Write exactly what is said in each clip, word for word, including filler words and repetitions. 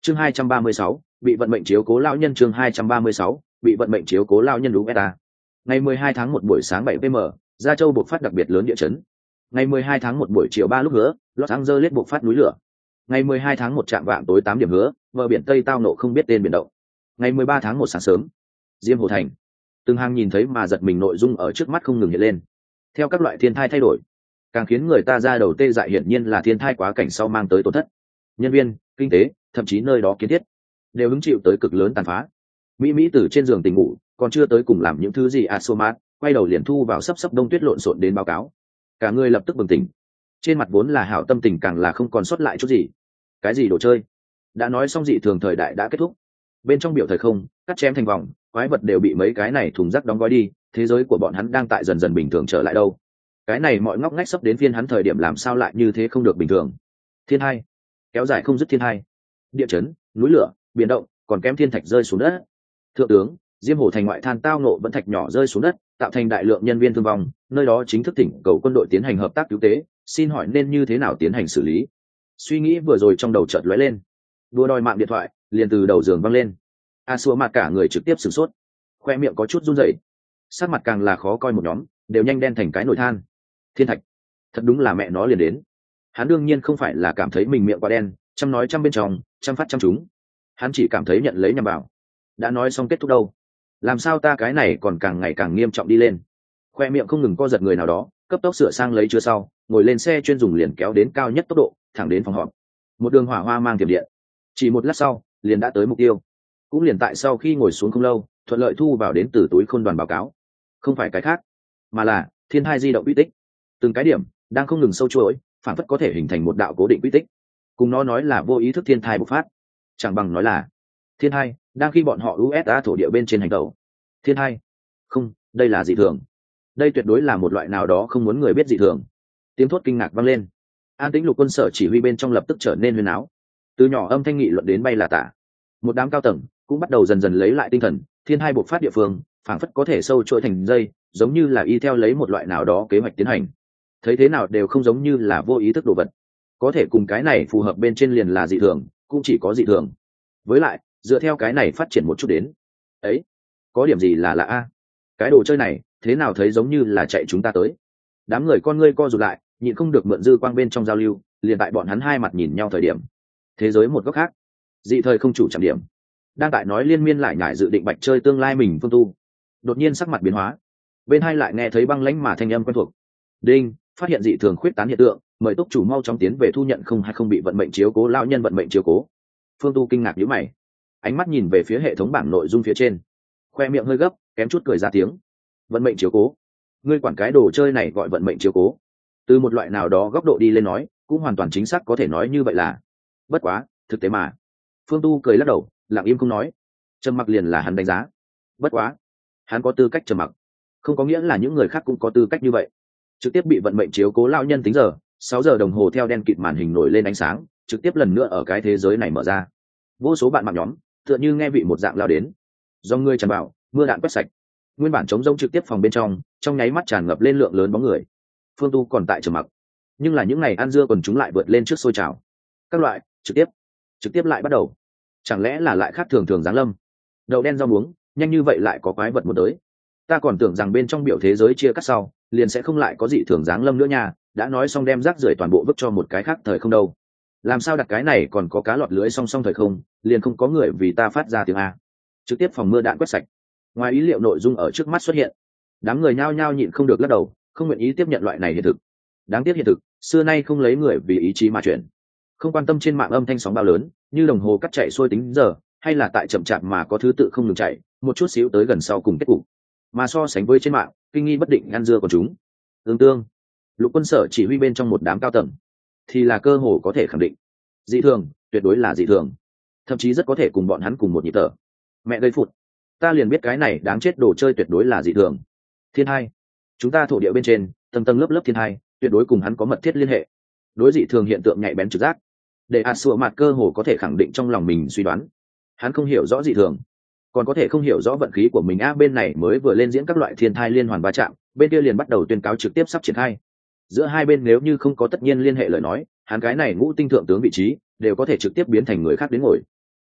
chương hai trăm ba mươi sáu bị vận mệnh chiếu cố lão nhân. Chương hai trăm ba mươi sáu bị vận mệnh chiếu cố lão nhân. Đúng beta. Ngày mười hai tháng một buổi sáng bảy pm, Gia Châu buộc phát đặc biệt lớn địa chấn. Ngày mười hai tháng một buổi chiều ba lúc hứa, Los Angeles buộc phát núi lửa. Ngày mười hai tháng một trạm vạng tối tám điểm hứa, bờ biển Tây tao nộ không biết tên biển động. Ngày mười ba tháng một sáng sớm, Diêm Hồ Thành. Từng hàng nhìn thấy mà giật mình nội dung ở trước mắt không ngừng hiện lên. Theo các loại thiên thai thay đổi, càng khiến người ta ra đầu tê dại, hiển nhiên là thiên thai quá cảnh sau mang tới tổn thất. Nhân viên, kinh tế, thậm chí nơi đó kiến thiết đều hứng chịu tới cực lớn tàn phá. Mỹ Mỹ từ trên giường tỉnh ngủ, còn chưa tới cùng làm những thứ gì Asomat, quay đầu liền thu vào sấp sấp đông tuyết lộn xộn đến báo cáo. Cả người lập tức bừng tỉnh, trên mặt vốn là hảo tâm tình càng là không còn sót lại chút gì. Cái gì đồ chơi? Đã nói xong dị thường thời đại đã kết thúc. Bên trong biểu thời không, cắt chém thành vòng, quái vật đều bị mấy cái này thùng rác đóng gói đi, thế giới của bọn hắn đang tại dần dần bình thường trở lại đâu. Cái này mọi ngóc ngách sắp đến phiên hắn thời điểm làm sao lại như thế không được bình thường. Thiên hai, kéo dài không dứt thiên hai, địa chấn, núi lửa, biển động, còn kém thiên thạch rơi xuống đất. Thượng tướng, Diêm Hồ Thành ngoại than tao nộ vẫn thạch nhỏ rơi xuống đất, tạo thành đại lượng nhân viên thương vong, nơi đó chính thức thỉnh cầu quân đội tiến hành hợp tác cứu tế, xin hỏi nên như thế nào tiến hành xử lý. Suy nghĩ vừa rồi trong đầu chợt lóe lên, đua đòi mạng điện thoại liền từ đầu giường văng lên. A Xua mặt cả người trực tiếp sửng sốt, khoe miệng có chút run rẩy, sắc mặt càng là khó coi, một nhóm đều nhanh đen thành cái nồi than. Thiên thạch, thật đúng là mẹ nó liền đến. Hắn đương nhiên không phải là cảm thấy mình miệng quá đen, trăm nói trăm bên trong, trăm phát trăm chúng. Hắn chỉ cảm thấy nhận lấy nhằm vào. Đã nói xong kết thúc đâu, làm sao ta cái này còn càng ngày càng nghiêm trọng đi lên. Khoe miệng không ngừng co giật người nào đó, cấp tốc sửa sang lấy chưa sau, ngồi lên xe chuyên dùng liền kéo đến cao nhất tốc độ, thẳng đến phòng họp. Một đường hỏa hoa mang tiềm điện, chỉ một lát sau liền đã tới mục tiêu. Cũng liền tại sau khi ngồi xuống không lâu, thuận lợi thu vào đến từ túi khôn đoàn báo cáo. Không phải cái khác, mà là thiên thai di động uy tích. Từng cái điểm đang không ngừng sâu chuỗi, phản phất có thể hình thành một đạo cố định uy tích. Cùng nó nói là vô ý thức thiên thai bộc phát, chẳng bằng nói là thiên thai đang khi bọn họ u ét a thổ địa bên trên hành tẩu. Thiên thai, không, đây là dị thường. Đây tuyệt đối là một loại nào đó không muốn người biết dị thường. Tiếng thốt kinh ngạc vang lên. An tĩnh lục quân sở chỉ huy bên trong lập tức trở nên huyên áo. Từ nhỏ âm thanh nghị luận đến bay là tả. Một đám cao tầng cũng bắt đầu dần dần lấy lại tinh thần. Thiên hai bộc phát địa phương phảng phất có thể sâu trôi thành dây, giống như là y theo lấy một loại nào đó kế hoạch tiến hành. Thấy thế nào đều không giống như là vô ý thức đồ vật. Có thể cùng cái này phù hợp bên trên liền là dị thường, cũng chỉ có dị thường. Với lại dựa theo cái này phát triển một chút đến ấy, có điểm gì là lạ a? Cái đồ chơi này thế nào thấy giống như là chạy chúng ta tới. Đám người con ngươi co rụt lại, nhịn không được mượn dư quang bên trong giao lưu, liền tại bọn hắn hai mặt nhìn nhau thời điểm, thế giới một góc khác, dị thời không chủ trạm điểm đang tại nói liên miên lại nhải dự định bạch chơi tương lai mình Phương Tu đột nhiên sắc mặt biến hóa, bên hai lại nghe thấy băng lãnh mà thanh âm quen thuộc. Đinh, phát hiện dị thường khuyết tán hiện tượng, mời túc chủ mau chóng tiến về thu nhận không hay không bị vận mệnh chiếu cố lão nhân vận mệnh chiếu cố. Phương Tu kinh ngạc nhíu mày, ánh mắt nhìn về phía hệ thống bảng nội dung phía trên, khoe miệng hơi gấp, kém chút cười ra tiếng. Vận mệnh chiếu cố? Ngươi quản cái đồ chơi này gọi vận mệnh chiếu cố? Từ một loại nào đó góc độ đi lên nói, cũng hoàn toàn chính xác có thể nói như vậy là. Bất quá, thực tế mà. Phương Tu cười lắc đầu, lặng im không nói. Trầm mặc liền là hắn đánh giá. Bất quá, hắn có tư cách trầm mặc, không có nghĩa là những người khác cũng có tư cách như vậy. Trực tiếp bị vận mệnh chiếu cố lão nhân tính giờ, sáu giờ đồng hồ theo đen kịt màn hình nổi lên ánh sáng, trực tiếp lần nữa ở cái thế giới này mở ra. Vô số bạn mạng nhóm, tựa như nghe vị một dạng lao đến. Do người tràn vào, mưa đạn quét sạch. Nguyên bản trống rỗng trực tiếp phòng bên trong, trong nháy mắt tràn ngập lên lượng lớn bóng người. Phương Tu còn tại trầm mặc, nhưng là những ngày ăn dưa còn chúng lại vượt lên trước sôi trào. Các loại, trực tiếp, trực tiếp lại bắt đầu. Chẳng lẽ là lại khác thường thường giáng lâm? Đậu đen rau muống, nhanh như vậy lại có quái vật một tới. Ta còn tưởng rằng bên trong biểu thế giới chia cắt sau, liền sẽ không lại có dị thường giáng lâm nữa nha, đã nói xong đem rác rưởi toàn bộ vứt cho một cái khác thời không đâu. Làm sao đặt cái này còn có cá lọt lưới song song thời không, liền không có người vì ta phát ra tiếng a. Trực tiếp phòng mưa đạn quét sạch. Ngoài ý liệu nội dung ở trước mắt xuất hiện, đám người nhao nhao nhịn không được lắc đầu, không nguyện ý tiếp nhận loại này hiện thực. Đáng tiếc hiện thực xưa nay không lấy người vì ý chí mà chuyển, không quan tâm trên mạng âm thanh sóng bao lớn như đồng hồ cắt chạy xuôi tính giờ, hay là tại chậm chạp mà có thứ tự không ngừng chạy, một chút xíu tới gần sau cùng kết cục. Mà so sánh với trên mạng kinh nghi bất định ngăn dưa của chúng, tương tương lục quân sở chỉ huy bên trong một đám cao tầng thì là cơ hồ có thể khẳng định dị thường, tuyệt đối là dị thường, thậm chí rất có thể cùng bọn hắn cùng một nhịp thở. Mẹ gây phụt, ta liền biết cái này đáng chết đồ chơi tuyệt đối là dị thường. Thiên hai, chúng ta thổ địa bên trên tầng tầng lớp lớp thiên hai, tuyệt đối cùng hắn có mật thiết liên hệ. Đối dị thường hiện tượng nhạy bén trực giác, để a sủa mặt cơ hồ có thể khẳng định trong lòng mình suy đoán. Hắn không hiểu rõ dị thường, còn có thể không hiểu rõ vận khí của mình. A bên này mới vừa lên diễn các loại thiên thai liên hoàn va chạm, bên kia liền bắt đầu tuyên cáo trực tiếp sắp triển khai. Giữa hai bên nếu như không có tất nhiên liên hệ lời nói, hắn cái này ngũ tinh thượng tướng vị trí đều có thể trực tiếp biến thành người khác đến ngồi.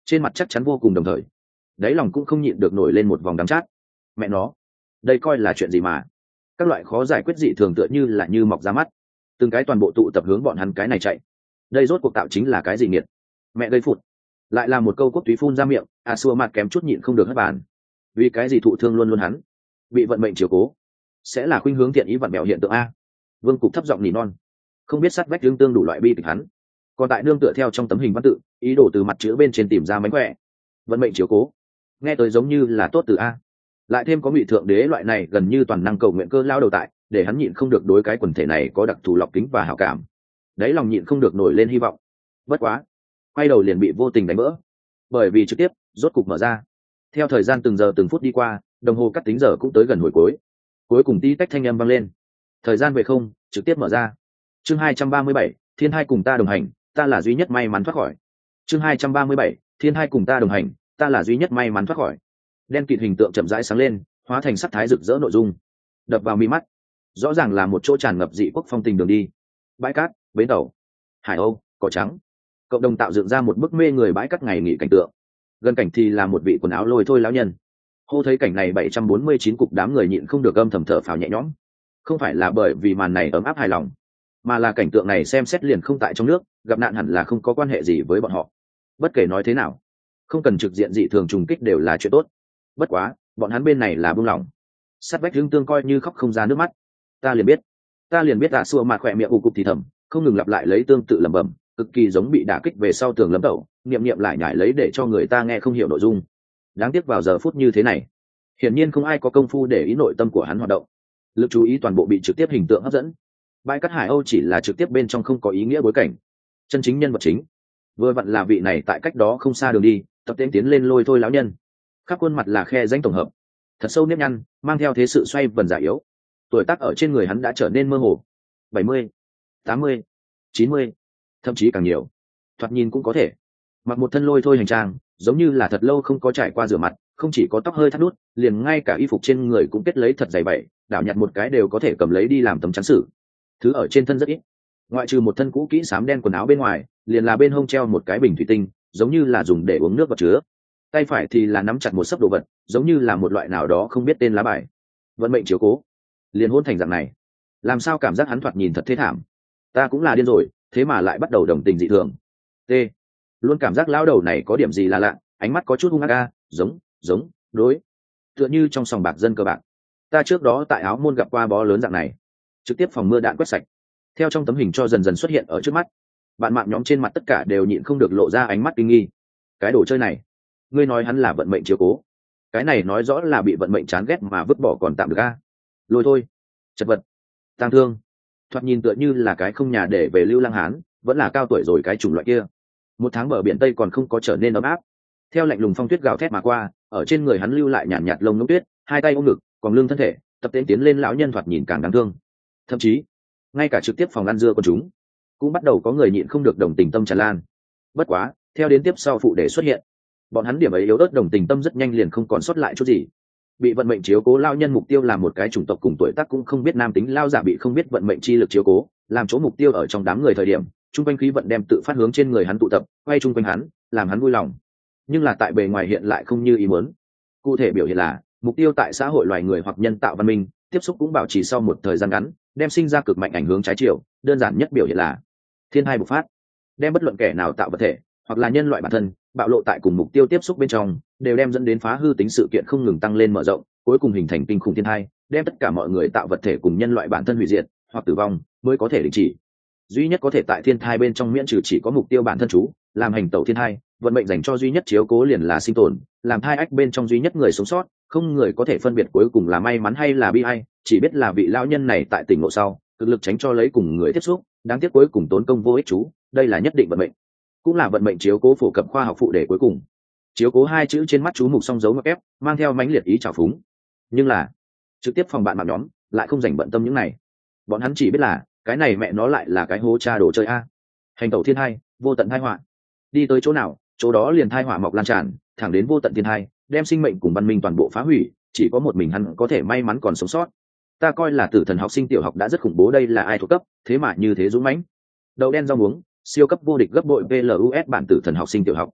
trên mặt chắc chắn vô cùng đồng thời đáy lòng cũng không nhịn được nổi lên một vòng đắng chát. Mẹ nó, đây coi là chuyện gì mà các loại khó giải quyết dị thường tựa như là như mọc ra mắt, từng cái toàn bộ tụ tập hướng bọn hắn cái này chạy. Đây rốt cuộc tạo chính là cái gì nghiệt? Mẹ gây phụt, lại là một câu quốc túy phun ra miệng. A xua mặt kém chút nhịn không được hất bàn. Vì cái gì thụ thương luôn luôn hắn bị vận mệnh chiều cố, sẽ là khuynh hướng thiện ý vặn bèo hiện tượng a. Vương Cục thấp giọng nỉ non, không biết sát vách tương tương đủ loại bi kịch hắn, còn tại nương tựa theo trong tấm hình văn tự, ý đồ từ mặt chữ bên trên tìm ra mánh khỏe. Vận mệnh chiếu cố, nghe tới giống như là tốt từ a. Lại thêm có Ngụy Thượng Đế loại này gần như toàn năng cầu nguyện cơ lao đầu tại, để hắn nhịn không được đối cái quần thể này có đặc thù lọc kính và hảo cảm. Đấy lòng nhịn không được nổi lên hy vọng. Bất quá, quay đầu liền bị vô tình đánh vỡ, bởi vì trực tiếp rốt cục mở ra. Theo thời gian từng giờ từng phút đi qua, đồng hồ cắt tính giờ cũng tới gần hồi cuối. Cuối cùng tí tách thanh âm vang lên. Thời gian về không, trực tiếp mở ra. Chương hai trăm ba mươi bảy, Thiên Hai cùng ta đồng hành, ta là duy nhất may mắn thoát khỏi. Chương hai trăm ba mươi bảy, Thiên Hai cùng ta đồng hành, ta là duy nhất may mắn thoát khỏi. Đen kịt hình tượng chậm rãi sáng lên, hóa thành sắc thái rực rỡ nội dung, đập vào mi mắt. Rõ ràng là một chỗ tràn ngập dị quốc phong tình đường đi. Bãi cát, bến tàu, hải âu, cỏ trắng. Cộng đồng tạo dựng ra một bức mê người bãi cát ngày nghỉ cảnh tượng. Gần cảnh thì là một vị quần áo lôi thôi lão nhân. Hô thấy cảnh này bảy trăm bốn mươi chín cục đám người nhịn không được âm thầm thở phào nhẹ nhõm. Không phải là bởi vì màn này ấm áp hài lòng, mà là cảnh tượng này xem xét liền không tại trong nước, gặp nạn hẳn là không có quan hệ gì với bọn họ. Bất kể nói thế nào, không cần trực diện dị thường trùng kích đều là chuyện tốt. Bất quá, bọn hắn bên này là buông lỏng. Sát vách Dương Tương coi như khóc không ra nước mắt. Ta liền biết, ta liền biết tạ xua mặt khỏe miệng ù cục thì thầm, không ngừng lặp lại lấy tương tự lẩm bẩm, cực kỳ giống bị đả kích về sau tường lấm tẩu, niệm niệm lại nhải lấy để cho người ta nghe không hiểu nội dung. Đáng tiếc vào giờ phút như thế này, hiển nhiên không ai có công phu để ý nội tâm của hắn hoạt động. Lực chú ý toàn bộ bị trực tiếp hình tượng hấp dẫn. Bãi cát hải âu chỉ là trực tiếp bên trong không có ý nghĩa bối cảnh. Chân chính nhân vật chính vừa vặn là vị này tại cách đó không xa đường đi tập tên tiến lên lôi thôi lão nhân. Khắp khuôn mặt là khe danh tổng hợp, thật sâu nếp nhăn, mang theo thế sự xoay vần già yếu. Tuổi tác ở trên người hắn đã trở nên mơ hồ. Bảy mươi, tám mươi, chín mươi, thậm chí càng nhiều. Thoạt nhìn cũng có thể mặc một thân lôi thôi hành trang, giống như là thật lâu không có trải qua rửa mặt, không chỉ có tóc hơi thắt nút, liền ngay cả y phục trên người cũng kết lấy thật dày bậy, đảo nhặt một cái đều có thể cầm lấy đi làm tấm chắn xử. Thứ ở trên thân rất ít, ngoại trừ một thân cũ kỹ xám đen quần áo bên ngoài, liền là bên hông treo một cái bình thủy tinh, giống như là dùng để uống nước vật chứa. Tay phải thì là nắm chặt một sấp đồ vật, giống như là một loại nào đó không biết tên lá bài. Vận mệnh chiếu cố, liền hôn thành dạng này. Làm sao cảm giác hắn thoạt nhìn thật thế thảm. Ta cũng là điên rồi, thế mà lại bắt đầu đồng tình dị thường. T. Luôn cảm giác lão đầu này có điểm gì là lạ, ánh mắt có chút hung ác a, giống, giống, đối. Tựa như trong sòng bạc dân cơ bạc. Ta trước đó tại áo môn gặp qua bó lớn dạng này, trực tiếp phòng mưa đạn quét sạch. Theo trong tấm hình cho dần dần xuất hiện ở trước mắt, bạn mạng nhóm trên mặt tất cả đều nhịn không được lộ ra ánh mắt kinh nghi. Cái đồ chơi này, ngươi nói hắn là vận mệnh chiếu cố, cái này nói rõ là bị vận mệnh chán ghét mà vứt bỏ còn tạm được a. Lôi thôi, chật vật, tang thương, thoạt nhìn tựa như là cái không nhà để về lưu lang hán, vẫn là cao tuổi rồi cái chủng loại kia. Một tháng bờ biển tây còn không có trở nên ấm áp. Theo lạnh lùng phong tuyết gào thét mà qua, ở trên người hắn lưu lại nhàn nhạt, nhạt lông ngỗng tuyết, hai tay ôm ngực, còn lưng thân thể, tập tên tiến lên lão nhân thoạt nhìn càng đáng thương. Thậm chí, ngay cả trực tiếp phòng ăn dưa của chúng cũng bắt đầu có người nhịn không được đồng tình tâm tràn lan. Bất quá, theo đến tiếp sau phụ đề xuất hiện, bọn hắn điểm ấy yếu ớt đồng tình tâm rất nhanh liền không còn sót lại chút gì. Bị vận mệnh chiếu cố lao nhân mục tiêu là một cái chủng tộc cùng tuổi tác cũng không biết nam tính lao giả bị không biết vận mệnh chi lực chiếu cố, làm chỗ mục tiêu ở trong đám người thời điểm, trung quanh khí vận đem tự phát hướng trên người hắn tụ tập, quay trung quanh hắn, làm hắn vui lòng. Nhưng là tại bề ngoài hiện lại không như ý muốn. Cụ thể biểu hiện là, mục tiêu tại xã hội loài người hoặc nhân tạo văn minh, tiếp xúc cũng bảo trì sau một thời gian ngắn, đem sinh ra cực mạnh ảnh hướng trái chiều. Đơn giản nhất biểu hiện là thiên hai bộc phát, đem bất luận kẻ nào tạo vật thể hoặc là nhân loại bản thân bạo lộ tại cùng mục tiêu tiếp xúc bên trong, đều đem dẫn đến phá hư tính sự kiện không ngừng tăng lên mở rộng, cuối cùng hình thành kinh khủng thiên hai, đem tất cả mọi người tạo vật thể cùng nhân loại bản thân hủy diệt hoặc tử vong mới có thể đình chỉ. Duy nhất có thể tại thiên thai bên trong miễn trừ chỉ có mục tiêu bản thân chú, làm hành tẩu thiên thai, vận mệnh dành cho duy nhất chiếu cố liền là sinh tồn, làm thai ách bên trong duy nhất người sống sót, không người có thể phân biệt cuối cùng là may mắn hay là bi ai, chỉ biết là vị lão nhân này tại tỉnh ngộ sau, cực lực tránh cho lấy cùng người tiếp xúc, đáng tiếc cuối cùng tốn công vô ích chú, đây là nhất định vận mệnh, cũng là vận mệnh chiếu cố phổ cập khoa học phụ đề cuối cùng. Chiếu cố hai chữ trên mắt chú mục song dấu ngoặc ép, mang theo mãnh liệt ý trào phúng. Nhưng là, trực tiếp phòng bạn mạng nhóm lại không dành bận tâm những này. Bọn hắn chỉ biết là cái này mẹ nó lại là cái hố cha đồ chơi a. Hành tẩu thiên hai, vô tận tai họa. Đi tới chỗ nào, chỗ đó liền tai họa mọc lan tràn, thẳng đến vô tận thiên hai, đem sinh mệnh cùng văn minh toàn bộ phá hủy, chỉ có một mình hắn có thể may mắn còn sống sót. Ta coi là tử thần học sinh tiểu học đã rất khủng bố, đây là ai thuộc cấp, thế mà như thế dũng mãnh. Đậu đen rau muống, siêu cấp vô địch gấp bội vê lờ u ét bản tử thần học sinh tiểu học.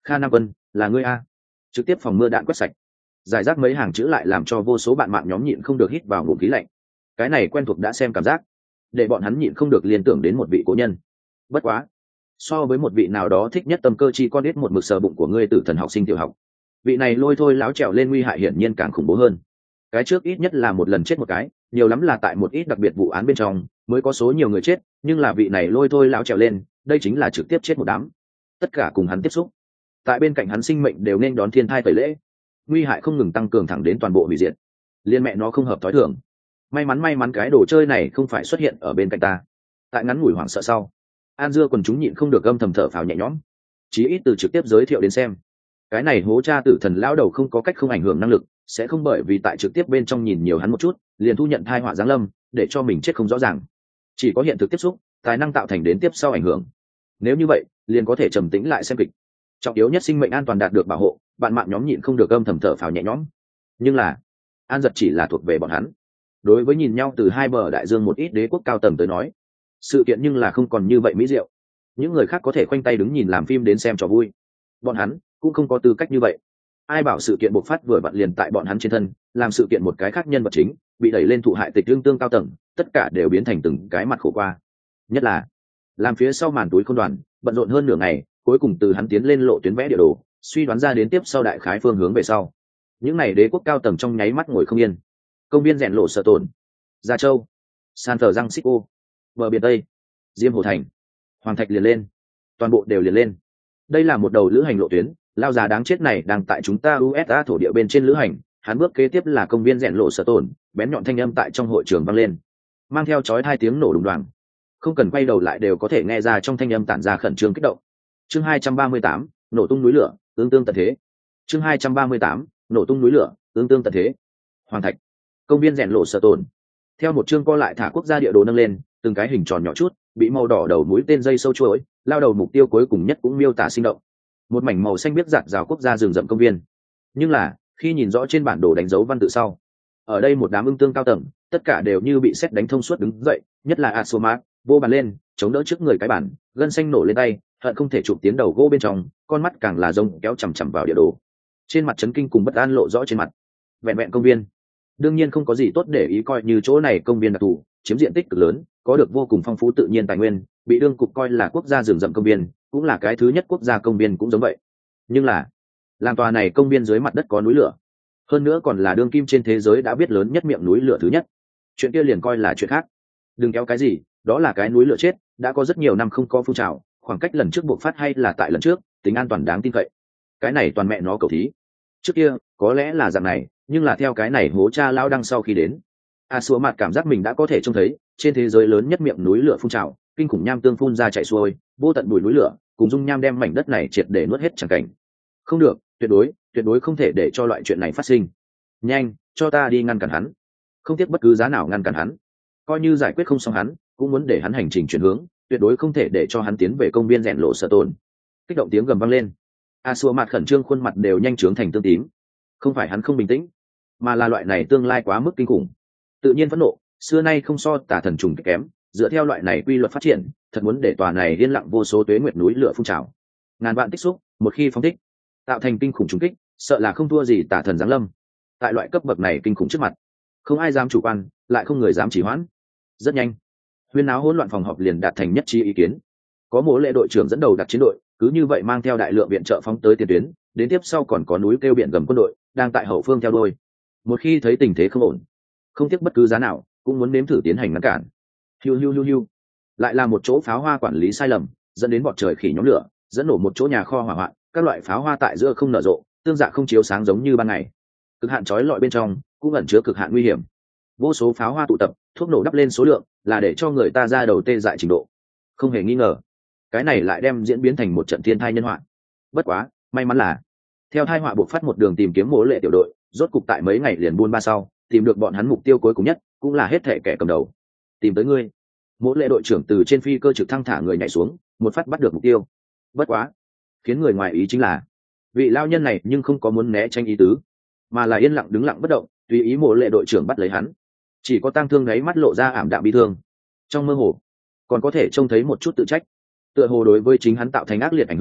Kha Nam Quân, là ngươi a? Trực tiếp phòng mưa đạn quét sạch. Giải rác mấy hàng chữ lại làm cho vô số bạn mạng nhóm nhịn không được hít vào ngụm khí lạnh. Cái này quen thuộc đã xem cảm giác, để bọn hắn nhịn không được liên tưởng đến một vị cố nhân. Bất quá, so với một vị nào đó thích nhất tâm cơ chi con ít một mực sờ bụng của ngươi tử thần học sinh tiểu học, vị này lôi thôi láo trèo lên nguy hại hiển nhiên càng khủng bố hơn. Cái trước ít nhất là một lần chết một cái, nhiều lắm là tại một ít đặc biệt vụ án bên trong mới có số nhiều người chết, nhưng là vị này lôi thôi láo trèo lên, đây chính là trực tiếp chết một đám. Tất cả cùng hắn tiếp xúc, tại bên cạnh hắn sinh mệnh đều nên đón thiên thai tẩy lễ, nguy hại không ngừng tăng cường thẳng đến toàn bộ hủy diệt. Liên mẹ nó không hợp thói thường. May mắn may mắn cái đồ chơi này không phải xuất hiện ở bên cạnh ta. Tại ngắn ngủi hoảng sợ sau, An Dưa quần chúng nhịn không được âm thầm thở phào nhẹ nhõm. Chí ít từ trực tiếp giới thiệu đến xem, cái này hố cha tử thần lão đầu không có cách không ảnh hưởng năng lực, sẽ không bởi vì tại trực tiếp bên trong nhìn nhiều hắn một chút liền thu nhận thai họa giáng lâm, để cho mình chết không rõ ràng. Chỉ có hiện thực tiếp xúc tài năng tạo thành đến tiếp sau ảnh hưởng. Nếu như vậy liền có thể trầm tĩnh lại xem kịch. Trọng yếu nhất sinh mệnh an toàn đạt được bảo hộ, bạn mạng nhóm nhịn không được âm thầm thở phào nhẹ nhõm. Nhưng là An Giật chỉ là thuộc về bọn hắn. Đối với nhìn nhau từ hai bờ đại dương một ít đế quốc cao tầng tới nói, sự kiện nhưng là không còn như vậy mỹ diệu. Những người khác có thể khoanh tay đứng nhìn làm phim đến xem trò vui, bọn hắn cũng không có tư cách như vậy. Ai bảo sự kiện bộc phát vừa vặn liền tại bọn hắn trên thân, làm sự kiện một cái khác nhân vật chính bị đẩy lên thụ hại tịch lương tương cao tầng, tất cả đều biến thành từng cái mặt khổ qua. Nhất là làm phía sau màn túi khôn đoàn bận rộn hơn nửa ngày, cuối cùng từ hắn tiến lên lộ tuyến vẽ địa đồ, suy đoán ra đến tiếp sau đại khái phương hướng về sau. Những này đế quốc cao tầng trong nháy mắt ngồi không yên. Công viên rèn lộ sở tổn, Gia Châu, San Thờ Giang Xích Ô, bờ biển Tây, Diêm Hồ Thành, Hoàng Thạch liền lên, toàn bộ đều liền lên. Đây là một đầu lữ hành lộ tuyến, lao già đáng chết này đang tại chúng ta u ét a thổ địa bên trên lữ hành. Hắn bước kế tiếp là công viên rèn lộ sở tổn, bén nhọn thanh âm tại trong hội trường vang lên, mang theo chói hai tiếng nổ đùng đoàng. Không cần quay đầu lại đều có thể nghe ra trong thanh âm tản ra khẩn trương kích động. Chương hai trăm ba mươi tám, nổ tung núi lửa, tương tương tận thế. Chương hai trăm ba mươi tám, nổ tung núi lửa, tương tương tận thế. Hoàng Thạch, công viên rèn lộ sở tổn. Theo một chương co lại thả quốc gia địa đồ nâng lên, từng cái hình tròn nhỏ chút, bị màu đỏ đầu mũi tên dây sâu chuỗi, lao đầu mục tiêu cuối cùng nhất cũng miêu tả sinh động. Một mảnh màu xanh biếc rạc rào quốc gia rừng rậm công viên. Nhưng là, khi nhìn rõ trên bản đồ đánh dấu văn tự sau, ở đây một đám ưng tương cao tầng, tất cả đều như bị sét đánh thông suốt đứng dậy, nhất là Asomat, vô bàn lên, chống đỡ trước người cái bản, gân xanh nổ lên tay, hận không thể chụp tiến đầu gỗ bên trong, con mắt càng là rông kéo chằm chằm vào địa đồ. Trên mặt chấn kinh cùng bất an lộ rõ trên mặt. Vẹn vẹn công viên, đương nhiên không có gì tốt để ý, coi như chỗ này công viên đặc thù, chiếm diện tích cực lớn, có được vô cùng phong phú tự nhiên tài nguyên, bị đương cục coi là quốc gia rừng rậm công viên, cũng là cái thứ nhất quốc gia công viên cũng giống vậy. Nhưng là, làm tòa này công viên dưới mặt đất có núi lửa, hơn nữa còn là đương kim trên thế giới đã biết lớn nhất miệng núi lửa thứ nhất. Chuyện kia liền coi là chuyện khác. Đừng kéo cái gì, đó là cái núi lửa chết, đã có rất nhiều năm không có phun trào, khoảng cách lần trước buộc phát hay là tại lần trước, tính an toàn đáng tin cậy. Cái này toàn mẹ nó cầu thí. Trước kia, có lẽ là dạng này, nhưng là theo cái này hố cha lao đăng sau khi đến, a xua mặt cảm giác mình đã có thể trông thấy trên thế giới lớn nhất miệng núi lửa phun trào, kinh khủng nham tương phun ra chạy xuôi, vô tận bụi núi lửa cùng dung nham đem mảnh đất này triệt để nuốt hết chẳng cảnh. Không được, tuyệt đối tuyệt đối không thể để cho loại chuyện này phát sinh. Nhanh, cho ta đi ngăn cản hắn, không tiếc bất cứ giá nào ngăn cản hắn, coi như giải quyết không xong hắn cũng muốn để hắn hành trình chuyển hướng, tuyệt đối không thể để cho hắn tiến về công viên rèn lộ sở tồn. Kích động tiếng gầm vang lên, a xua mặt khẩn trương, khuôn mặt đều nhanh trướng thành tương tím. Không phải hắn không bình tĩnh, mà là loại này tương lai quá mức kinh khủng. Tự nhiên phẫn nộ xưa nay không so tà thần trùng kích kém, dựa theo loại này quy luật phát triển, thật muốn để tòa này yên lặng vô số tuế nguyệt núi lửa phun trào, ngàn vạn tích xúc, một khi phóng thích, tạo thành kinh khủng trùng kích, sợ là không thua gì tà thần giáng lâm. Tại loại cấp bậc này kinh khủng trước mặt, không ai dám chủ quan, lại không người dám trì hoãn. Rất nhanh, huyên náo hỗn loạn phòng họp liền đạt thành nhất trí ý kiến. Có Mộ Lệ đội trưởng dẫn đầu đặt chiến đội, cứ như vậy mang theo đại lượng viện trợ phóng tới tiền tuyến, đến tiếp sau còn có núi kêu biển gầm quân đội đang tại hậu phương theo đuôi. Một khi thấy tình thế không ổn, không tiếc bất cứ giá nào cũng muốn nếm thử tiến hành ngăn cản. Hiu hiu hiu hiu, lại là một chỗ pháo hoa quản lý sai lầm, dẫn đến bọt trời khỉ nhóm lửa, dẫn nổ một chỗ nhà kho hỏa hoạn. Các loại pháo hoa tại giữa không nở rộ, tương dạ không chiếu sáng giống như ban ngày. Cực hạn chói lọi bên trong cũng ẩn chứa cực hạn nguy hiểm. Vô số pháo hoa tụ tập, thuốc nổ đắp lên số lượng là để cho người ta ra đầu tê dại trình độ. Không hề nghi ngờ, cái này lại đem diễn biến thành một trận thiên thai nhân họa. Bất quá may mắn là theo thai họa buộc phát một đường tìm kiếm Mộ Lệ tiểu đội, rốt cục tại mấy ngày liền buôn ba sau tìm được bọn hắn mục tiêu cuối cùng nhất, cũng là hết thệ kẻ cầm đầu. Tìm tới ngươi. Mộ Lệ đội trưởng từ trên phi cơ trực thăng thả người nhảy xuống, một phát bắt được mục tiêu. Bất quá khiến người ngoài ý chính là vị lao nhân này nhưng không có muốn né tránh ý tứ, mà là yên lặng đứng lặng bất động, tùy ý Mộ Lệ đội trưởng bắt lấy hắn. Chỉ có tang thương đáy mắt lộ ra ảm đạm bi thương, trong mơ hồ còn có thể trông thấy một chút tự trách, tựa hồ đối với chính hắn tạo thành ác liệt ảnh hưởng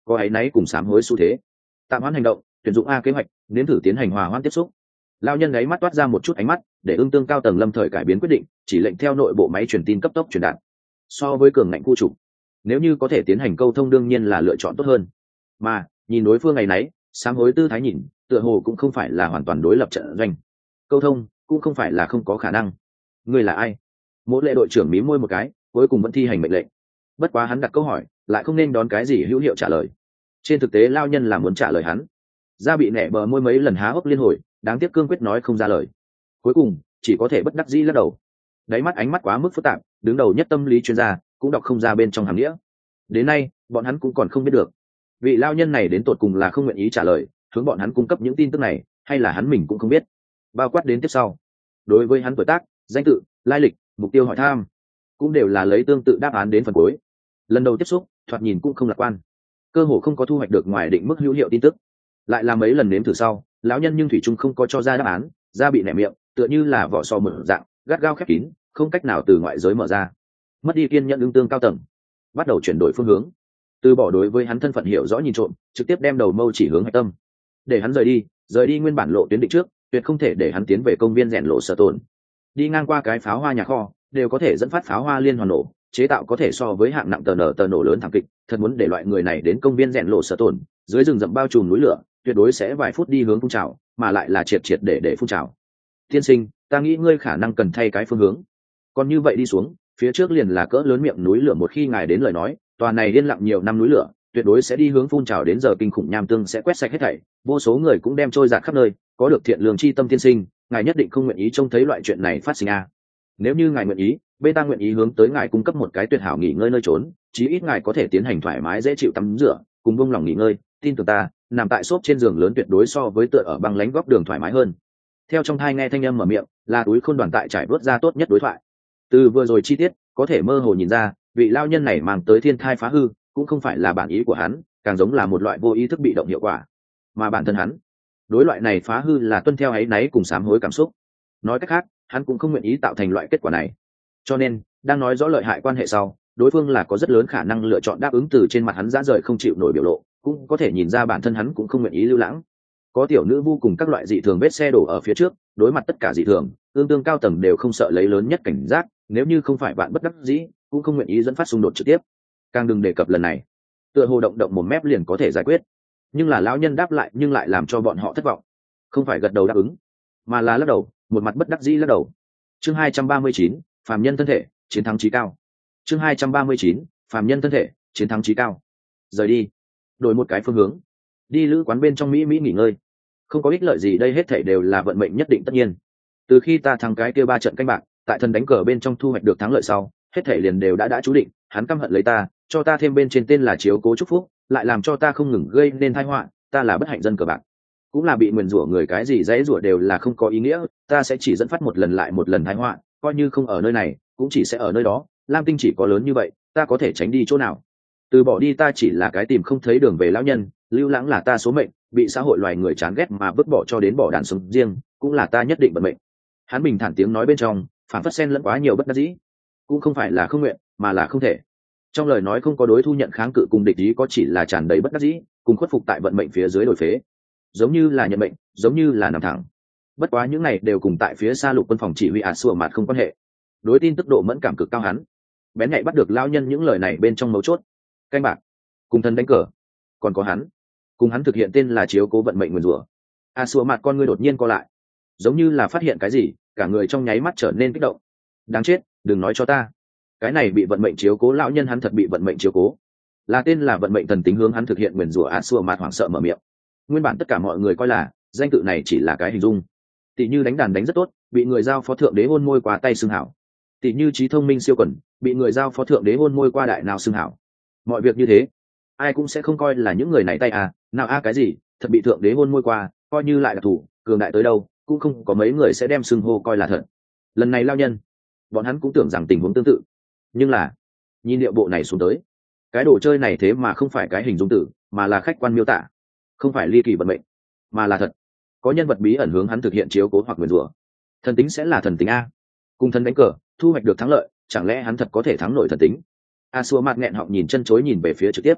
có áy náy cùng sám hối xu thế. Tạm hoãn hành động, tuyển dụng a kế hoạch, nếm thử tiến hành hòa hoãn tiếp xúc. Lao nhân ấy mắt toát ra một chút ánh mắt, để ương tương cao tầng lâm thời cải biến quyết định, chỉ lệnh theo nội bộ máy truyền tin cấp tốc truyền đạt. So với cường ngạnh khu trục, nếu như có thể tiến hành câu thông đương nhiên là lựa chọn tốt hơn. Mà nhìn đối phương ngày nấy, sám hối tư thái nhìn, tựa hồ cũng không phải là hoàn toàn đối lập trận doanh. Câu thông cũng không phải là không có khả năng. Ngươi là ai? Mỗi lệ đội trưởng mím môi một cái, cuối cùng vẫn thi hành mệnh lệnh. Bất quá hắn đặt câu hỏi, lại không nên đón cái gì hữu hiệu trả lời. Trên thực tế lao nhân là muốn trả lời hắn, da bị nẻ bờ môi mấy lần há hốc liên hồi, đáng tiếc cương quyết nói không ra lời. Cuối cùng chỉ có thể bất đắc dĩ lắc đầu. Đáy mắt ánh mắt quá mức phức tạp, đứng đầu nhất tâm lý chuyên gia cũng đọc không ra bên trong hàm nghĩa. Đến nay bọn hắn cũng còn không biết được vị lao nhân này đến tột cùng là không nguyện ý trả lời hướng bọn hắn cung cấp những tin tức này, hay là hắn mình cũng không biết. Bao quát đến tiếp sau, đối với hắn tuổi tác, danh tự, lai lịch, mục tiêu hỏi thăm, cũng đều là lấy tương tự đáp án đến phần cuối. Lần đầu tiếp xúc thoạt nhìn cũng không lạc quan, cơ hồ không có thu hoạch được ngoài định mức hữu hiệu tin tức. Lại là mấy lần nếm thử sau, lão nhân nhưng thủy chung không có cho ra đáp án, da bị nẻ miệng, tựa như là vỏ sò mở dạng, gắt gao khép kín, không cách nào từ ngoại giới mở ra. Mất đi kiên nhẫn ứng tương cao tầng, bắt đầu chuyển đổi phương hướng, từ bỏ đối với hắn thân phận hiểu rõ nhìn trộm, trực tiếp đem đầu mâu chỉ hướng hạch tâm, để hắn rời đi, rời đi nguyên bản lộ tuyến định trước, tuyệt không thể để hắn tiến về công viên rèn lộ sở tồn. Đi ngang qua cái pháo hoa nhà kho, đều có thể dẫn phát pháo hoa liên hoàn nổ, chế tạo có thể so với hạng nặng tờ nở tờ nổ lớn thảm kịch. Thật muốn để loại người này đến công viên rèn lộ sở tồn, dưới rừng rậm bao trùm núi lửa, tuyệt đối sẽ vài phút đi hướng phun trào, mà lại là triệt triệt để để phun trào. Tiên sinh, ta nghĩ ngươi khả năng cần thay cái phương hướng. Còn như vậy đi xuống, phía trước liền là cỡ lớn miệng núi lửa, một khi ngài đến lời nói, tòa này yên lặng nhiều năm núi lửa, tuyệt đối sẽ đi hướng phun trào, đến giờ kinh khủng nham tương sẽ quét sạch hết thảy, vô số người cũng đem trôi dạt khắp nơi. Có được thiện lương chi tâm tiên sinh, ngài nhất định không nguyện ý trông thấy loại chuyện này phát sinh a. Nếu như ngài nguyện ý, beta nguyện ý hướng tới ngài cung cấp một cái tuyệt hảo nghỉ ngơi nơi trốn, chí ít ngài có thể tiến hành thoải mái dễ chịu tắm rửa, cùng buông lòng nghỉ ngơi. Tin tưởng ta, nằm tại xốp trên giường lớn tuyệt đối so với tựa ở băng lánh góc đường thoải mái hơn. Theo trong thai nghe thanh âm mở miệng, là túi khôn đoàn tại trải vớt ra tốt nhất đối thoại. Từ vừa rồi chi tiết có thể mơ hồ nhìn ra, vị lao nhân này mang tới thiên thai phá hư cũng không phải là bản ý của hắn, càng giống là một loại vô ý thức bị động hiệu quả. Mà bản thân hắn đối loại này phá hư là tuân theo áy náy cùng sám hối cảm xúc. Nói cách khác, hắn cũng không nguyện ý tạo thành loại kết quả này. Cho nên đang nói rõ lợi hại quan hệ sau, đối phương là có rất lớn khả năng lựa chọn đáp ứng. Từ trên mặt hắn dã rời không chịu nổi biểu lộ, cũng có thể nhìn ra bản thân hắn cũng không nguyện ý lưu lãng. Có tiểu nữ vu cùng các loại dị thường vết xe đổ ở phía trước, đối mặt tất cả dị thường, tương tương cao tầng đều không sợ lấy lớn nhất cảnh giác, nếu như không phải bạn bất đắc dĩ, cũng không nguyện ý dẫn phát xung đột trực tiếp. Càng đừng đề cập lần này, tựa hồ động động một mép liền có thể giải quyết. Nhưng là lão nhân đáp lại nhưng lại làm cho bọn họ thất vọng, không phải gật đầu đáp ứng, mà là lắc đầu, một mặt bất đắc dĩ lắc đầu. Chương hai trăm ba mươi chín, phàm nhân thân thể, chiến thắng chí cao. Chương hai trăm ba mươi chín, phàm nhân thân thể, chiến thắng chí cao. Rời đi, đổi một cái phương hướng, đi lữ quán bên trong mỹ mỹ nghỉ ngơi. Không có ích lợi gì, đây hết thảy đều là vận mệnh nhất định tất nhiên. Từ khi ta thắng cái kia ba trận canh bạc, tại thần đánh cờ bên trong thu hoạch được thắng lợi sau, hết thảy liền đều đã đã chú định. Hắn căm hận lấy ta, cho ta thêm bên trên tên là chiếu cố chúc phúc, lại làm cho ta không ngừng gây nên tai họa. Ta là bất hạnh dân cờ bạc, cũng là bị nguyền rủa người, cái gì dãy rủa đều là không có ý nghĩa. Ta sẽ chỉ dẫn phát một lần lại một lần tai họa, coi như không ở nơi này, cũng chỉ sẽ ở nơi đó. Lam tinh chỉ có lớn như vậy, ta có thể tránh đi chỗ nào? Từ bỏ đi, ta chỉ là cái tìm không thấy đường về lão nhân. Lưu lãng là ta số mệnh, bị xã hội loài người chán ghét mà vứt bỏ cho đến bỏ đàn sống riêng, cũng là ta nhất định vận mệnh. Hắn bình thản tiếng nói bên trong phản phất xen lẫn quá nhiều bất đắc dĩ, cũng không phải là không nguyện, mà là không thể. Trong lời nói không có đối thu nhận kháng cự cùng địch ý, có chỉ là tràn đầy bất đắc dĩ cùng khuất phục tại vận mệnh phía dưới đổi phế, giống như là nhận mệnh, giống như là nằm thẳng. Bất quá những này đều cùng tại phía xa lục quân phòng chỉ huy ả sủa mặt không quan hệ. Đối tin tức độ mẫn cảm cực cao, hắn bén nhạy bắt được lao nhân những lời này bên trong mấu chốt. Canh bạc, cùng thần đánh cờ, còn có hắn cùng hắn thực hiện tên là chiếu cố vận mệnh nguyền rủa. A xua mặt con ngươi đột nhiên co lại, giống như là phát hiện cái gì, cả người trong nháy mắt trở nên kích động. Đáng chết, đừng nói cho ta cái này bị vận mệnh chiếu cố lão nhân hắn thật bị vận mệnh chiếu cố, là tên là vận mệnh thần tính hướng hắn thực hiện nguyền rủa. A xua mặt hoảng sợ mở miệng. Nguyên bản tất cả mọi người coi là danh tự này chỉ là cái hình dung, tỷ như đánh đàn đánh rất tốt, bị người giao phó thượng đế hôn môi qua tay xưng hảo, tỷ như trí thông minh siêu quần, bị người giao phó thượng đế hôn môi qua đại nào xưng hảo. Mọi việc như thế, ai cũng sẽ không coi là những người này tay à nào a à cái gì thật bị thượng đế hôn môi qua, coi như lại là thủ cường đại tới đâu cũng không có mấy người sẽ đem xưng hô coi là thật. Lần này lao nhân, bọn hắn cũng tưởng rằng tình huống tương tự, nhưng là nhìn điệu bộ này xuống tới, cái đồ chơi này thế mà không phải cái hình dung tử, mà là khách quan miêu tả, không phải ly kỳ vận mệnh, mà là thật. Có nhân vật bí ẩn hướng hắn thực hiện chiếu cố hoặc nguyền rủa. Thần tính sẽ là thần tính a, cùng thần đánh cờ thu hoạch được thắng lợi, chẳng lẽ hắn thật có thể thắng nổi thần tính? A xua mặt nghẹn họng nhìn chân chối nhìn về phía trực tiếp.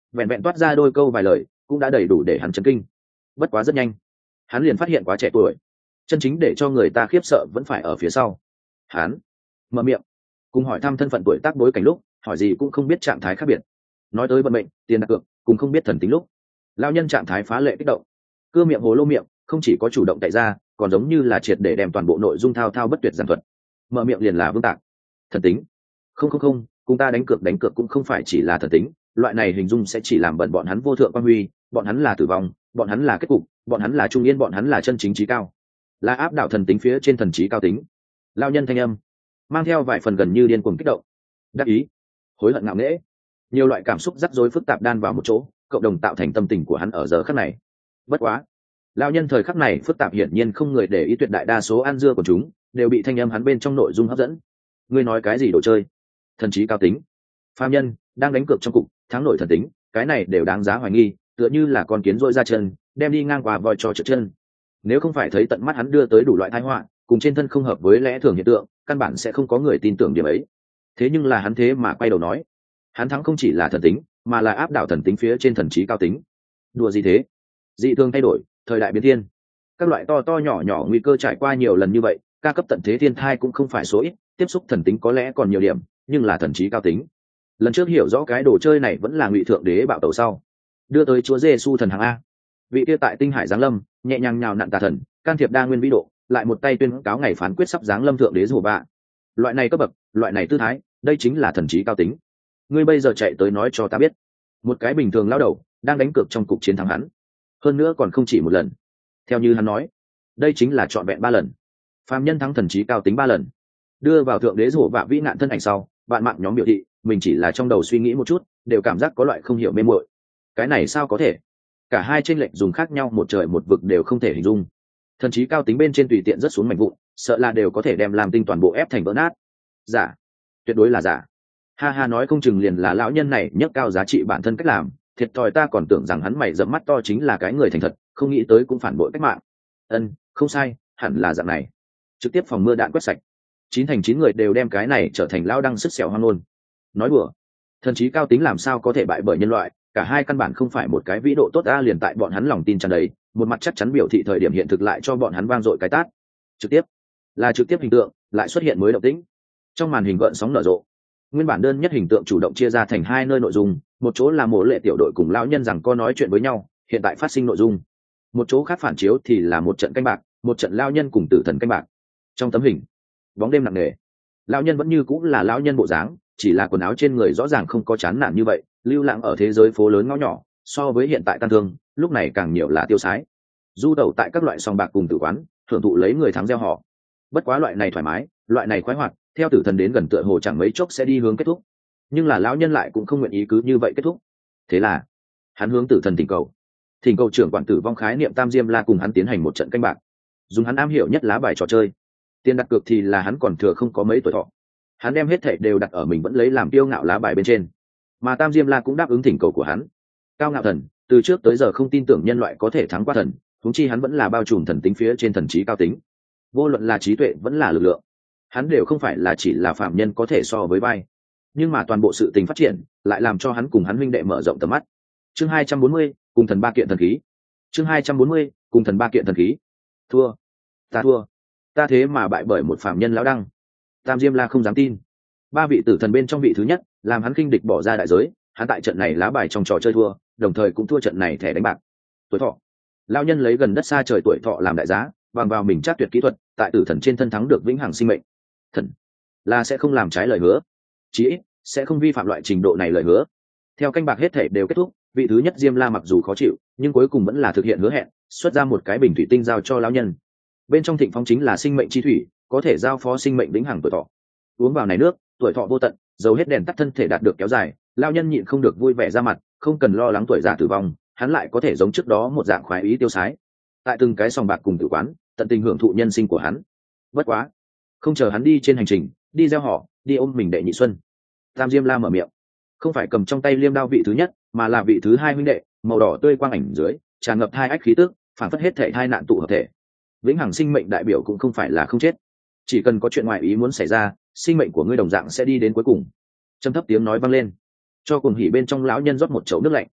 vẹn vẹn toát ra đôi câu vài lời cũng đã đầy đủ để hắn chấn kinh. Bất quá rất nhanh hắn liền phát hiện quá trẻ tuổi, chân chính để cho người ta khiếp sợ vẫn phải ở phía sau. Hắn mở miệng cùng hỏi thăm thân phận, tuổi tác, bối cảnh lúc hỏi gì cũng không biết, trạng thái khác biệt. Nói tới vận mệnh, tiền đặt cược cùng không biết thần tính lúc, lao nhân trạng thái phá lệ kích động, cưa miệng hồ lô miệng, không chỉ có chủ động tại ra, còn giống như là triệt để đem toàn bộ nội dung thao thao bất tuyệt giảng thuật. Mở miệng liền là vương tạc. Thần tính? Không không không, cùng ta đánh cược đánh cược cũng không phải chỉ là thần tính, loại này hình dung sẽ chỉ làm bận bọn hắn vô thượng quan huy, bọn hắn là tử vong, bọn hắn là kết cục, bọn hắn là trung yên, bọn hắn là chân chính trí cao, là áp đảo thần tính phía trên thần trí cao tính. Lao nhân thanh âm mang theo vài phần gần như điên cuồng kích động, đắc ý, hối hận ngạo nghễ, nhiều loại cảm xúc rắc rối phức tạp đan vào một chỗ, cộng đồng tạo thành tâm tình của hắn ở giờ khắc này. Bất quá lao nhân thời khắc này phức tạp hiển nhiên không người để ý, tuyệt đại đa số ăn dưa của chúng đều bị thanh âm hắn bên trong nội dung hấp dẫn. Ngươi nói cái gì đồ chơi? Thần trí cao tính? Phàm nhân đang đánh cược trong cục thắng nổi thần tính, cái này đều đáng giá hoài nghi, tựa như là con kiến rỗi ra chân đem đi ngang qua voi cho trượt chân. Nếu không phải thấy tận mắt hắn đưa tới đủ loại tai họa cùng trên thân không hợp với lẽ thường hiện tượng, căn bản sẽ không có người tin tưởng điểm ấy. Thế nhưng là hắn thế mà quay đầu nói hắn thắng không chỉ là thần tính, mà là áp đảo thần tính phía trên thần trí cao tính. Đùa gì thế? Dị thường thay đổi, thời đại biến thiên, các loại to to nhỏ nhỏ nguy cơ trải qua nhiều lần như vậy, ca cấp tận thế thiên thai cũng không phải số ít, tiếp xúc thần tính có lẽ còn nhiều điểm, nhưng là thần trí cao tính. Lần trước hiểu rõ cái đồ chơi này vẫn là Ngụy Thượng Đế bạo tẩu sau đưa tới Chúa Giêsu thần hàng a, vị kia tại tinh hải giáng lâm, nhẹ nhàng nhào nặn tà thần, can thiệp đa nguyên vĩ độ, lại một tay tuyên cáo ngày phán quyết sắp giáng lâm thượng đế rùa bạ. Loại này cấp bậc, loại này tư thái, đây chính là thần trí cao tính. Ngươi bây giờ chạy tới nói cho ta biết, một cái bình thường lao đầu đang đánh cược trong cục chiến thắng hắn, hơn nữa còn không chỉ một lần. Theo như hắn nói, đây chính là trọn vẹn ba lần. Phàm nhân thắng thần trí cao tính ba lần. Đưa vào thượng đế rủa vạ vĩ nạn thân ảnh sau, bạn mạng nhóm biểu thị mình chỉ là trong đầu suy nghĩ một chút, đều cảm giác có loại không hiểu mê muội. Cái này sao có thể? Cả hai chênh lệch dùng khác nhau một trời một vực đều không thể hình dung. Thần trí cao tính bên trên tùy tiện rất xuống mảnh vụn, sợ là đều có thể đem làm tinh toàn bộ ép thành vỡ nát. Giả, tuyệt đối là giả. Ha ha, nói không chừng liền là lão nhân này nhấc cao giá trị bản thân cách làm, thiệt thòi ta còn tưởng rằng hắn mày dẫm mắt to chính là cái người thành thật, không nghĩ tới cũng phản bội cách mạng. Ân, không sai, hẳn là dạng này. Trực tiếp phòng mưa đạn quét sạch, chín thành chín người đều đem cái này trở thành lao đăng sức xẻo hoang ngôn. Nói đùa, thần trí cao tính làm sao có thể bại bởi nhân loại, cả hai căn bản không phải một cái vĩ độ tốt a. Liền tại bọn hắn lòng tin tràn đầy, một mặt chắc chắn biểu thị thời điểm hiện thực lại cho bọn hắn vang dội cái tát. Trực tiếp là trực tiếp hình tượng lại xuất hiện mới động tĩnh. Trong màn hình gợn sóng nở rộ, nguyên bản đơn nhất hình tượng chủ động chia ra thành hai nơi nội dung, một chỗ là mộ lệ tiểu đội cùng lão nhân rằng có nói chuyện với nhau, hiện tại phát sinh nội dung. Một chỗ khác phản chiếu thì là một trận canh bạc, một trận lão nhân cùng tử thần canh bạc. Trong tấm hình, bóng đêm nặng nề, lão nhân vẫn như cũng là lão nhân bộ dáng, chỉ là quần áo trên người rõ ràng không có chán nản như vậy, lưu lãng ở thế giới phố lớn ngõ nhỏ, so với hiện tại tăng thương, lúc này càng nhiều là tiêu sái. Du đầu tại các loại sòng bạc cùng tử quán, thưởng thụ lấy người thắng gieo họ. Bất quá loại này thoải mái, loại này khoái hoạt, theo tử thần đến gần tựa hồ chẳng mấy chốc sẽ đi hướng kết thúc. Nhưng là lão nhân lại cũng không nguyện ý cứ như vậy kết thúc. Thế là hắn hướng tử thần thỉnh cầu, thỉnh cầu trưởng quản tử vong khái niệm Tam Diêm La cùng hắn tiến hành một trận canh bạc, dùng hắn am hiểu nhất lá bài trò chơi. Tiền đặt cược thì là hắn còn thừa không có mấy tuổi thọ, hắn đem hết thảy đều đặt ở mình vẫn lấy làm kiêu ngạo lá bài bên trên. Mà Tam Diêm La cũng đáp ứng thỉnh cầu của hắn. Cao ngạo thần từ trước tới giờ không tin tưởng nhân loại có thể thắng qua thần, huống chi hắn vẫn là bao trùm thần tính phía trên thần trí cao tính, vô luận là trí tuệ vẫn là lực lượng, hắn đều không phải là chỉ là phạm nhân có thể so với vai. Nhưng mà toàn bộ sự tình phát triển lại làm cho hắn cùng hắn huynh đệ mở rộng tầm mắt. Chương hai trăm bốn mươi, cùng thần ba kiện thần khí. Chương hai trăm bốn mươi, cùng thần ba kiện thần khí. Thua, ta thua, ta thế mà bại bởi một phạm nhân lão đăng. Tam Diêm La không dám tin. Ba vị tử thần bên trong vị thứ nhất, làm hắn kinh địch bỏ ra đại giới, hắn tại trận này lá bài trong trò chơi thua, đồng thời cũng thua trận này thẻ đánh bạc. Tuổi thọ, lão nhân lấy gần đất xa trời tuổi thọ làm đại giá, bằng vào mình chắc tuyệt kỹ thuật, tại tử thần trên thân thắng được vĩnh hằng sinh mệnh. Thần là sẽ không làm trái lời hứa, chí ít sẽ không vi phạm loại trình độ này lời hứa. Theo canh bạc hết thể đều kết thúc, vị thứ nhất Diêm La mặc dù khó chịu, nhưng cuối cùng vẫn là thực hiện hứa hẹn, xuất ra một cái bình thủy tinh giao cho lão nhân. Bên trong thịnh phong chính là sinh mệnh chi thủy, có thể giao phó sinh mệnh vĩnh hằng tuổi thọ. Uống vào này nước, tuổi thọ vô tận, dầu hết đèn tắt, thân thể đạt được kéo dài. Lão nhân nhịn không được vui vẻ ra mặt, không cần lo lắng tuổi già tử vong, hắn lại có thể giống trước đó một dạng khoái ý tiêu sái, tại từng cái sòng bạc cùng tử quán, tận tình hưởng thụ nhân sinh của hắn. Bất quá, không chờ hắn đi trên hành trình, đi gieo họ, đi ôm mình đệ nhị xuân, Tam Diêm La mở miệng, không phải cầm trong tay liêm đao vị thứ nhất, mà là vị thứ hai huynh đệ, màu đỏ tươi quang ảnh dưới, tràn ngập hai ách khí tức, phản phất hết thể hai nạn tụ hợp thể. Vĩnh hằng sinh mệnh đại biểu cũng không phải là không chết, chỉ cần có chuyện ngoại ý muốn xảy ra, sinh mệnh của ngươi đồng dạng sẽ đi đến cuối cùng. Trầm thấp tiếng nói vang lên, cho cùng hỉ bên trong lão nhân rót một chậu nước lạnh,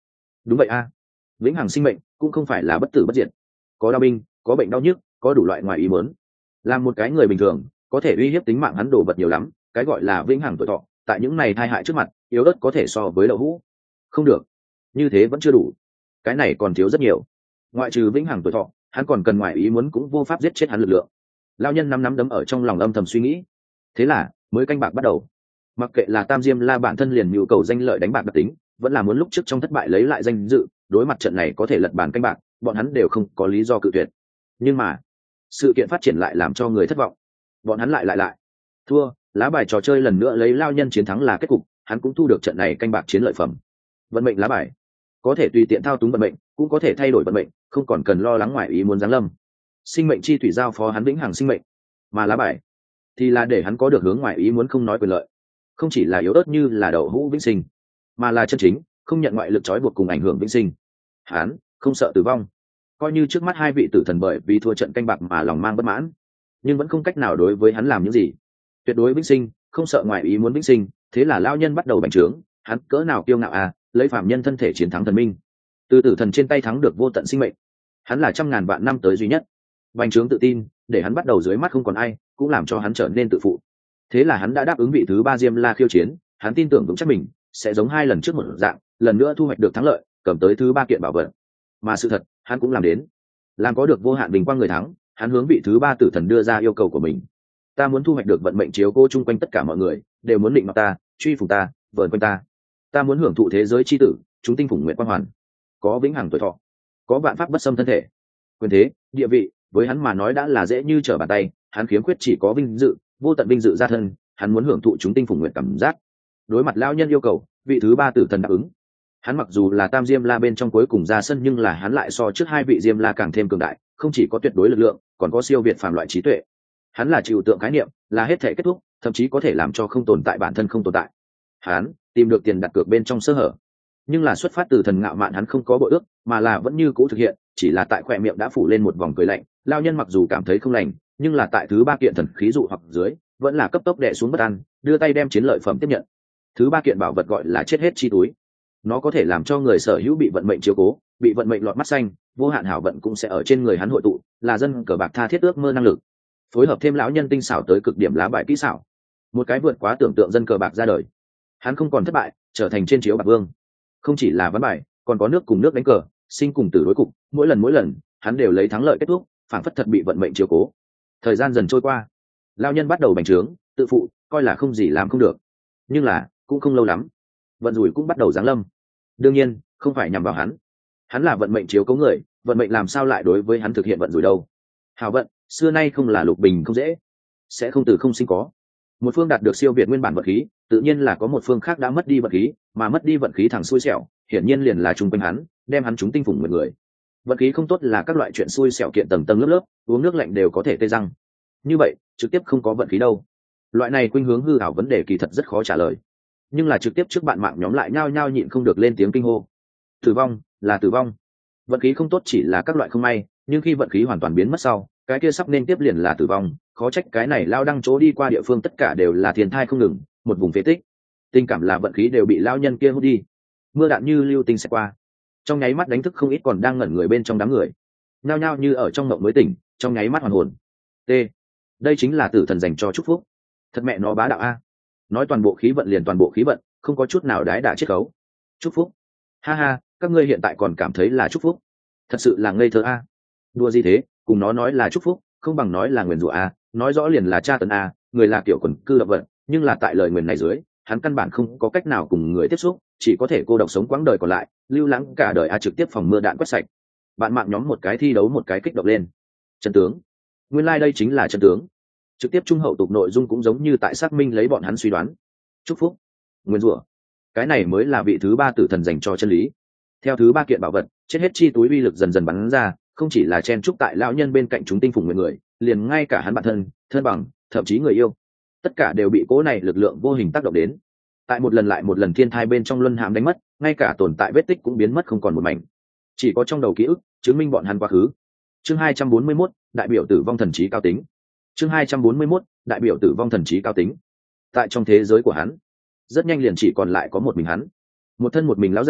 đúng vậy a, vĩnh hằng sinh mệnh cũng không phải là bất tử bất diệt, có đau binh, có bệnh đau nhức, có đủ loại ngoài ý muốn. Làm một cái người bình thường có thể uy hiếp tính mạng hắn đồ vật nhiều lắm, cái gọi là vĩnh hằng tuổi thọ tại những này tai hại trước mặt yếu ớt có thể so với đậu hũ. Không được, như thế vẫn chưa đủ, cái này còn thiếu rất nhiều. Ngoại trừ vĩnh hằng tuổi thọ, hắn còn cần ngoài ý muốn cũng vô pháp giết chết hắn lực lượng. Lao nhân nắm nắm đấm ở trong lòng âm thầm suy nghĩ. Thế là mới canh bạc bắt đầu. Mặc kệ là Tam Diêm La bản thân liền nhu cầu danh lợi đánh bạc đặc tính, vẫn là muốn lúc trước trong thất bại lấy lại danh dự, đối mặt trận này có thể lật bàn canh bạc, bọn hắn đều không có lý do cự tuyệt. Nhưng mà sự kiện phát triển lại làm cho người thất vọng. Bọn hắn lại lại lại thua. Lá bài trò chơi lần nữa lấy Lao nhân chiến thắng là kết cục, hắn cũng thu được trận này canh bạc chiến lợi phẩm. Vận mệnh lá bài có thể tùy tiện thao túng vận mệnh, cũng có thể thay đổi vận mệnh, không còn cần lo lắng ngoại ý muốn giáng lâm. Sinh mệnh chi thủy giao phó hắn vĩnh hằng sinh mệnh, mà lá bài thì là để hắn có được hướng ngoại ý muốn không nói quyền lợi, không chỉ là yếu ớt như là đậu hũ vĩnh sinh, mà là chân chính không nhận ngoại lực trói buộc cùng ảnh hưởng vĩnh sinh. Hắn không sợ tử vong, coi như trước mắt hai vị tử thần bởi vì thua trận canh bạc mà lòng mang bất mãn, nhưng vẫn không cách nào đối với hắn làm những gì. Tuyệt đối vĩnh sinh, không sợ ngoại ý muốn vĩnh sinh. Thế là Lao nhân bắt đầu bành trướng, hắn cỡ nào kiêu ngạo à, lấy phạm nhân thân thể chiến thắng thần minh, từ tử thần trên tay thắng được vô tận sinh mệnh. Hắn là trăm ngàn vạn năm tới duy nhất. Bành trướng tự tin để hắn bắt đầu dưới mắt không còn ai, cũng làm cho hắn trở nên tự phụ. Thế là hắn đã đáp ứng vị thứ ba Diêm La khiêu chiến. Hắn tin tưởng vững chắc mình sẽ giống hai lần trước một dạng, lần nữa thu hoạch được thắng lợi, cầm tới thứ ba kiện bảo vật. Mà sự thật hắn cũng làm đến, làm có được vô hạn bình quang người thắng. Hắn hướng vị thứ ba tử thần đưa ra yêu cầu của mình: ta muốn thu hoạch được vận mệnh chiếu cố chung quanh tất cả mọi người đều muốn định mặt ta, truy phục ta, vờn quanh ta. Ta muốn hưởng thụ thế giới chi tử, chúng tinh phủng nguyện quang hoàn, có vĩnh hằng tuổi thọ, có vạn pháp bất xâm thân thể. Quyền thế, địa vị với hắn mà nói đã là dễ như trở bàn tay. Hắn khiếm khuyết chỉ có vinh dự, vô tận vinh dự gia thân. Hắn muốn hưởng thụ chúng tinh phủng nguyện cảm giác. Đối mặt Lao nhân yêu cầu, vị thứ ba tử thần đáp ứng. Hắn mặc dù là Tam Diêm La bên trong cuối cùng ra sân, nhưng là hắn lại so trước hai vị Diêm La càng thêm cường đại, không chỉ có tuyệt đối lực lượng, còn có siêu việt phàm loại trí tuệ. Hắn là trừu tượng khái niệm, là hết thể kết thúc, thậm chí có thể làm cho không tồn tại bản thân không tồn tại. Hắn tìm được tiền đặt cược bên trong sơ hở, nhưng là xuất phát từ thần ngạo mạn, hắn không có bội ước, mà là vẫn như cũ thực hiện, chỉ là tại khỏe miệng đã phủ lên một vòng cười lạnh. Lao nhân mặc dù cảm thấy không lành, nhưng là tại thứ ba kiện thần khí dụ hoặc dưới, vẫn là cấp tốc đè xuống bất an, đưa tay đem chiến lợi phẩm tiếp nhận. Thứ ba kiện bảo vật gọi là chết hết chi túi. Nó có thể làm cho người sở hữu bị vận mệnh chiếu cố, bị vận mệnh lọt mắt xanh, vô hạn hảo vận cũng sẽ ở trên người hắn hội tụ, là dân cờ bạc tha thiết ước mơ năng lực. Phối hợp thêm lão nhân tinh xảo tới cực điểm lá bài kỹ xảo, một cái vượt quá tưởng tượng dân cờ bạc ra đời. Hắn không còn thất bại, trở thành trên chiếu bạc vương. Không chỉ là ván bài, còn có nước cùng nước đánh cờ, sinh cùng tử đối cục, mỗi lần mỗi lần hắn đều lấy thắng lợi kết thúc, phảng phất thật bị vận mệnh chiếu cố. Thời gian dần trôi qua, lão nhân bắt đầu bành trướng, tự phụ, coi là không gì làm không được. Nhưng là cũng không lâu lắm, vận rủi cũng bắt đầu giáng lâm. Đương nhiên không phải nhằm vào hắn, hắn là vận mệnh chiếu cố người, vận mệnh làm sao lại đối với hắn thực hiện vận rủi đâu. Hảo vận xưa nay không là lục bình không dễ, sẽ không từ không sinh có. Một phương đạt được siêu việt nguyên bản vận khí, tự nhiên là có một phương khác đã mất đi vận khí, mà mất đi vận khí thằng xui xẻo hiển nhiên liền là trung quanh hắn, đem hắn chúng tinh phủng một người. Vận khí không tốt là các loại chuyện xui xẻo kiện tầng tầng lớp lớp, uống nước lạnh đều có thể tê răng. Như vậy trực tiếp không có vận khí đâu. Loại này khuynh hướng hư ảo vấn đề kỳ thật rất khó trả lời, nhưng là trực tiếp trước bạn mạng nhóm lại nhao nhao nhịn không được lên tiếng kinh hô. Tử vong là tử vong. Vận khí không tốt chỉ là các loại không may, nhưng khi vận khí hoàn toàn biến mất sau, cái kia sắp nên tiếp liền là tử vong. Khó trách cái này Lao đăng chỗ đi qua địa phương tất cả đều là thiên thai không ngừng, một vùng phế tích. Tình cảm là vận khí đều bị Lao nhân kia hút đi. Mưa đạn như lưu tinh sẽ qua, trong nháy mắt đánh thức không ít còn đang ngẩn người bên trong đám người, nhao nhao như ở trong mộng mới tỉnh, trong nháy mắt hoàn hồn. T, đây chính là tử thần dành cho chúc phúc. Thật mẹ nó bá đạo a. Nói toàn bộ khí vận liền toàn bộ khí vận, không có chút nào đái đả chiết khấu. Chúc phúc, ha ha, các ngươi hiện tại còn cảm thấy là chúc phúc, thật sự là ngây thơ a. Đùa gì thế, cùng nó nói là chúc phúc không bằng nói là nguyền rủa a, nói rõ liền là tra tấn a. Người là kiểu quần cư động vật, nhưng là tại lời nguyền này dưới, hắn căn bản không có cách nào cùng người tiếp xúc, chỉ có thể cô độc sống quãng đời còn lại, lưu lãng cả đời a. Trực tiếp phòng mưa đạn quét sạch. Bạn mạng nhóm một cái thi đấu một cái kích động lên. Chân tướng, nguyên lai、like、đây chính là chân tướng. Trực tiếp trung hậu tục nội dung cũng giống như tại xác minh lấy bọn hắn suy đoán. Chúc phúc, nguyên rủa, cái này mới là vị thứ ba tử thần dành cho chân lý. Theo thứ ba kiện bảo vật chết hết chi túi uy lực dần dần bắn ra, không chỉ là chen trúc tại lão nhân bên cạnh chúng tinh phùng người người, liền ngay cả hắn bản thân, thân bằng, thậm chí người yêu, tất cả đều bị cố này lực lượng vô hình tác động đến. Tại một lần lại một lần thiên thai bên trong luân hãm đánh mất, ngay cả tồn tại vết tích cũng biến mất không còn một mảnh, chỉ có trong đầu ký ức chứng minh bọn hắn quá khứ. Chương hai trăm bốn mươi mốt, đại biểu tử vong thần trí cao tính. Chương hai trăm bốn mươi mốt, đại biểu tử vong thần trí cao tính. Tại trong thế giới của hắn, rất nhanh liền chỉ còn lại có một mình hắn, một thân một mình lão giả,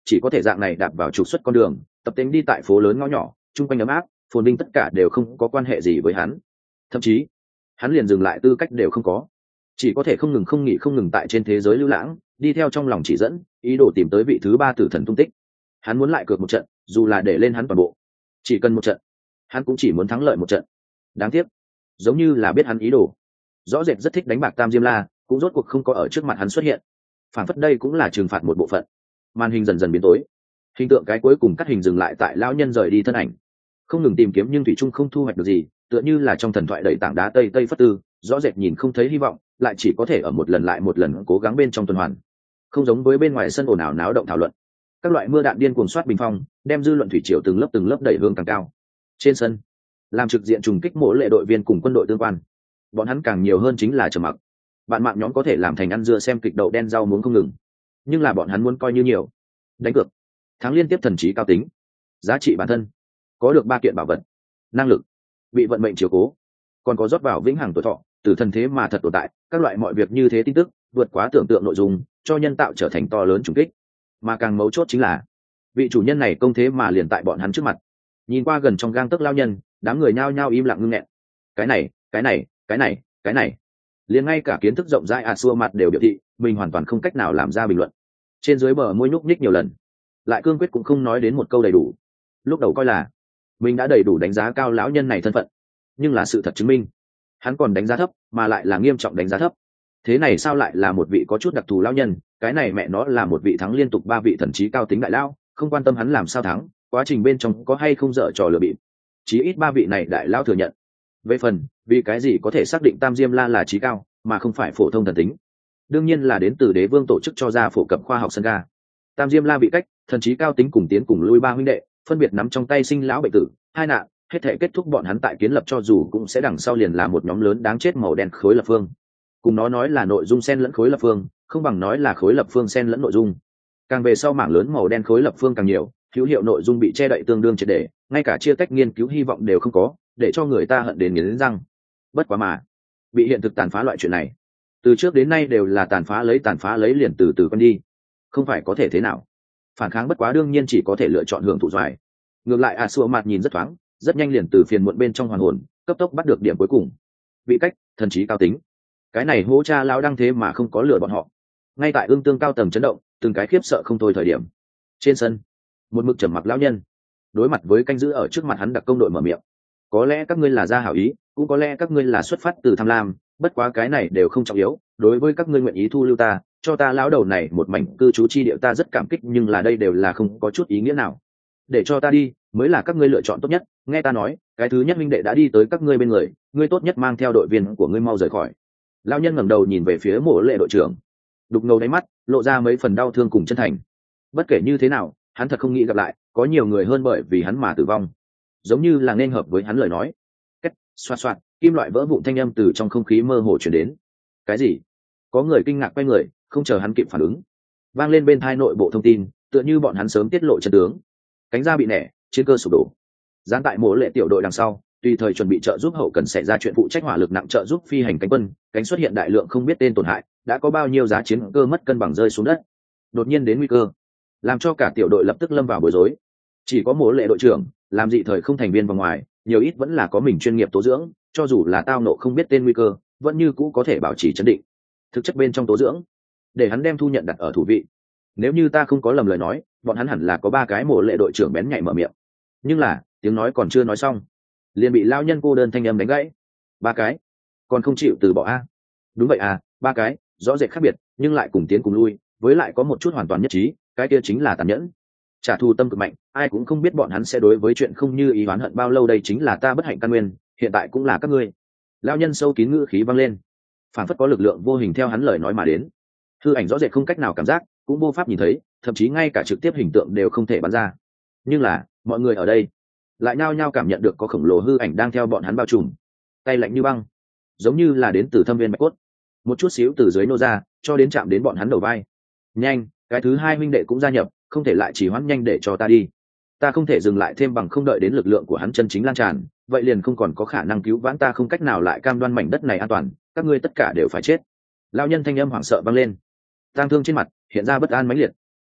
chỉ có thể dạng này đạp vào trục xuất con đường, tập tính đi tại phố lớn ngõ nhỏ, chung quanh ấm áp phồn vinh, tất cả đều không có quan hệ gì với hắn. Thậm chí hắn liền dừng lại tư cách đều không có, chỉ có thể không ngừng không nghỉ không ngừng tại trên thế giới lưu lãng, đi theo trong lòng chỉ dẫn, ý đồ tìm tới vị thứ ba tử thần tung tích. Hắn muốn lại cược một trận, dù là để lên hắn toàn bộ, chỉ cần một trận, hắn cũng chỉ muốn thắng lợi một trận. Đáng tiếc, giống như là biết hắn ý đồ, rõ rệt rất thích đánh bạc Tam Diêm La, cũng rốt cuộc không có ở trước mặt hắn xuất hiện. Phản phất đây cũng là trừng phạt một bộ phận. Màn hình dần dần biến tối, hình tượng cái cuối cùng cắt hình dừng lại tại lão nhân rời đi thân ảnh, không ngừng tìm kiếm nhưng thủy trung không thu hoạch được gì, tựa như là trong thần thoại đẩy tảng đá tây tây phất tư, rõ rệt nhìn không thấy hy vọng, lại chỉ có thể ở một lần lại một lần cố gắng bên trong tuần hoàn. Không giống với bên ngoài sân ồn ào náo động thảo luận, các loại mưa đạn điên cuồng soát bình phong, đem dư luận thủy triều từng lớp từng lớp đẩy hướng càng cao. Trên sân, làm trực diện trùng kích mỗi lệ đội viên cùng quân đội tương quan, bọn hắn càng nhiều hơn chính là trầm mặc. Bạn mạng nhóm có thể làm thành ăn dưa xem kịch đậu đen rau muống không ngừng, nhưng là bọn hắn muốn coi như nhiều. Đánh cược, thắng liên tiếp thần trí cao tính, giá trị bản thân, có được ba kiện bảo vật, năng lực, bị vận mệnh chiếu cố, còn có rót vào vĩnh hằng tuổi thọ, từ thần thế mà thật tồn tại, các loại mọi việc như thế tin tức, vượt quá tưởng tượng nội dung, cho nhân tạo trở thành to lớn trùng kích. Mà càng mấu chốt chính là, vị chủ nhân này công thế mà liền tại bọn hắn trước mặt. Nhìn qua gần trong gang tấc lao nhân, đám người nhao nhao im lặng ngưng nghẹn. Cái này, cái này, cái này, cái này. Liền ngay cả kiến thức rộng rãi à xua mặt đều biểu thị, mình hoàn toàn không cách nào làm ra bình luận. Trên dưới bờ môi nhúc nhích nhiều lần, lại cương quyết cũng không nói đến một câu đầy đủ. Lúc đầu coi là mình đã đầy đủ đánh giá cao lão nhân này thân phận, nhưng là sự thật chứng minh, hắn còn đánh giá thấp, mà lại là nghiêm trọng đánh giá thấp. Thế này sao lại là một vị có chút đặc thù lão nhân, cái này mẹ nó là một vị thắng liên tục ba vị thần trí cao tính đại lão, không quan tâm hắn làm sao thắng, quá trình bên trong có hay không dở trò lừa bịp, chí ít ba vị này đại lão thừa nhận. Về phần vì cái gì có thể xác định Tam Diêm La là trí cao mà không phải phổ thông thần tính, đương nhiên là đến từ đế vương tổ chức cho ra phổ cập khoa học sân ga. Tam Diêm La bị cách, thần trí cao tính cùng tiến cùng lui ba huynh đệ phân biệt nắm trong tay sinh lão bệnh tử hai nạn, hết thể kết thúc bọn hắn tại kiến lập, cho dù cũng sẽ đằng sau liền là một nhóm lớn đáng chết màu đen khối lập phương. Cùng nó nói là nội dung xen lẫn khối lập phương, không bằng nói là khối lập phương xen lẫn nội dung. Càng về sau mảng lớn màu đen khối lập phương càng nhiều, hữu hiệu nội dung bị che đậy tương đương triệt để, ngay cả chia tách nghiên cứu hy vọng đều không có, để cho người ta hận đến nghiến răng. Bất quá mà bị hiện thực tàn phá loại chuyện này, từ trước đến nay đều là tàn phá lấy tàn phá lấy liền từ từ con đi, không phải có thể thế nào. Phản kháng bất quá đương nhiên chỉ có thể lựa chọn hưởng thụ doài. Ngược lại à xua mặt nhìn rất thoáng, rất nhanh liền từ phiền muộn bên trong hoàn hồn, cấp tốc bắt được điểm cuối cùng. Vị cách, thần trí cao tính, cái này hố cha lão đăng thế mà không có lừa bọn họ. Ngay tại ương tương cao tầng chấn động, từng cái khiếp sợ không thôi thời điểm, trên sân một mực trầm mặc lão nhân đối mặt với canh giữ ở trước mặt hắn đặc công đội mở miệng. Có lẽ các ngươi là ra hảo ý, cũng có lẽ các ngươi là xuất phát từ tham lam, bất quá cái này đều không trọng yếu. Đối với các ngươi nguyện ý thu lưu ta, cho ta lão đầu này một mảnh cư trú chi địa, ta rất cảm kích, nhưng là đây đều là không có chút ý nghĩa nào. Để cho ta đi mới là các ngươi lựa chọn tốt nhất. Nghe ta nói, cái thứ nhất minh đệ đã đi tới các ngươi bên người, ngươi tốt nhất mang theo đội viên của ngươi mau rời khỏi. Lão nhân ngẩng đầu nhìn về phía Mộ Lệ đội trưởng, đục ngầu đáy mắt lộ ra mấy phần đau thương cùng chân thành. Bất kể như thế nào, hắn thật không nghĩ gặp lại có nhiều người hơn bởi vì hắn mà tử vong, giống như là nên hợp với hắn lời nói. Cách xoạt xoạt, kim loại vỡ vụn thanh âm từ trong không khí mơ hồ truyền đến. Cái gì? Có người kinh ngạc quay người, không chờ hắn kịp phản ứng, vang lên bên tai nội bộ thông tin, tựa như bọn hắn sớm tiết lộ chân tướng. Cánh ra bị nẻ, chiến cơ sụp đổ. Gián tại Mộ Lệ tiểu đội đằng sau, tùy thời chuẩn bị trợ giúp hậu cần xảy ra chuyện, phụ trách hỏa lực nặng trợ giúp phi hành cánh quân, cánh xuất hiện đại lượng không biết tên tổn hại, đã có bao nhiêu giá chiến cơ mất cân bằng rơi xuống đất. Đột nhiên đến nguy cơ, làm cho cả tiểu đội lập tức lâm vào bối rối. Chỉ có Mộ Lệ đội trưởng làm dị thời không thành viên vào ngoài, nhiều ít vẫn là có mình chuyên nghiệp tố dưỡng, cho dù là tao nộ không biết tên nguy cơ, vẫn như cũ có thể bảo trì trấn định. Thực chất bên trong tố dưỡng, để hắn đem thu nhận đặt ở thủ vị. Nếu như ta không có lầm lời nói, bọn hắn hẳn là có ba cái. Mộ Lệ đội trưởng bén nhạy mở miệng, nhưng là tiếng nói còn chưa nói xong, liền bị lao nhân cô đơn thanh âm đánh gãy. Ba cái? Còn không chịu từ bỏ a? Đúng vậy à, ba cái, rõ rệt khác biệt, nhưng lại cùng tiến cùng lui, với lại có một chút hoàn toàn nhất trí, cái kia chính là tàn nhẫn, trả thù tâm cực mạnh. Ai cũng không biết bọn hắn sẽ đối với chuyện không như ý oán hận bao lâu, đây chính là ta bất hạnh căn nguyên, hiện tại cũng là các ngươi. Lao nhân sâu kín ngữ khí vang lên, phản phất có lực lượng vô hình theo hắn lời nói mà đến. Hư ảnh rõ rệt không cách nào cảm giác, cũng vô pháp nhìn thấy, thậm chí ngay cả trực tiếp hình tượng đều không thể bắn ra. Nhưng là mọi người ở đây lại nhao nhao cảm nhận được có khổng lồ hư ảnh đang theo bọn hắn bao trùm, tay lạnh như băng, giống như là đến từ thâm viên bạch cốt, một chút xíu từ dưới nô ra cho đến chạm đến bọn hắn đầu vai. Nhanh, cái thứ hai huynh đệ cũng gia nhập, không thể lại chỉ hoãn, nhanh để cho ta đi. Ta không thể dừng lại thêm, bằng không đợi đến lực lượng của hắn chân chính lan tràn, vậy liền không còn có khả năng cứu vãn, ta không cách nào lại cam đoan mảnh đất này an toàn, các ngươi tất cả đều phải chết. Lão nhân thanh âm hoảng sợ vang lên, tang thương trên mặt hiện ra bất an mãnh liệt.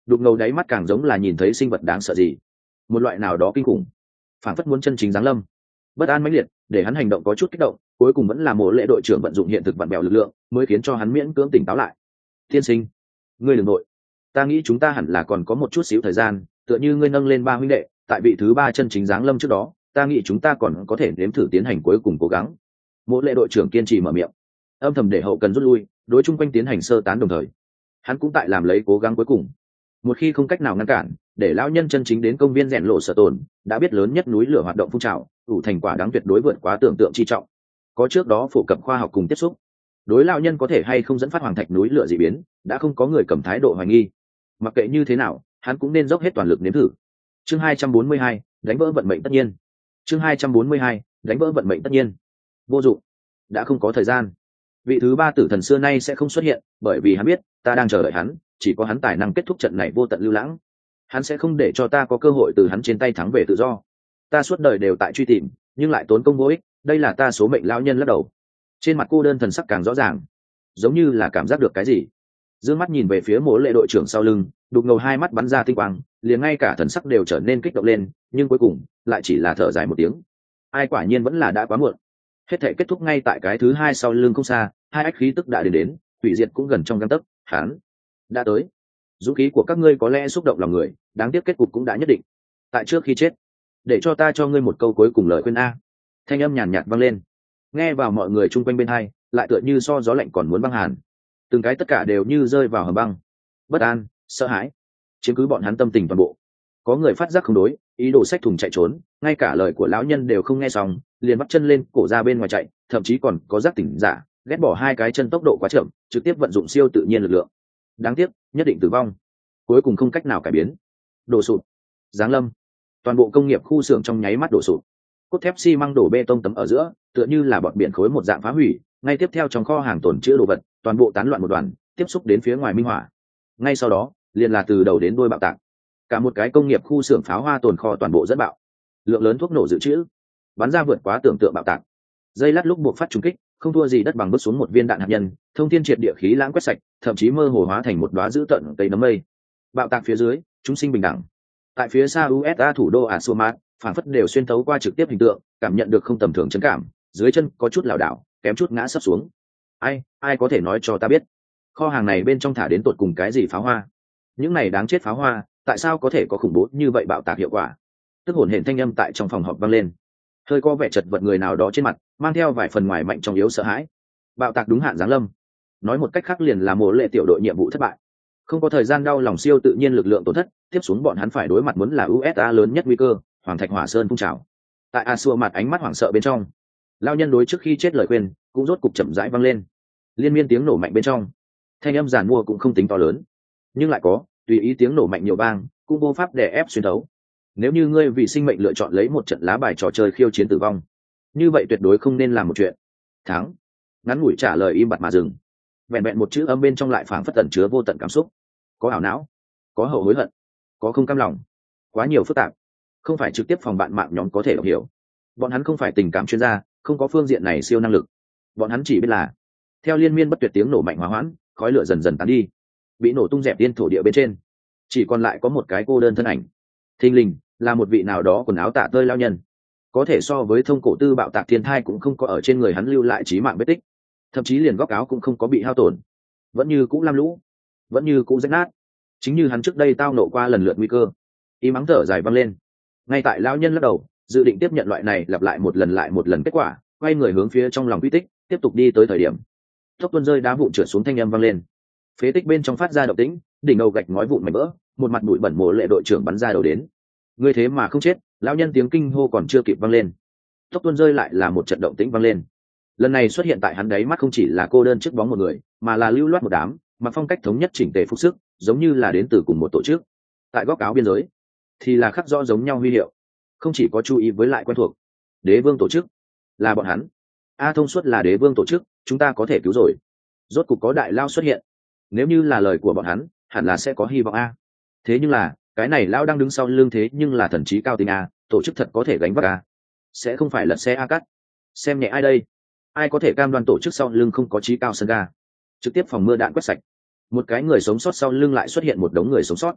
đục ngầu đáy mắt càng giống là nhìn thấy sinh vật đáng sợ gì, một loại nào đó kinh khủng, phản phất muốn chân chính giáng lâm. Bất an mãnh liệt để hắn hành động có chút kích động, cuối cùng vẫn là Mộ Lệ đội trưởng vận dụng hiện thực vặn bèo lực lượng mới khiến cho hắn miễn cưỡng tỉnh táo lại. Tiên sinh, ngươi đừng nội, ta nghĩ chúng ta hẳn là còn có một chút xíu thời gian, tựa như ngươi nâng lên ba huynh đệ, tại vị thứ ba chân chính giáng lâm trước đó, ta nghĩ chúng ta còn có thể nếm thử tiến hành cuối cùng cố gắng. Mộ Lệ đội trưởng kiên trì mở miệng, âm thầm để hậu cần rút lui, đối chung quanh tiến hành sơ tán đồng thời, hắn cũng tại làm lấy cố gắng cuối cùng. Một khi không cách nào ngăn cản, để lão nhân chân chính đến công viên rèn lộ sở tồn, đã biết lớn nhất núi lửa hoạt động phun trào, đủ thành quả đáng tuyệt đối vượt quá tưởng tượng chi trọng. Có trước đó phổ cập khoa học cùng tiếp xúc, đối lão nhân có thể hay không dẫn phát hoàng thạch núi lửa dị biến, đã không có người cầm thái độ hoài nghi. Mặc kệ như thế nào, hắn cũng nên dốc hết toàn lực nếm thử. Chương hai trăm bốn mươi hai, đánh vỡ vận mệnh tất nhiên. Chương hai trăm bốn mươi hai, đánh vỡ vận mệnh tất nhiên. Vô dụng, đã không có thời gian. Vị thứ ba tử thần xưa nay sẽ không xuất hiện, bởi vì hắn biết ta đang chờ đợi hắn, chỉ có hắn tài năng kết thúc trận này vô tận lưu lãng. Hắn sẽ không để cho ta có cơ hội từ hắn trên tay thắng về tự do. Ta suốt đời đều tại truy tìm, nhưng lại tốn công vô ích, đây là ta số mệnh lão nhân lắc đầu. Trên mặt cô đơn thần sắc càng rõ ràng, giống như là cảm giác được cái gì. Dương mắt nhìn về phía Mộ Lệ đội trưởng sau lưng, đục ngầu hai mắt bắn ra tinh quang, liền ngay cả thần sắc đều trở nên kích động lên, nhưng cuối cùng lại chỉ là thở dài một tiếng. Ai quả nhiên vẫn là đã quá muộn. Hết thể kết thúc ngay tại cái thứ hai sau lưng không xa, hai ách khí tức đã đến đến, hủy diệt cũng gần trong gang tấc, hắn đã tới. Dũng khí của các ngươi có lẽ xúc động lòng người, đáng tiếc kết cục cũng đã nhất định. Tại trước khi chết, để cho ta cho ngươi một câu cuối cùng lời khuyên a. Thanh âm nhàn nhạt vang lên, nghe vào mọi người chung quanh bên hai, lại tựa như so gió lạnh còn muốn băng hàn. Từng cái tất cả đều như rơi vào hầm băng, bất an, sợ hãi, chiếm cứ bọn hắn tâm tình toàn bộ. Có người phát giác không đối, ý đồ xách thùng chạy trốn, ngay cả lời của lão nhân đều không nghe xong, liền bắt chân lên cổ ra bên ngoài chạy, thậm chí còn có giác tỉnh giả ghét bỏ hai cái chân tốc độ quá chậm, trực tiếp vận dụng siêu tự nhiên lực lượng. Đáng tiếc, nhất định tử vong, cuối cùng không cách nào cải biến. Đổ sụp, giáng lâm, toàn bộ công nghiệp khu xưởng trong nháy mắt đổ sụp. Cốt thép xi măng đổ bê tông tấm ở giữa, tựa như là bọt biển khối một dạng phá hủy. Ngay tiếp theo trong kho hàng tồn trữ đồ vật, toàn bộ tán loạn một đoàn, tiếp xúc đến phía ngoài minh hỏa. Ngay sau đó, liền là từ đầu đến đuôi bạo tạc. Cả một cái công nghiệp khu xưởng pháo hoa tồn kho toàn bộ dẫn bạo, lượng lớn thuốc nổ dự trữ bắn ra vượt quá tưởng tượng bạo tạc. Dây lát lúc buộc phát trúng kích, không thua gì đất bằng bước xuống một viên đạn hạt nhân, thông thiên triệt địa khí lãng quét sạch, thậm chí mơ hồ hóa thành một đóa dữ tợn cây nấm mây. Bạo tạc phía dưới, chúng sinh bình đẳng. Tại phía xa u ét a thủ đô Asumat, phản phất đều xuyên thấu qua trực tiếp hình tượng, cảm nhận được không tầm thường chấn cảm, dưới chân có chút lảo đảo, kém chút ngã sấp xuống. Ai, ai có thể nói cho ta biết, kho hàng này bên trong thả đến tột cùng cái gì pháo hoa? Những này đáng chết pháo hoa, tại sao có thể có khủng bố như vậy bạo tạc hiệu quả? Tức hồn hển thanh âm tại trong phòng họp vang lên, hơi có vẻ chật vật người nào đó trên mặt mang theo vài phần ngoài mạnh trong yếu sợ hãi. Bạo tạc đúng hạn giáng lâm, nói một cách khác liền là Mộ Lệ tiểu đội nhiệm vụ thất bại, không có thời gian đau lòng siêu tự nhiên lực lượng tổn thất, tiếp xuống bọn hắn phải đối mặt muốn là u ét a lớn nhất nguy cơ, hoàng thạch hỏa sơn phun trào. Tại a xua mặt ánh mắt hoảng sợ bên trong, lao nhân đối trước khi chết lời khuyên cũng rốt cục chậm rãi vang lên. Liên miên tiếng nổ mạnh bên trong, thanh âm giàn mua cũng không tính to lớn, nhưng lại có tùy ý tiếng nổ mạnh nhiều vang, cũng vô pháp đè ép xuyên thấu. Nếu như ngươi vì sinh mệnh lựa chọn lấy một trận lá bài trò chơi khiêu chiến tử vong, như vậy tuyệt đối không nên làm một chuyện thắng. Ngắn ngủi trả lời im bặt mà dừng, vẹn vẹn một chữ âm bên trong lại phảng phất tẩn chứa vô tận cảm xúc, có ảo não, có hậu hối hận, có không cam lòng, quá nhiều phức tạp, không phải trực tiếp phòng bạn mạng nhóm có thể đọc hiểu. Bọn hắn không phải tình cảm chuyên gia, không có phương diện này siêu năng lực. Bọn hắn chỉ biết là theo liên miên bất tuyệt tiếng nổ mạnh hòa hoãn, khói lửa dần dần tán đi, bị nổ tung dẹp tiên thổ địa bên trên, chỉ còn lại có một cái cô đơn thân ảnh. Thình lình là một vị nào đó quần áo tả tơi lao nhân, có thể so với thông cổ tư bạo tạc thiên thai cũng không có ở trên người hắn lưu lại chí mạng vết tích, thậm chí liền góc áo cũng không có bị hao tổn, vẫn như cũ lam lũ, vẫn như cũ rách nát, chính như hắn trước đây tao nộ qua lần lượt nguy cơ. Y mắng thở dài văng lên, ngay tại lao nhân lắc đầu dự định tiếp nhận loại này lặp lại một lần lại một lần kết quả, quay người hướng phía trong lòng quy tích tiếp tục đi tới thời điểm, tốc tuôn rơi đá vụn trượt xuống thanh âm vang lên, phế tích bên trong phát ra động tĩnh, đỉnh đầu gạch ngói vụn mảnh vỡ, một mặt bụi bẩn Mộ Lệ đội trưởng bắn ra đầu đến. Ngươi thế mà không chết! Lão nhân tiếng kinh hô còn chưa kịp vang lên, tốc tuôn rơi lại là một trận động tĩnh vang lên. Lần này xuất hiện tại hắn đáy mắt không chỉ là cô đơn trước bóng một người, mà là lưu loát một đám, mặc phong cách thống nhất chỉnh tề phục sức, giống như là đến từ cùng một tổ chức. Tại góc áo biên giới thì là khắc rõ giống nhau huy hiệu, không chỉ có chú ý với lại quen thuộc. Đế vương tổ chức, là bọn hắn. A thông suốt là đế vương tổ chức, chúng ta có thể cứu rồi. Rốt cục có đại lao xuất hiện, nếu như là lời của bọn hắn hẳn là sẽ có hy vọng a. Thế nhưng là cái này lao đang đứng sau lưng thế nhưng là thần trí cao tinh a, tổ chức thật có thể gánh vác a, sẽ không phải lật xe a cắt. Xem nhẹ ai đây? Ai có thể cam đoan tổ chức sau lưng không có trí cao sân ga, trực tiếp phòng mưa đạn quét sạch. Một cái người sống sót sau lưng lại xuất hiện một đống người sống sót,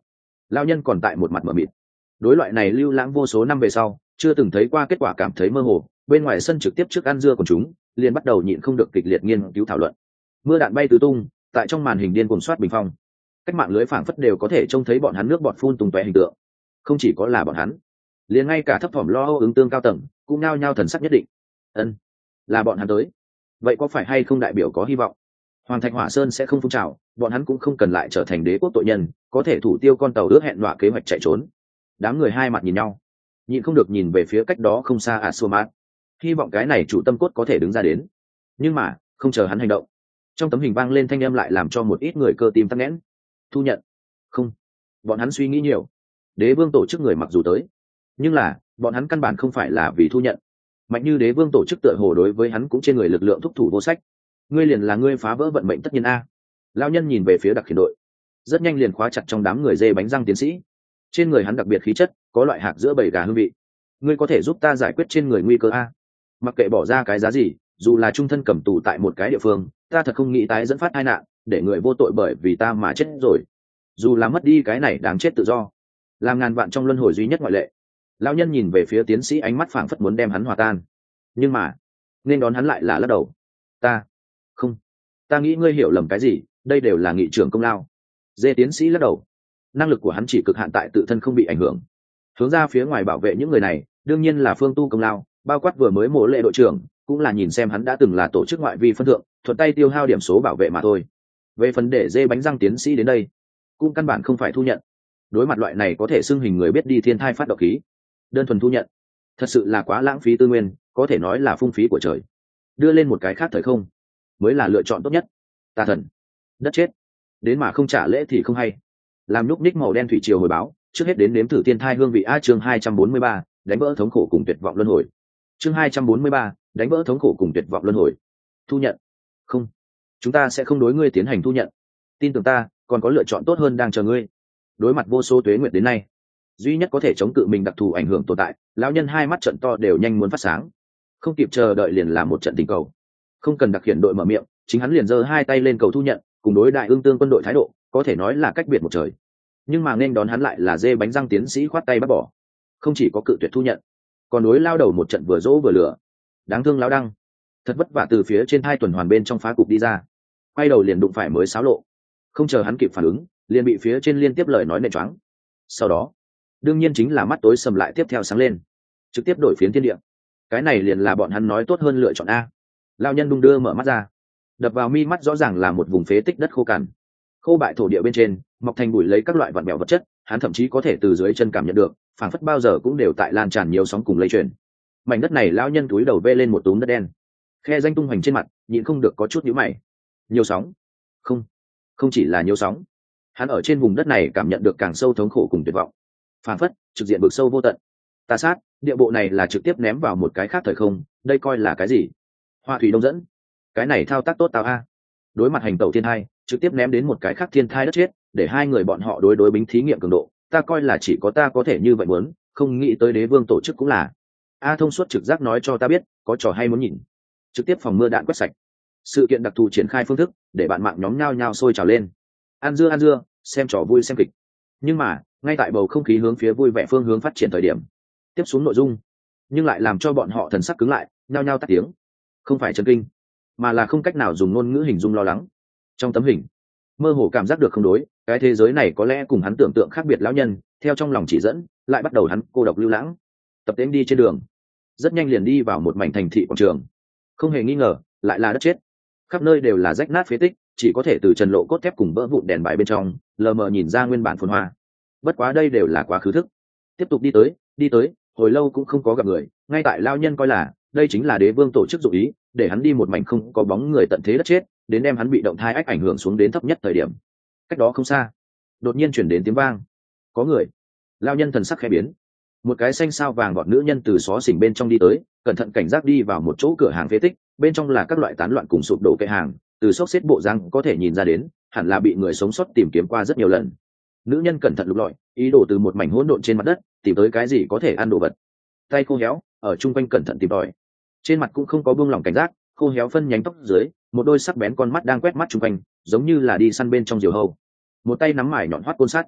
Lão nhân còn tại một mặt mở mịt. Đối loại này lưu lãng vô số năm về sau chưa từng thấy qua kết quả cảm thấy mơ hồ. Bên ngoài sân trực tiếp trước ăn dưa của chúng liền bắt đầu nhịn không được kịch liệt nghiên cứu thảo luận. Mưa đạn bay tứ tung, tại trong màn hình điên cuồng soát bình phong. Cách mạng lưới phảng phất đều có thể trông thấy bọn hắn nước bọt phun tung tóe hình tượng. Không chỉ có là bọn hắn, liền ngay cả thấp thỏm lo âu ứng tương cao tầng cũng nao nhao thần sắc nhất định. Ân, là bọn hắn tới. Vậy có phải hay không đại biểu có hy vọng? Hoàng Thạch Hỏa Sơn sẽ không phun trào, bọn hắn cũng không cần lại trở thành đế quốc tội nhân, có thể thủ tiêu con tàu ước hẹn đọa kế hoạch chạy trốn. Đám người hai mặt nhìn nhau, nhịn không được nhìn về phía cách đó không xa Asumat, hy vọng cái này chủ tâm cốt có thể đứng ra đến. Nhưng mà không chờ hắn hành động, trong tấm hình vang lên thanh âm lại làm cho một ít người cơ tim tắc nghẽn. Thu nhận? Không, bọn hắn suy nghĩ nhiều. Đế vương tổ chức người mặc dù tới, nhưng là bọn hắn căn bản không phải là vì thu nhận. Mạnh như đế vương tổ chức tựa hồ đối với hắn cũng trên người lực lượng thúc thủ vô sách. Ngươi liền là ngươi phá vỡ vận mệnh tất nhiên a. Lão nhân nhìn về phía đặc khiển đội, rất nhanh liền khóa chặt trong đám người dê bánh răng tiến sĩ. Trên người hắn đặc biệt khí chất, có loại hạc giữa bầy gà hương vị. Ngươi có thể giúp ta giải quyết trên người nguy cơ a? Mặc kệ bỏ ra cái giá gì, dù là trung thân cầm tù tại một cái địa phương, ta thật không nghĩ tái dẫn phát tai nạn, để người vô tội bởi vì ta mà chết rồi. Dù là mất đi cái này đáng chết tự do, làm ngàn vạn trong luân hồi duy nhất ngoại lệ. Lão nhân nhìn về phía tiến sĩ, ánh mắt phảng phất muốn đem hắn hòa tan. Nhưng mà nên đón hắn lại là lắc đầu. Ta không, ta nghĩ ngươi hiểu lầm cái gì, đây đều là nghị trưởng công lao. Dê tiến sĩ lắc đầu. Năng lực của hắn chỉ cực hạn tại tự thân không bị ảnh hưởng. Hướng ra phía ngoài bảo vệ những người này đương nhiên là Phương Tu công lao, bao quát vừa mới mổ lệ đội trưởng cũng là nhìn xem hắn đã từng là tổ chức ngoại vi phân thượng, thuận tay tiêu hao điểm số bảo vệ mà thôi. Về phần để dê bánh răng tiến sĩ đến đây, cũng căn bản không phải thu nhận. Đối mặt loại này có thể xưng hình người biết đi thiên thai phát động khí, đơn thuần thu nhận thật sự là quá lãng phí tư nguyên, có thể nói là phung phí của trời. Đưa lên một cái khác thời không mới là lựa chọn tốt nhất. Tà thần, đất chết, đến mà không trả lễ thì không hay. Làm núp ních màu đen thủy triều hồi báo, trước hết đến nếm thử thiên thai hương vị. A chương hai trăm bốn mươi ba, đánh vỡ thống khổ cùng tuyệt vọng luân hồi. Chương hai trăm bốn mươi ba, đánh vỡ thống khổ cùng tuyệt vọng luân hồi. Thu nhận? Không, chúng ta sẽ không đối ngươi tiến hành thu nhận. Tin tưởng ta, còn có lựa chọn tốt hơn đang chờ ngươi. Đối mặt vô số tuế nguyệt đến nay, duy nhất có thể chống cự mình đặc thù ảnh hưởng tồn tại, lão nhân hai mắt trận to đều nhanh muốn phát sáng. Không kịp chờ đợi liền làm một trận tình cầu. Không cần đặc khiển đội mở miệng, chính hắn liền giơ hai tay lên cầu thu nhận, cùng đối đại ương tương quân đội thái độ có thể nói là cách biệt một trời. Nhưng mà nên đón hắn lại là dê bánh răng tiến sĩ khoát tay bắt bỏ. Không chỉ có cự tuyệt thu nhận, còn đối lao đầu một trận vừa dỗ vừa lửa. Đáng thương lão đăng, thật vất vả từ phía trên hai tuần hoàn bên trong phá cục đi ra, quay đầu liền đụng phải mới xáo lộ. Không chờ hắn kịp phản ứng, liền bị phía trên liên tiếp lời nói nện choáng. Sau đó đương nhiên chính là mắt tối sầm lại tiếp theo sáng lên, trực tiếp đổi phiến thiên địa. Cái này liền là bọn hắn nói tốt hơn lựa chọn a. Lao nhân đung đưa mở mắt ra, đập vào mi mắt rõ ràng là một vùng phế tích đất khô cằn, khô bại thổ địa bên trên mọc thành bụi lấy các loại vật mèo vật chất, hắn thậm chí có thể từ dưới chân cảm nhận được, phảng phất bao giờ cũng đều tại lan tràn nhiều sóng cùng lây truyền. Mảnh đất này lão nhân túi đầu vê lên một túm đất đen, khe danh tung hoành trên mặt, nhịn không được có chút nhíu mày. Nhiều sóng? Không, không chỉ là nhiều sóng. Hắn ở trên vùng đất này cảm nhận được càng sâu thống khổ cùng tuyệt vọng, phảng phất trực diện vực sâu vô tận. Tà sát, địa bộ này là trực tiếp ném vào một cái khác thời không, đây coi là cái gì? Hoa thủy đông dẫn, cái này thao tác tốt tao a. Đối mặt hành tẩu thiên thai, trực tiếp ném đến một cái khác thiên thai đất chết, để hai người bọn họ đối đối bính thí nghiệm cường độ, ta coi là chỉ có ta có thể như vậy muốn, không nghĩ tới đế vương tổ chức cũng là. A thông suốt trực giác nói cho ta biết, có trò hay muốn nhìn. Trực tiếp phòng mưa đạn quét sạch. Sự kiện đặc thù triển khai phương thức, để bạn mạng nhóm nhao nhao sôi trào lên. Ăn dưa ăn dưa, xem trò vui xem kịch. Nhưng mà, ngay tại bầu không khí hướng phía vui vẻ phương hướng phát triển thời điểm, tiếp xuống nội dung, nhưng lại làm cho bọn họ thần sắc cứng lại, nhao nhao tắt tiếng. Không phải chấn kinh, mà là không cách nào dùng ngôn ngữ hình dung lo lắng. Trong tấm hình, mơ hồ cảm giác được không đối, cái thế giới này có lẽ cùng hắn tưởng tượng khác biệt. Lão nhân theo trong lòng chỉ dẫn, lại bắt đầu hắn cô độc lưu lãng, tập tễnh đi trên đường. Rất nhanh liền đi vào một mảnh thành thị quảng trường, không hề nghi ngờ lại là đất chết, khắp nơi đều là rách nát phế tích, chỉ có thể từ trần lộ cốt thép cùng vỡ vụn đèn bài bên trong lờ mờ nhìn ra nguyên bản phồn hoa. Bất quá đây đều là quá khứ thức. Tiếp tục đi tới, đi tới, hồi lâu cũng không có gặp người. Ngay tại lao nhân coi là đây chính là đế vương tổ chức dụ ý, để hắn đi một mảnh không có bóng người tận thế đất chết, đến đem hắn bị động thai ách ảnh hưởng xuống đến thấp nhất thời điểm. Cách đó không xa, đột nhiên chuyển đến tiếng vang. Có người. Lao nhân thần sắc khẽ biến. Một cái xanh sao vàng gọn nữ nhân từ xó xỉnh bên trong đi tới, cẩn thận cảnh giác đi vào một chỗ cửa hàng phế tích, bên trong là các loại tán loạn cùng sụp đổ kệ hàng, từ xốc xếp bộ răng có thể nhìn ra đến, hẳn là bị người sống sót tìm kiếm qua rất nhiều lần. Nữ nhân cẩn thận lục lọi, ý đồ từ một mảnh hỗn độn trên mặt đất tìm tới cái gì có thể ăn đồ vật. Tay khô héo, ở chung quanh cẩn thận tìm tòi, trên mặt cũng không có buông lỏng cảnh giác, khô héo phân nhánh tóc dưới, một đôi sắc bén con mắt đang quét mắt chung quanh, giống như là đi săn bên trong diều hâu. Một tay nắm mải nhọn hoắt côn sắt,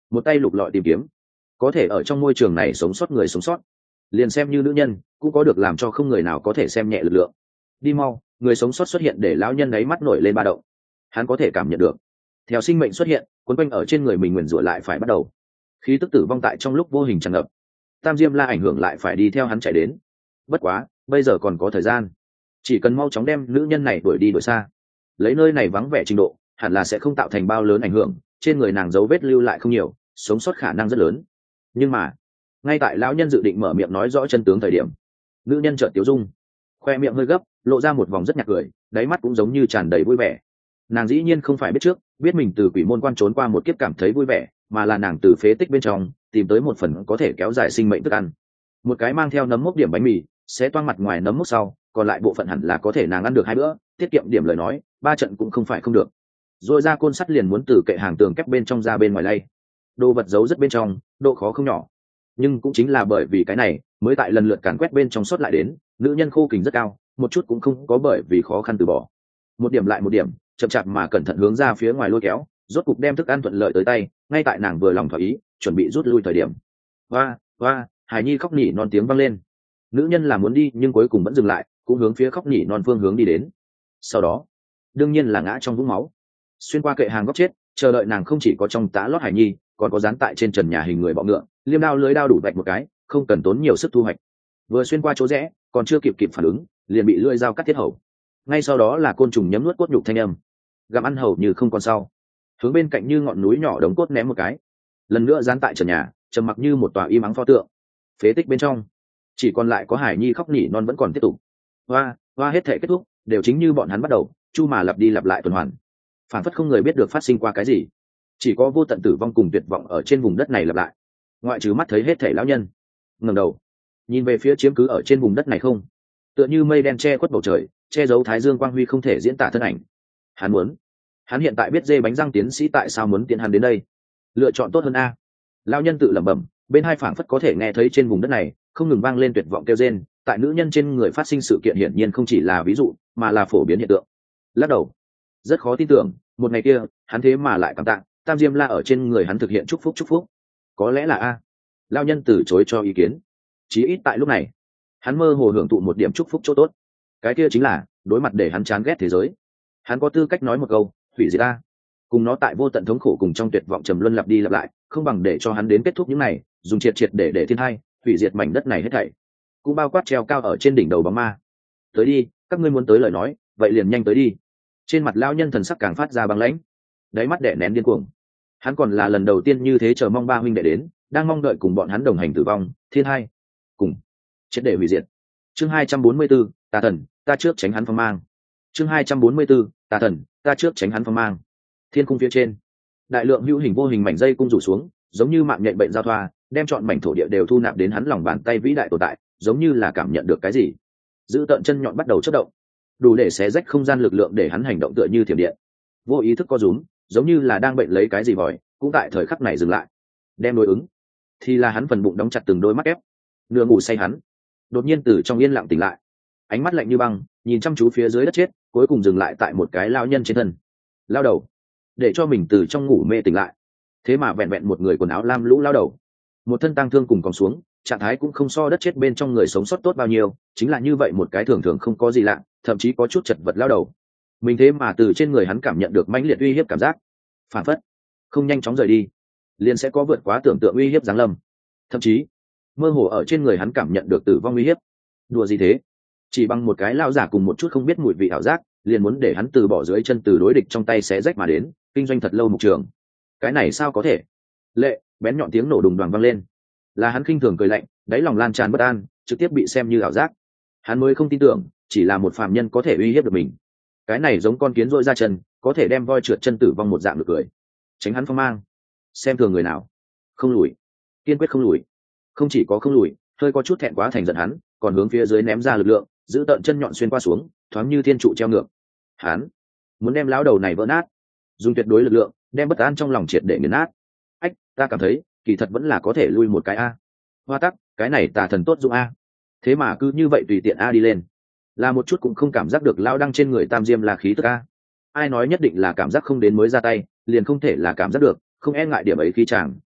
một tay lục lọi tìm kiếm, có thể ở trong môi trường này sống sót người sống sót, liền xem như nữ nhân cũng có được làm cho không người nào có thể xem nhẹ lực lượng. Đi mau, người sống sót xuất hiện để lão nhân ấy mắt nổi lên ba động. Hắn có thể cảm nhận được theo sinh mệnh xuất hiện, quấn quanh ở trên người mình nguyền rủa lại phải bắt đầu, khí tức tử vong tại trong lúc vô hình tràn ngập. Tam Diêm La ảnh hưởng lại phải đi theo hắn chạy đến. Bất quá bây giờ còn có thời gian, chỉ cần mau chóng đem nữ nhân này đuổi đi đuổi xa, lấy nơi này vắng vẻ trình độ hẳn là sẽ không tạo thành bao lớn ảnh hưởng, trên người nàng dấu vết lưu lại không nhiều, sống sót khả năng rất lớn. Nhưng mà ngay tại lão nhân dự định mở miệng nói rõ chân tướng thời điểm, nữ nhân chợt tiếu dung, khoe miệng hơi gấp, lộ ra một vòng rất nhạt cười, đáy mắt cũng giống như tràn đầy vui vẻ. Nàng dĩ nhiên không phải biết trước biết mình từ quỷ môn quan trốn qua một kiếp cảm thấy vui vẻ, mà là nàng từ phế tích bên trong tìm tới một phần có thể kéo dài sinh mệnh thức ăn, một cái mang theo nấm mốc điểm bánh mì, sẽ toang mặt ngoài nấm mốc sau còn lại bộ phận hẳn là có thể nàng ăn được hai bữa, tiết kiệm điểm lời nói ba trận cũng không phải không được. Rồi ra côn sắt liền muốn từ kệ hàng tường kép bên trong ra bên ngoài lay, đồ vật giấu rất bên trong, độ khó không nhỏ. Nhưng cũng chính là bởi vì cái này mới tại lần lượt càn quét bên trong sót lại đến, nữ nhân khô kình rất cao, một chút cũng không có bởi vì khó khăn từ bỏ, một điểm lại một điểm chậm chạp mà cẩn thận hướng ra phía ngoài lôi kéo, rốt cục đem thức ăn thuận lợi tới tay. Ngay tại nàng vừa lòng thỏa ý chuẩn bị rút lui thời điểm, hoa hoa Hải Nhi khóc nỉ non tiếng vang lên. Nữ nhân là muốn đi nhưng cuối cùng vẫn dừng lại, cũng hướng phía khóc nỉ non phương hướng đi đến. Sau đó đương nhiên là ngã trong vũng máu, xuyên qua kệ hàng góc chết. Chờ đợi nàng không chỉ có trong tã lót Hải Nhi, còn có dán tại trên trần nhà hình người bọ ngựa, liêm đao lưới đao đủ vạch một cái, không cần tốn nhiều sức thu hoạch. Vừa xuyên qua chỗ rẽ, còn chưa kịp kịp phản ứng, liền bị lưỡi dao cắt tiết hầu. Ngay sau đó là côn trùng nhấm nuốt cốt nhục thanh âm, gặm ăn hầu như không còn sau, hướng bên cạnh như ngọn núi nhỏ đống cốt ném một cái, lần nữa dán tại trần nhà, trầm mặc như một tòa im ắng pho tượng. Phế tích bên trong chỉ còn lại có Hải Nhi khóc nỉ non vẫn còn tiếp tục. Hoa hoa hết thể kết thúc, đều chính như bọn hắn bắt đầu, chu mà lặp đi lặp lại tuần hoàn, phản phất không người biết được phát sinh qua cái gì, chỉ có vô tận tử vong cùng tuyệt vọng ở trên vùng đất này lặp lại. Ngoại trừ mắt thấy hết thể lão nhân ngẩng đầu nhìn về phía chiếm cứ ở trên vùng đất này không, tựa như mây đen che khuất bầu trời, che giấu thái dương quang huy không thể diễn tả thân ảnh. Hắn muốn, hắn hiện tại biết dê bánh răng tiến sĩ tại sao muốn tiến hắn đến đây, lựa chọn tốt hơn a. Lão nhân tự lẩm bẩm, bên hai phảng phất có thể nghe thấy trên vùng đất này không ngừng vang lên tuyệt vọng kêu rên. Tại nữ nhân trên người phát sinh sự kiện hiển nhiên không chỉ là ví dụ, mà là phổ biến hiện tượng. Lắc đầu, rất khó tin tưởng, một ngày kia hắn thế mà lại cảm tạ Tam Diêm La ở trên người hắn thực hiện chúc phúc. Chúc phúc có lẽ là a. Lão nhân từ chối cho ý kiến, chí ít tại lúc này hắn mơ hồ hưởng thụ một điểm chúc phúc chỗ tốt, cái kia chính là đối mặt để hắn chán ghét thế giới, hắn có tư cách nói một câu hủy diệt ta, cùng nó tại vô tận thống khổ cùng trong tuyệt vọng trầm luân lặp đi lặp lại, không bằng để cho hắn đến kết thúc những này, dùng triệt triệt để để thiên hai hủy diệt mảnh đất này hết thảy, cũng bao quát treo cao ở trên đỉnh đầu bóng ma. Tới đi, các ngươi muốn tới lời nói vậy liền nhanh tới đi. Trên mặt lão nhân thần sắc càng phát ra băng lãnh, đáy mắt đè nén điên cuồng. Hắn còn là lần đầu tiên như thế chờ mong ba huynh đệ đến, đang mong đợi cùng bọn hắn đồng hành tử vong, thiên hai cùng triệt để hủy diệt. Chương hai trăm bốn mươi 4, tà thần, ta trước tránh hắn phong mang. Chương hai trăm bốn mươi 4, tà thần, ta trước tránh hắn phong mang. Thiên cung phía trên, đại lượng hữu hình vô hình mảnh dây cung rủ xuống, giống như mạng nhện bệnh giao thoa, đem trọn mảnh thổ địa đều thu nạp đến hắn lòng bàn tay vĩ đại tồn tại, giống như là cảm nhận được cái gì, giữ tận chân nhọn bắt đầu chớp động, đủ để xé rách không gian lực lượng để hắn hành động tựa như thiểm điện. Vô ý thức co rúm, giống như là đang bệnh lấy cái gì vòi, cũng tại thời khắc này dừng lại. Đem đối ứng, thì là hắn phần bụng đóng chặt từng đôi mắt ép, nửa ngủ say hắn, đột nhiên từ trong yên lặng tỉnh lại, ánh mắt lạnh như băng, nhìn chăm chú phía dưới đất chết, cuối cùng dừng lại tại một cái lao nhân trên thân. Lao đầu, để cho mình từ trong ngủ mê tỉnh lại, thế mà vẹn vẹn một người quần áo lam lũ lao đầu, một thân tang thương cùng còng xuống, trạng thái cũng không so đất chết bên trong người sống sót tốt bao nhiêu, chính là như vậy một cái thường thường không có gì lạ, thậm chí có chút chật vật lao đầu. Mình thế mà từ trên người hắn cảm nhận được mãnh liệt uy hiếp cảm giác, phản phất không nhanh chóng rời đi liền sẽ có vượt quá tưởng tượng uy hiếp giáng lâm, thậm chí mơ hồ ở trên người hắn cảm nhận được tử vong uy hiếp. Đùa gì thế, chỉ bằng một cái lao giả cùng một chút không biết mùi vị ảo giác liền muốn để hắn từ bỏ dưới chân từ đối địch trong tay xé rách mà đến, kinh doanh thật lâu mục trường, cái này sao có thể. Lệ bén nhọn tiếng nổ đùng đoàn vang lên, là hắn khinh thường cười lạnh, đáy lòng lan tràn bất an, trực tiếp bị xem như ảo giác. Hắn mới không tin tưởng chỉ là một phàm nhân có thể uy hiếp được mình, cái này giống con kiến rỗi ra chân có thể đem voi trượt chân tử vong một dạng được cười. Tránh hắn phong mang, xem thường người nào không lùi, kiên quyết không lùi. Không chỉ có không lùi, hơi có chút thẹn quá thành giận hắn còn hướng phía dưới ném ra lực lượng, giữ tận chân nhọn xuyên qua xuống, thoáng như thiên trụ treo ngược. Hắn muốn đem lão đầu này vỡ nát, dùng tuyệt đối lực lượng đem bất an trong lòng triệt để nghiền nát. Ách, ta cảm thấy kỳ thật vẫn là có thể lui một cái a. Hoa tắc, cái này tà thần tốt dụng a, thế mà cứ như vậy tùy tiện a đi lên, là một chút cũng không cảm giác được lão đăng trên người Tam Diêm là khí tức a. Ai nói nhất định là cảm giác không đến mới ra tay liền không thể là cảm giác được, không e ngại điểm ấy khí chàng,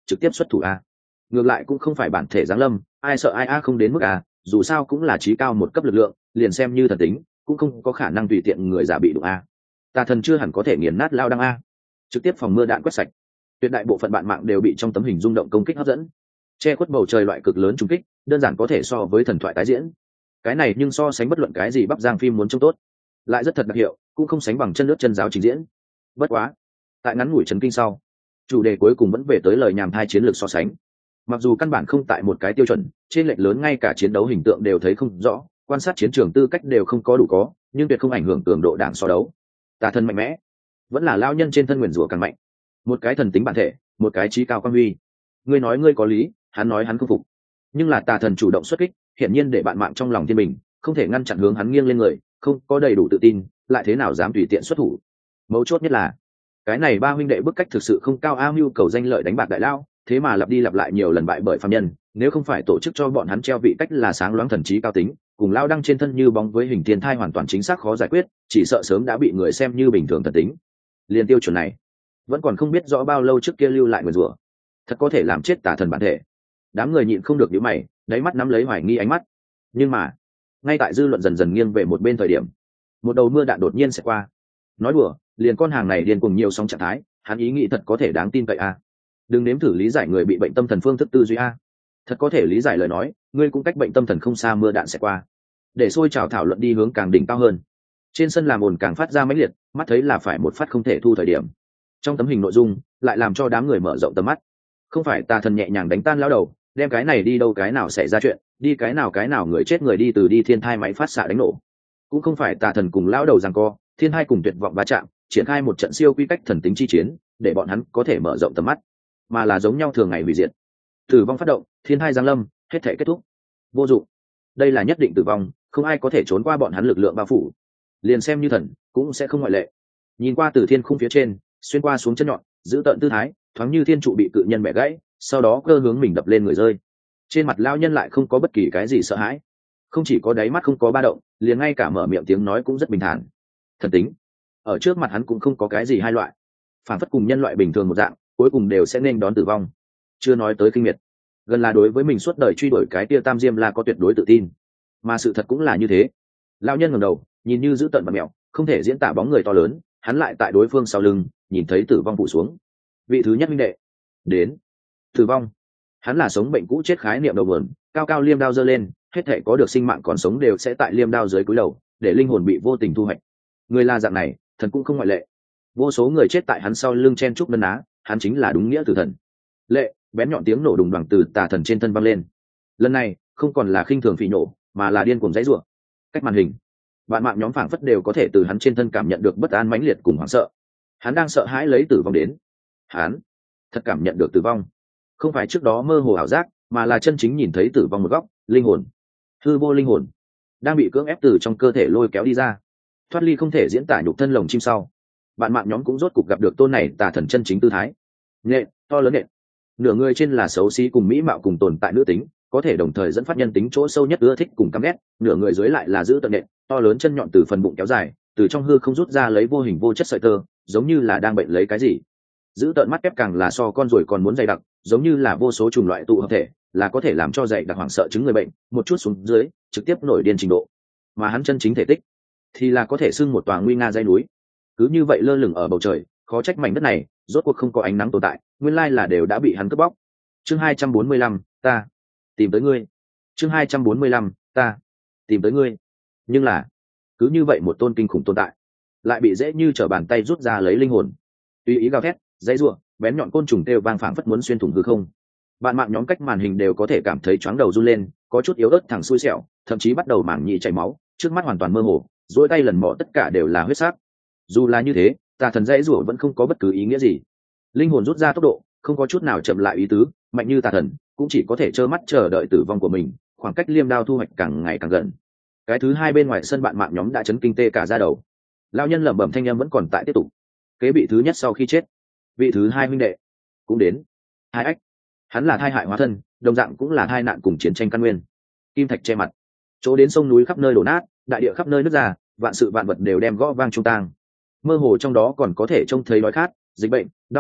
trực tiếp xuất thủ a. Ngược lại cũng không phải bản thể giáng lâm, ai sợ ai a không đến mức a, dù sao cũng là trí cao một cấp lực lượng, liền xem như thần tính cũng không có khả năng tùy tiện người giả bị đụng a. Tà thần chưa hẳn có thể nghiền nát lao đăng a, trực tiếp phòng mưa đạn quét sạch. Tuyệt đại bộ phận bạn mạng đều bị trong tấm hình rung động công kích hấp dẫn, che khuất bầu trời loại cực lớn trung kích, đơn giản có thể so với thần thoại tái diễn. Cái này nhưng so sánh bất luận cái gì Bắc Giang phim muốn trông tốt, lại rất thật đặc hiệu, cũng không sánh bằng chân nước chân giáo trình diễn. Bất quá, tại ngắn ngủi chấn kinh sau, chủ đề cuối cùng vẫn về tới lời nhảm thai chiến lược so sánh. Mặc dù căn bản không tại một cái tiêu chuẩn, trên lệch lớn ngay cả chiến đấu hình tượng đều thấy không rõ, quan sát chiến trường tư cách đều không có đủ có, nhưng tuyệt không ảnh hưởng cường độ đảng so đấu. Tà thần mạnh mẽ, vẫn là lao nhân trên thân nguyền rủa càng mạnh. Một cái thần tính bản thể, một cái trí cao quan huy. Ngươi nói ngươi có lý, hắn nói hắn không phục. Nhưng là tà thần chủ động xuất kích, hiển nhiên để bạn mạng trong lòng thiên bình, không thể ngăn chặn hướng hắn nghiêng lên người, không có đầy đủ tự tin, lại thế nào dám tùy tiện xuất thủ. Mấu chốt nhất là, cái này ba huynh đệ bức cách thực sự không cao, ao nhu cầu danh lợi đánh bạc đại lao, thế mà lặp đi lặp lại nhiều lần bại bởi phàm nhân, nếu không phải tổ chức cho bọn hắn treo vị cách là sáng loáng thần trí cao tính, cùng lao đăng trên thân như bóng với hình thiên thai hoàn toàn chính xác khó giải quyết, chỉ sợ sớm đã bị người xem như bình thường thần tính. Liên tiêu chuẩn này, vẫn còn không biết rõ bao lâu trước kia lưu lại nguyền rủa, thật có thể làm chết tà thần bản thể. Đám người nhịn không được nhíu mày, đáy mắt nắm lấy hoài nghi ánh mắt. Nhưng mà, ngay tại dư luận dần dần nghiêng về một bên thời điểm, một đầu mưa đạn đột nhiên sẽ qua. Nói đùa, liền con hàng này điên cùng nhiều sóng trạng thái, hắn ý nghĩ thật có thể đáng tin cậy a. Đừng nếm thử lý giải người bị bệnh tâm thần phương thức tư duy a. Thật có thể lý giải lời nói, ngươi cũng cách bệnh tâm thần không xa, mưa đạn sẽ qua. Để xôi trào thảo luận đi hướng càng đỉnh cao hơn. Trên sân làm ồn càng phát ra mãnh liệt, mắt thấy là phải một phát không thể thu thời điểm. Trong tấm hình nội dung lại làm cho đám người mở rộng tầm mắt. Không phải tà thần nhẹ nhàng đánh tan lão đầu, đem cái này đi đâu cái nào xảy ra chuyện, đi cái nào cái nào người chết người đi từ đi thiên thai máy phát xạ đánh nổ. Cũng không phải tà thần cùng lão đầu giằng co, thiên hai cùng tuyệt vọng va chạm, triển khai một trận siêu quy cách thần tính chi chiến, để bọn hắn có thể mở rộng tầm mắt, mà là giống nhau thường ngày hủy diệt. Tử vong phát động, thiên hai giáng lâm, hết thể kết thúc. Vô dụng. Đây là nhất định tử vong, không ai có thể trốn qua bọn hắn lực lượng bao phủ. Liền xem như thần, cũng sẽ không ngoại lệ. Nhìn qua từ thiên khung phía trên, xuyên qua xuống chân nhọn, giữ tận tư thái, thoáng như thiên trụ bị cự nhân bẻ gãy, sau đó cơ hướng mình đập lên người rơi. Trên mặt lao nhân lại không có bất kỳ cái gì sợ hãi, không chỉ có đáy mắt không có ba động, liền ngay cả mở miệng tiếng nói cũng rất bình thản. Thần tính ở trước mặt hắn cũng không có cái gì hai loại, phản phất cùng nhân loại bình thường một dạng, cuối cùng đều sẽ nên đón tử vong. Chưa nói tới kinh miệt, gần là đối với mình suốt đời truy đuổi cái tia tam diêm la có tuyệt đối tự tin, mà sự thật cũng là như thế. Lão nhân ngẩng đầu, nhìn như giữ tận và mẹo, không thể diễn tả bóng người to lớn, hắn lại tại đối phương sau lưng, nhìn thấy tử vong phủ xuống. Vị thứ nhất minh đệ đến. Tử vong, hắn là sống bệnh cũ chết khái niệm đầu nguồn, cao cao liêm đao giơ lên, hết thể có được sinh mạng còn sống đều sẽ tại liêm đao dưới cúi đầu, để linh hồn bị vô tình thu hoạch. Người là dạng này, thần cũng không ngoại lệ. Vô số người chết tại hắn sau lưng chen trúc nân á, hắn chính là đúng nghĩa tử thần. Lệ, bén nhọn tiếng nổ đùng đoàng từ tà thần trên thân vang lên. Lần này không còn là khinh thường phỉ nổ, mà là điên cuồng dãy rủa. Cách màn hình, bạn mạng nhóm phảng phất đều có thể từ hắn trên thân cảm nhận được bất an mãnh liệt cùng hoảng sợ. Hắn đang sợ hãi lấy tử vong đến. Hắn thật cảm nhận được tử vong, không phải trước đó mơ hồ ảo giác, mà là chân chính nhìn thấy tử vong một góc, linh hồn, hư vô linh hồn đang bị cưỡng ép từ trong cơ thể lôi kéo đi ra, thoát ly không thể diễn tả nhục thân lồng chim sau. Bạn mạng nhóm cũng rốt cục gặp được tôn này tà thần chân chính tư thái. Nhện to lớn nện, nửa người trên là xấu xí cùng mỹ mạo cùng tồn tại nữ tính, có thể đồng thời dẫn phát nhân tính chỗ sâu nhất ưa thích cùng căm ghét, nửa người dưới lại là giữ tận nện, to lớn chân nhọn từ phần bụng kéo dài, từ trong hư không rút ra lấy vô hình vô chất sợi tơ, giống như là đang bệnh lấy cái gì. Giữ tận mắt kép càng là so con ruồi còn muốn dày đặc, giống như là vô số chủng loại tụ hợp thể, là có thể làm cho dày đặc hoảng sợ chứng người bệnh, một chút xuống dưới, trực tiếp nổi điên trình độ. Mà hắn chân chính thể tích thì là có thể xưng một tòa nguy nga dãy núi, cứ như vậy lơ lửng ở bầu trời. Khó trách mảnh đất này rốt cuộc không có ánh nắng tồn tại, nguyên lai là đều đã bị hắn cướp bóc. Chương hai trăm bốn mươi lăm, ta tìm tới ngươi. Chương hai trăm bốn mươi lăm, ta tìm tới ngươi. Nhưng là, cứ như vậy một tôn kinh khủng tồn tại, lại bị dễ như trở bàn tay rút ra lấy linh hồn. Tùy ý gào thét, dãy rủa, bén nhọn côn trùng kêu vang phảng phất muốn xuyên thủng hư không. Bạn mạng nhóm cách màn hình đều có thể cảm thấy chóng đầu run lên, có chút yếu ớt thẳng xui xẻo, thậm chí bắt đầu mảng nhị chảy máu, trước mắt hoàn toàn mơ hồ, duỗi tay lần mò tất cả đều là huyết sắc. Dù là như thế, tà thần dãy rủa vẫn không có bất cứ ý nghĩa gì. Linh hồn rút ra tốc độ không có chút nào chậm lại ý tứ, mạnh như tà thần cũng chỉ có thể trơ mắt chờ đợi tử vong của mình. Khoảng cách liêm đao thu hoạch càng ngày càng gần. Cái thứ hai bên ngoài sân bạn mạng nhóm đã chấn kinh tê cả da đầu. Lão nhân lẩm bẩm thanh âm vẫn còn tại tiếp tục. Kế vị thứ nhất sau khi chết, vị thứ hai huynh đệ cũng đến. Hai ách, hắn là thai hại hóa thân, đồng dạng cũng là thai nạn cùng chiến tranh căn nguyên. Kim thạch che mặt, chỗ đến sông núi khắp nơi đổ nát, đại địa khắp nơi nứt ra, vạn sự vạn vật đều đem gõ vang trung tang. Mơ hồ trong đó còn có thể trông thấy đói khát, dịch bệnh, đao binh,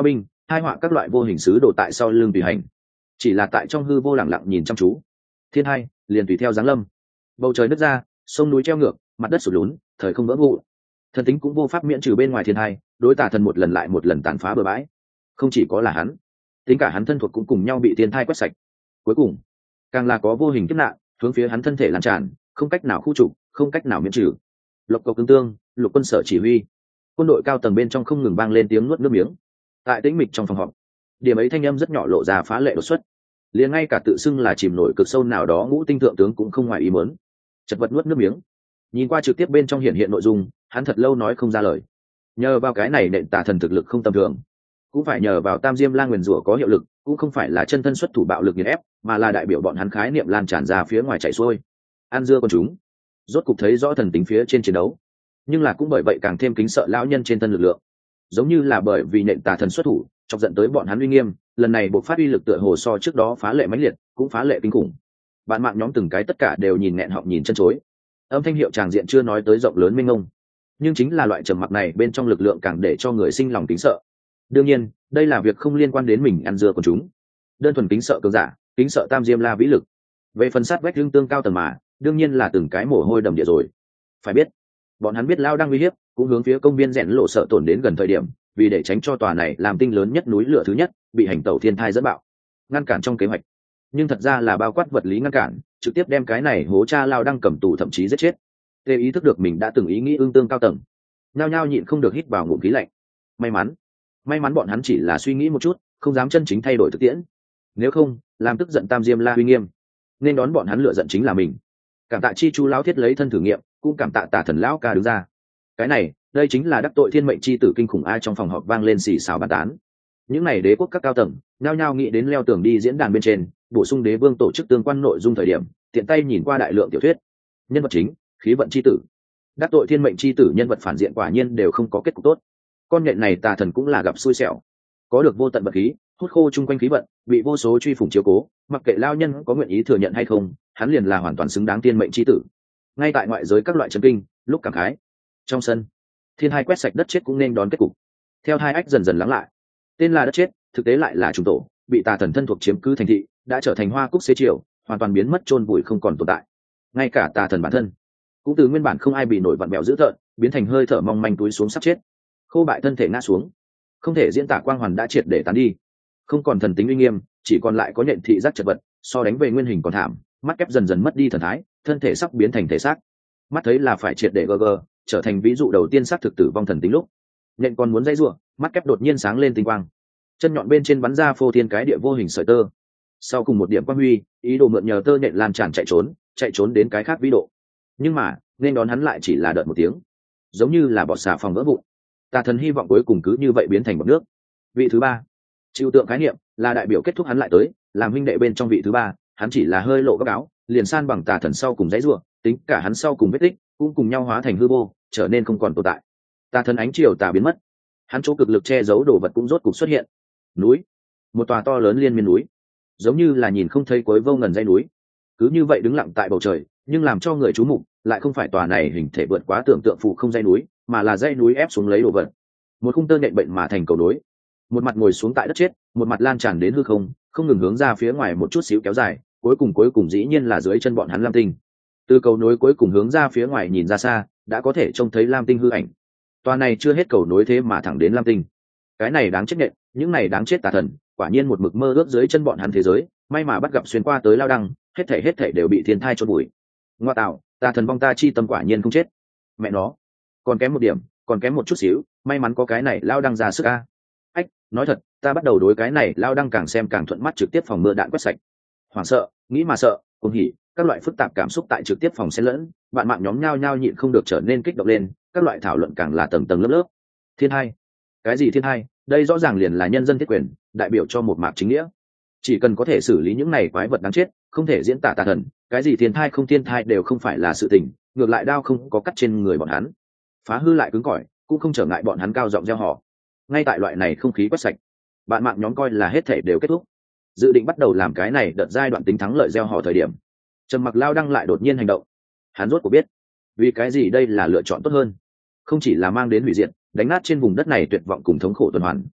hai họa các loại vô hình sứ đồ tại sau lưng tùy hành, chỉ là tại trong hư vô lẳng lặng nhìn chăm chú. Thiên hai liền tùy theo giáng lâm, bầu trời nứt ra, sông núi treo ngược, mặt đất sụt lún, thời không vỡ vụn. Thần tính cũng vô pháp miễn trừ bên ngoài thiên hai, đối tà thần một lần lại một lần tàn phá bừa bãi. Không chỉ có là hắn, tính cả hắn thân thuộc cũng cùng nhau bị thiên thai quét sạch. Cuối cùng càng là có vô hình kiếp nạn hướng phía hắn thân thể lan tràn, không cách nào khu trục, không cách nào miễn trừ. Lộc cầu cứng tương, lục quân sở chỉ huy, quân đội cao tầng bên trong không ngừng vang lên tiếng nuốt nước miếng. Tại tĩnh mịch trong phòng họp, điểm ấy thanh âm rất nhỏ lộ ra phá lệ đột xuất, liền ngay cả tự xưng là chìm nổi cực sâu nào đó ngũ tinh thượng tướng cũng không ngoài ý muốn, chật vật nuốt nước miếng. Nhìn qua trực tiếp bên trong hiện hiện nội dung, hắn thật lâu nói không ra lời. Nhờ vào cái này nện tà thần thực lực không tầm thường, cũng phải nhờ vào tam diêm la nguyền rủa có hiệu lực, cũng không phải là chân thân xuất thủ bạo lực nghiền ép, mà là đại biểu bọn hắn khái niệm lan tràn ra phía ngoài chảy xuôi. An dưa con chúng rốt cục thấy rõ thần tính phía trên chiến đấu, nhưng là cũng bởi vậy càng thêm kính sợ lão nhân trên thân lực lượng. Giống như là bởi vì nện tà thần xuất thủ chọc giận tới bọn hắn uy nghiêm, lần này buộc phát uy lực tựa hồ so trước đó phá lệ mãnh liệt, cũng phá lệ kinh khủng. Bạn mạng nhóm từng cái tất cả đều nhìn nghẹn họng nhìn chân chối. Âm thanh hiệu tràng diện chưa nói tới rộng lớn mênh mông, nhưng chính là loại trầm mặc này bên trong lực lượng càng để cho người sinh lòng kính sợ. Đương nhiên đây là việc không liên quan đến mình ăn dưa của chúng, đơn thuần kính sợ cường giả, kính sợ tam diêm la vĩ lực. Về phần sát vách lương tương cao tầng mà đương nhiên là từng cái mồ hôi đầm địa rồi. Phải biết bọn hắn biết lao đang uy hiếp, cũng hướng phía công viên rèn lộ sợ tổn đến gần thời điểm, vì để tránh cho tòa này làm tinh lớn nhất núi lửa thứ nhất bị hành tẩu thiên thai dẫn bạo, ngăn cản trong kế hoạch. Nhưng thật ra là bao quát vật lý ngăn cản, trực tiếp đem cái này hố cha lao đang cầm tù thậm chí giết chết. Tê ý thức được mình đã từng ý nghĩ ương tương cao tầng, nhao nhao nhịn không được hít vào ngụm khí lạnh. May mắn may mắn bọn hắn chỉ là suy nghĩ một chút, không dám chân chính thay đổi thực tiễn, nếu không làm tức giận tam diêm la uy nghiêm, nên đón bọn hắn lựa giận chính là mình. Cảm tạ chi chu lão thiết lấy thân thử nghiệm, cũng cảm tạ tà thần lão ca đứng ra. Cái này đây chính là đắc tội thiên mệnh chi tử kinh khủng. Ai trong phòng họp vang lên xì xào bàn tán. Những này đế quốc các cao tầng nhao nhao nghĩ đến leo tường đi diễn đàn bên trên bổ sung đế vương tổ chức tương quan nội dung thời điểm, tiện tay nhìn qua đại lượng tiểu thuyết. Nhân vật chính khí vận chi tử, đắc tội thiên mệnh chi tử nhân vật phản diện quả nhiên đều không có kết cục tốt. Con nhện này tà thần cũng là gặp xui xẻo, có được vô tận vật khí, hút khô chung quanh khí vận, bị vô số truy phủng chiếu cố, mặc kệ lao nhân có nguyện ý thừa nhận hay không, hắn liền là hoàn toàn xứng đáng thiên mệnh chi tử. Ngay tại ngoại giới các loại chấn kinh lúc cảm khái, trong sân thiên hai quét sạch đất chết cũng nên đón kết cục. Theo hai ách dần dần lắng lại, tên là đất chết thực tế lại là trùng tổ, bị tà thần thân thuộc chiếm cứ thành thị đã trở thành hoa cúc xế chiều, hoàn toàn biến mất chôn vùi không còn tồn tại. Ngay cả tà thần bản thân cũng từ nguyên bản không ai bị nổi vặn bẹo dữ tợn, biến thành hơi thở mong manh túi xuống sắp chết, khô bại thân thể ngã xuống, không thể diễn tả quang hoàn đã triệt để tán đi, không còn thần tính uy nghiêm, chỉ còn lại có nhện thị giác chật vật, so đánh về nguyên hình còn thảm. Mắt kép dần dần mất đi thần thái, thân thể sắp biến thành thể xác, mắt thấy là phải triệt để gg trở thành ví dụ đầu tiên xác thực tử vong thần tính lúc, nhện còn muốn dây rủa, mắt kép đột nhiên sáng lên tinh quang, chân nhọn bên trên bắn ra phô thiên cái địa vô hình sợi tơ. Sau cùng một điểm quang huy, ý đồ mượn nhờ tơ nhện lan tràn chạy trốn, chạy trốn đến cái khác vĩ độ. Nhưng mà nên đón hắn lại chỉ là đợt một tiếng, giống như là bọt xà phòng vỡ vụn. Tà thần hy vọng cuối cùng cứ như vậy biến thành bọt nước. Vị thứ ba chịu tượng khái niệm là đại biểu kết thúc hắn lại tới làm huynh đệ bên trong vị thứ ba, hắn chỉ là hơi lộ góc áo, liền san bằng tà thần sau cùng dãy rủa, tính cả hắn sau cùng vết tích cũng cùng nhau hóa thành hư vô, trở nên không còn tồn tại. Tà thần ánh chiều tà biến mất, hắn chỗ cực lực che giấu đồ vật cũng rốt cục xuất hiện. Núi, một tòa to lớn liên miên núi, giống như là nhìn không thấy cuối vô ngần dãy núi, cứ như vậy đứng lặng tại bầu trời, nhưng làm cho người chú mục lại không phải tòa này hình thể vượt quá tưởng tượng phụ không dãy núi, mà là dãy núi ép xuống lấy đồ vật. Một khung tơ nhện bệnh mà thành cầu nối, một mặt ngồi xuống tại đất chết, một mặt lan tràn đến hư không, không ngừng hướng ra phía ngoài một chút xíu kéo dài, cuối cùng cuối cùng dĩ nhiên là dưới chân bọn hắn lam tinh. Từ cầu nối cuối cùng hướng ra phía ngoài nhìn ra xa, đã có thể trông thấy lam tinh hư ảnh. Tòa này chưa hết cầu nối thế mà thẳng đến lam tinh. Cái này đáng chết nhện, những này đáng chết tà thần, quả nhiên một mực mơ ước dưới chân bọn hắn thế giới, may mà bắt gặp xuyên qua tới lao đăng, hết thảy hết thảy đều bị thiên thai chôn bụi. Ngoa tạo, tà thần vong ta chi tâm quả nhiên không chết. Mẹ nó, còn kém một điểm, còn kém một chút xíu, may mắn có cái này lao đăng ra sức a. Ách, nói thật, ta bắt đầu đối cái này lao đăng càng xem càng thuận mắt, trực tiếp phòng mưa đạn quét sạch. Hoảng sợ, nghĩ mà sợ, cuồng hỉ, các loại phức tạp cảm xúc tại trực tiếp phòng xen lẫn, bạn mạng nhóm nhao nhao nhịn không được trở nên kích động lên, các loại thảo luận càng là tầng tầng lớp lớp. Thiên hai, cái gì thiên hai? Đây rõ ràng liền là nhân dân thiết quyền, đại biểu cho một mạc chính nghĩa. Chỉ cần có thể xử lý những này quái vật đáng chết, không thể diễn tả tà thần, cái gì thiên thai không thiên thai đều không phải là sự tình, ngược lại đao không có cắt trên người bọn hắn, phá hư lại cứng cỏi, cũng không trở ngại bọn hắn cao giọng reo hò. Ngay tại loại này không khí quét sạch, bạn mạng nhóm coi là hết thể đều kết thúc, dự định bắt đầu làm cái này đợt giai đoạn tính thắng lợi reo hò thời điểm, trầm mặc lao đăng lại đột nhiên hành động. Hắn rốt cuộc biết vì cái gì đây là lựa chọn tốt hơn, không chỉ là mang đến hủy diệt, đánh nát trên vùng đất này tuyệt vọng cùng thống khổ tuần hoàn,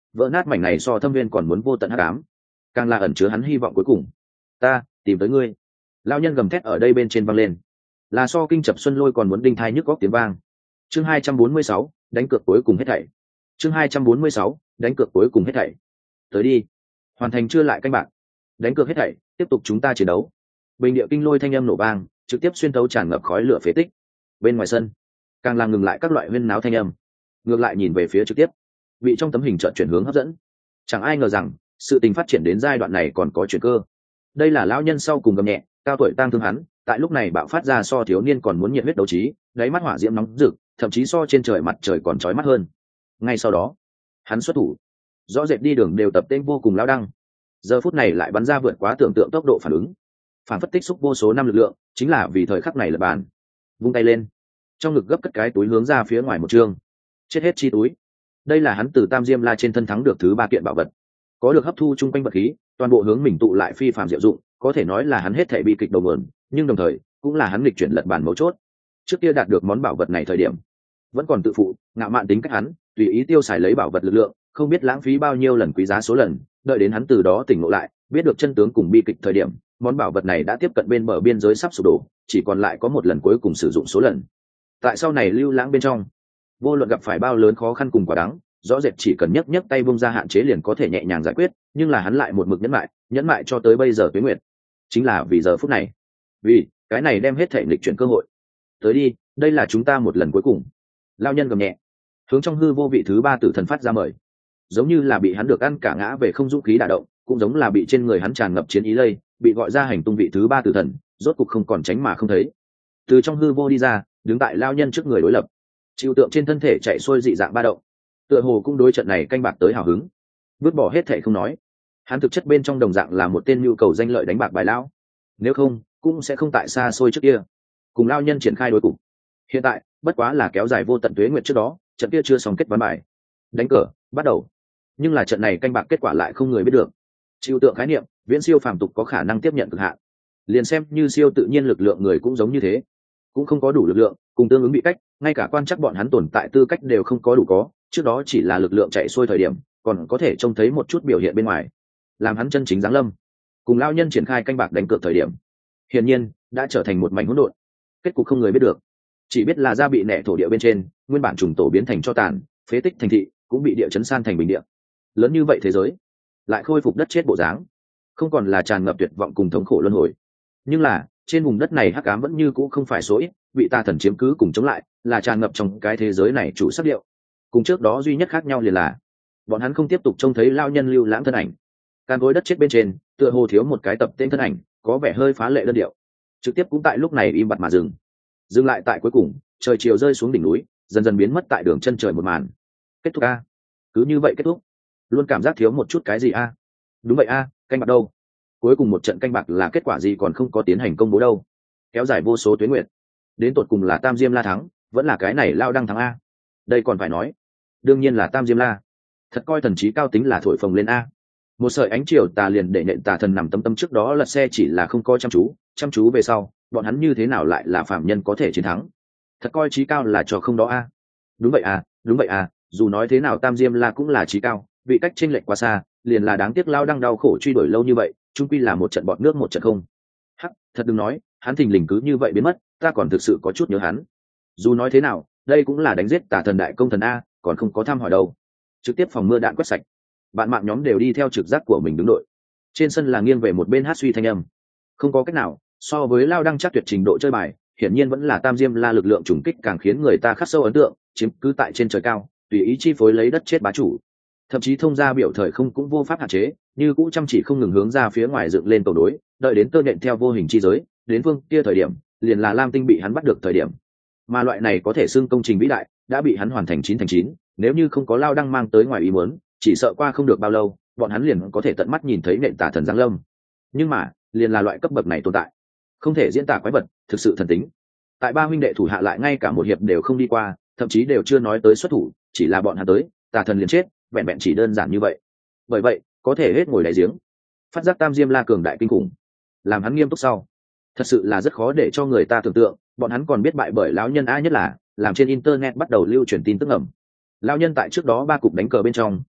vỡ nát mảnh này so thâm viên còn muốn vô tận hắc ám, càng là ẩn chứa hắn hy vọng cuối cùng. Ta tìm tới ngươi. Lão nhân gầm thét ở đây bên trên vang lên, là so kinh chập xuân lôi còn muốn đinh thai nhức góc tiếng vang. Chương hai trăm bốn mươi sáu, đánh cược cuối cùng hết thảy. Chương hai trăm bốn mươi sáu, đánh cược cuối cùng hết thảy. Tới đi, hoàn thành chưa lại canh bạc, đánh cược hết thảy, tiếp tục chúng ta chiến đấu. Bình địa kinh lôi thanh âm nổ vang, trực tiếp xuyên thấu tràn ngập khói lửa phế tích. Bên ngoài sân, càng làm ngừng lại các loại huyên náo thanh âm, ngược lại nhìn về phía trực tiếp, vị trong tấm hình chợt chuyển hướng hấp dẫn. Chẳng ai ngờ rằng sự tình phát triển đến giai đoạn này còn có chuyển cơ. Đây là lão nhân sau cùng gầm nhẹ, cao tuổi tang thương hắn, tại lúc này bạo phát ra so thiếu niên còn muốn nhiệt huyết đấu trí, đáy mắt hỏa diễm nóng rực, thậm chí so trên trời mặt trời còn chói mắt hơn. Ngay sau đó, hắn xuất thủ, rõ rệt đi đường đều tập tên vô cùng lão đăng. Giờ phút này lại bắn ra vượt quá tưởng tượng tốc độ phản ứng, phản phất tích xúc vô số năm lực lượng, chính là vì thời khắc này lập bàn. Vung tay lên, trong ngực gấp cất cái túi hướng ra phía ngoài một trường. Chết hết chi túi. Đây là hắn từ Tam Diêm La trên thân thắng được thứ ba kiện bảo vật, có được hấp thu chung quanh vật khí, toàn bộ hướng mình tụ lại phi phàm diệu dụng, có thể nói là hắn hết thảy bị kịch đầu nguồn, nhưng đồng thời cũng là hắn nghịch chuyển lật bàn mấu chốt. Trước kia đạt được món bảo vật này thời điểm, vẫn còn tự phụ, ngạo mạn tính cách hắn, tùy ý tiêu xài lấy bảo vật lực lượng, không biết lãng phí bao nhiêu lần quý giá số lần, đợi đến hắn từ đó tỉnh ngộ lại, biết được chân tướng cùng bi kịch thời điểm, món bảo vật này đã tiếp cận bên bờ biên giới sắp sụp đổ, chỉ còn lại có một lần cuối cùng sử dụng số lần. Tại sau này lưu lãng bên trong, vô luận gặp phải bao lớn khó khăn cùng quả đắng, rõ rệt chỉ cần nhấc nhấc tay bung ra hạn chế liền có thể nhẹ nhàng giải quyết, nhưng là hắn lại một mực nhẫn mại, nhẫn mại cho tới bây giờ Tuế Nguyệt. Chính là vì giờ phút này, vì cái này đem hết thể nghịch chuyển cơ hội. Tới đi, đây là chúng ta một lần cuối cùng. Lão nhân gầm nhẹ, hướng trong hư vô vị thứ ba tử thần phát ra mời, giống như là bị hắn được ăn cả ngã về không dũng khí đả động, cũng giống là bị trên người hắn tràn ngập chiến ý lây, bị gọi ra hành tung vị thứ ba tử thần, rốt cục không còn tránh mà không thấy. Từ trong hư vô đi ra, đứng tại lão nhân trước người đối lập, chịu tượng trên thân thể chạy xuôi dị dạng ba động, tựa hồ cũng đối trận này canh bạc tới hào hứng, vứt bỏ hết thể không nói, hắn thực chất bên trong đồng dạng là một tên nhu cầu danh lợi đánh bạc bài lão, nếu không cũng sẽ không tại xa xôi trước kia cùng lao nhân triển khai đối cục. Hiện tại bất quá là kéo dài vô tận tuế nguyệt trước đó, trận kia chưa xong kết ván bài, đánh cờ bắt đầu. Nhưng là trận này canh bạc kết quả lại không người biết được. Chịu tượng khái niệm viễn siêu phàm tục có khả năng tiếp nhận cực hạn, liền xem như siêu tự nhiên lực lượng người cũng giống như thế, cũng không có đủ lực lượng cùng tương ứng bị cách, ngay cả quan chắc bọn hắn tồn tại tư cách đều không có đủ có, trước đó chỉ là lực lượng chạy xuôi thời điểm còn có thể trông thấy một chút biểu hiện bên ngoài, làm hắn chân chính giáng lâm cùng lao nhân triển khai canh bạc đánh cược thời điểm, hiển nhiên đã trở thành một mảnh hỗn độn. Kết cục không người biết được, chỉ biết là da bị nẻ thổ địa bên trên nguyên bản trùng tổ biến thành cho tàn, phế tích thành thị cũng bị địa chấn san thành bình địa. Lớn như vậy thế giới lại khôi phục đất chết bộ dáng, không còn là tràn ngập tuyệt vọng cùng thống khổ luân hồi. Nhưng là trên vùng đất này hắc ám vẫn như cũ không phải số ít, bị tà thần chiếm cứ cùng chống lại, là tràn ngập trong cái thế giới này chủ sắc điệu. Cùng trước đó duy nhất khác nhau liền là bọn hắn không tiếp tục trông thấy lao nhân lưu lãng thân ảnh, can gối đất chết bên trên tựa hồ thiếu một cái tập tên thân ảnh, có vẻ hơi phá lệ đơn điệu, trực tiếp cũng tại lúc này im bặt mà dừng dừng lại tại cuối cùng trời chiều rơi xuống đỉnh núi, dần dần biến mất tại đường chân trời một màn. Kết thúc a, cứ như vậy kết thúc, luôn cảm giác thiếu một chút cái gì a. Đúng vậy a, canh bạc đâu, cuối cùng một trận canh bạc là kết quả gì còn không có tiến hành công bố đâu, kéo dài vô số tuyến nguyện, đến tột cùng là Tam Diêm La thắng vẫn là cái này lao đăng thắng a? Đây còn phải nói, đương nhiên là Tam Diêm La. Thật coi thần trí cao tính là thổi phồng lên a. Một sợi ánh chiều tà liền để nện tà thần nằm tâm tâm trước đó lật xe, chỉ là không coi chăm chú chăm chú về sau bọn hắn như thế nào lại là phạm nhân có thể chiến thắng. Thật coi trí cao là trò không đó a. Đúng vậy à, đúng vậy à, dù nói thế nào Tam Diêm La cũng là trí cao, vị cách chênh lệch quá xa, liền là đáng tiếc lao đang đau khổ truy đuổi lâu như vậy, chung quy là một trận bọt nước một trận không. Hắc, thật đừng nói, hắn thình lình cứ như vậy biến mất, ta còn thực sự có chút nhớ hắn. Dù nói thế nào, đây cũng là đánh giết tà thần đại công thần a, còn không có thăm hỏi đâu. Trực tiếp phòng mưa đạn quét sạch, bạn mạng nhóm đều đi theo trực giác của mình đứng đội. Trên sân là nghiêng về một bên hát suy thanh âm. Không có cách nào, so với lao đăng chắc tuyệt trình độ chơi bài, hiển nhiên vẫn là Tam Diêm La lực lượng trùng kích càng khiến người ta khắc sâu ấn tượng, chiếm cứ tại trên trời cao, tùy ý chi phối lấy đất chết bá chủ. Thậm chí thông gia biểu thời không cũng vô pháp hạn chế, như cũ chăm chỉ không ngừng hướng ra phía ngoài dựng lên tổ đối, đợi đến tơ nện theo vô hình chi giới, đến phương kia thời điểm, liền là Lam Tinh bị hắn bắt được thời điểm. Mà loại này có thể xưng công trình vĩ đại, đã bị hắn hoàn thành chín thành chín, nếu như không có lao đăng mang tới ngoài ý muốn, chỉ sợ qua không được bao lâu, bọn hắn liền có thể tận mắt nhìn thấy nện tà thần giáng lâm. Nhưng mà, liền là loại cấp bậc này tồn tại, không thể diễn tả quái vật, thực sự thần tính. Tại ba huynh đệ thủ hạ lại ngay cả một hiệp đều không đi qua, thậm chí đều chưa nói tới xuất thủ, chỉ là bọn hắn tới, tà thần liền chết, vẹn vẹn chỉ đơn giản như vậy. Bởi vậy, có thể hết ngồi đáy giếng. Phát giác Tam Diêm La cường đại kinh khủng, làm hắn nghiêm túc sau, thật sự là rất khó để cho người ta tưởng tượng. Bọn hắn còn biết bại bởi lão nhân a, nhất là làm trên internet bắt đầu lưu truyền tin tức ẩm. Lão nhân tại trước đó ba cục đánh cờ bên trong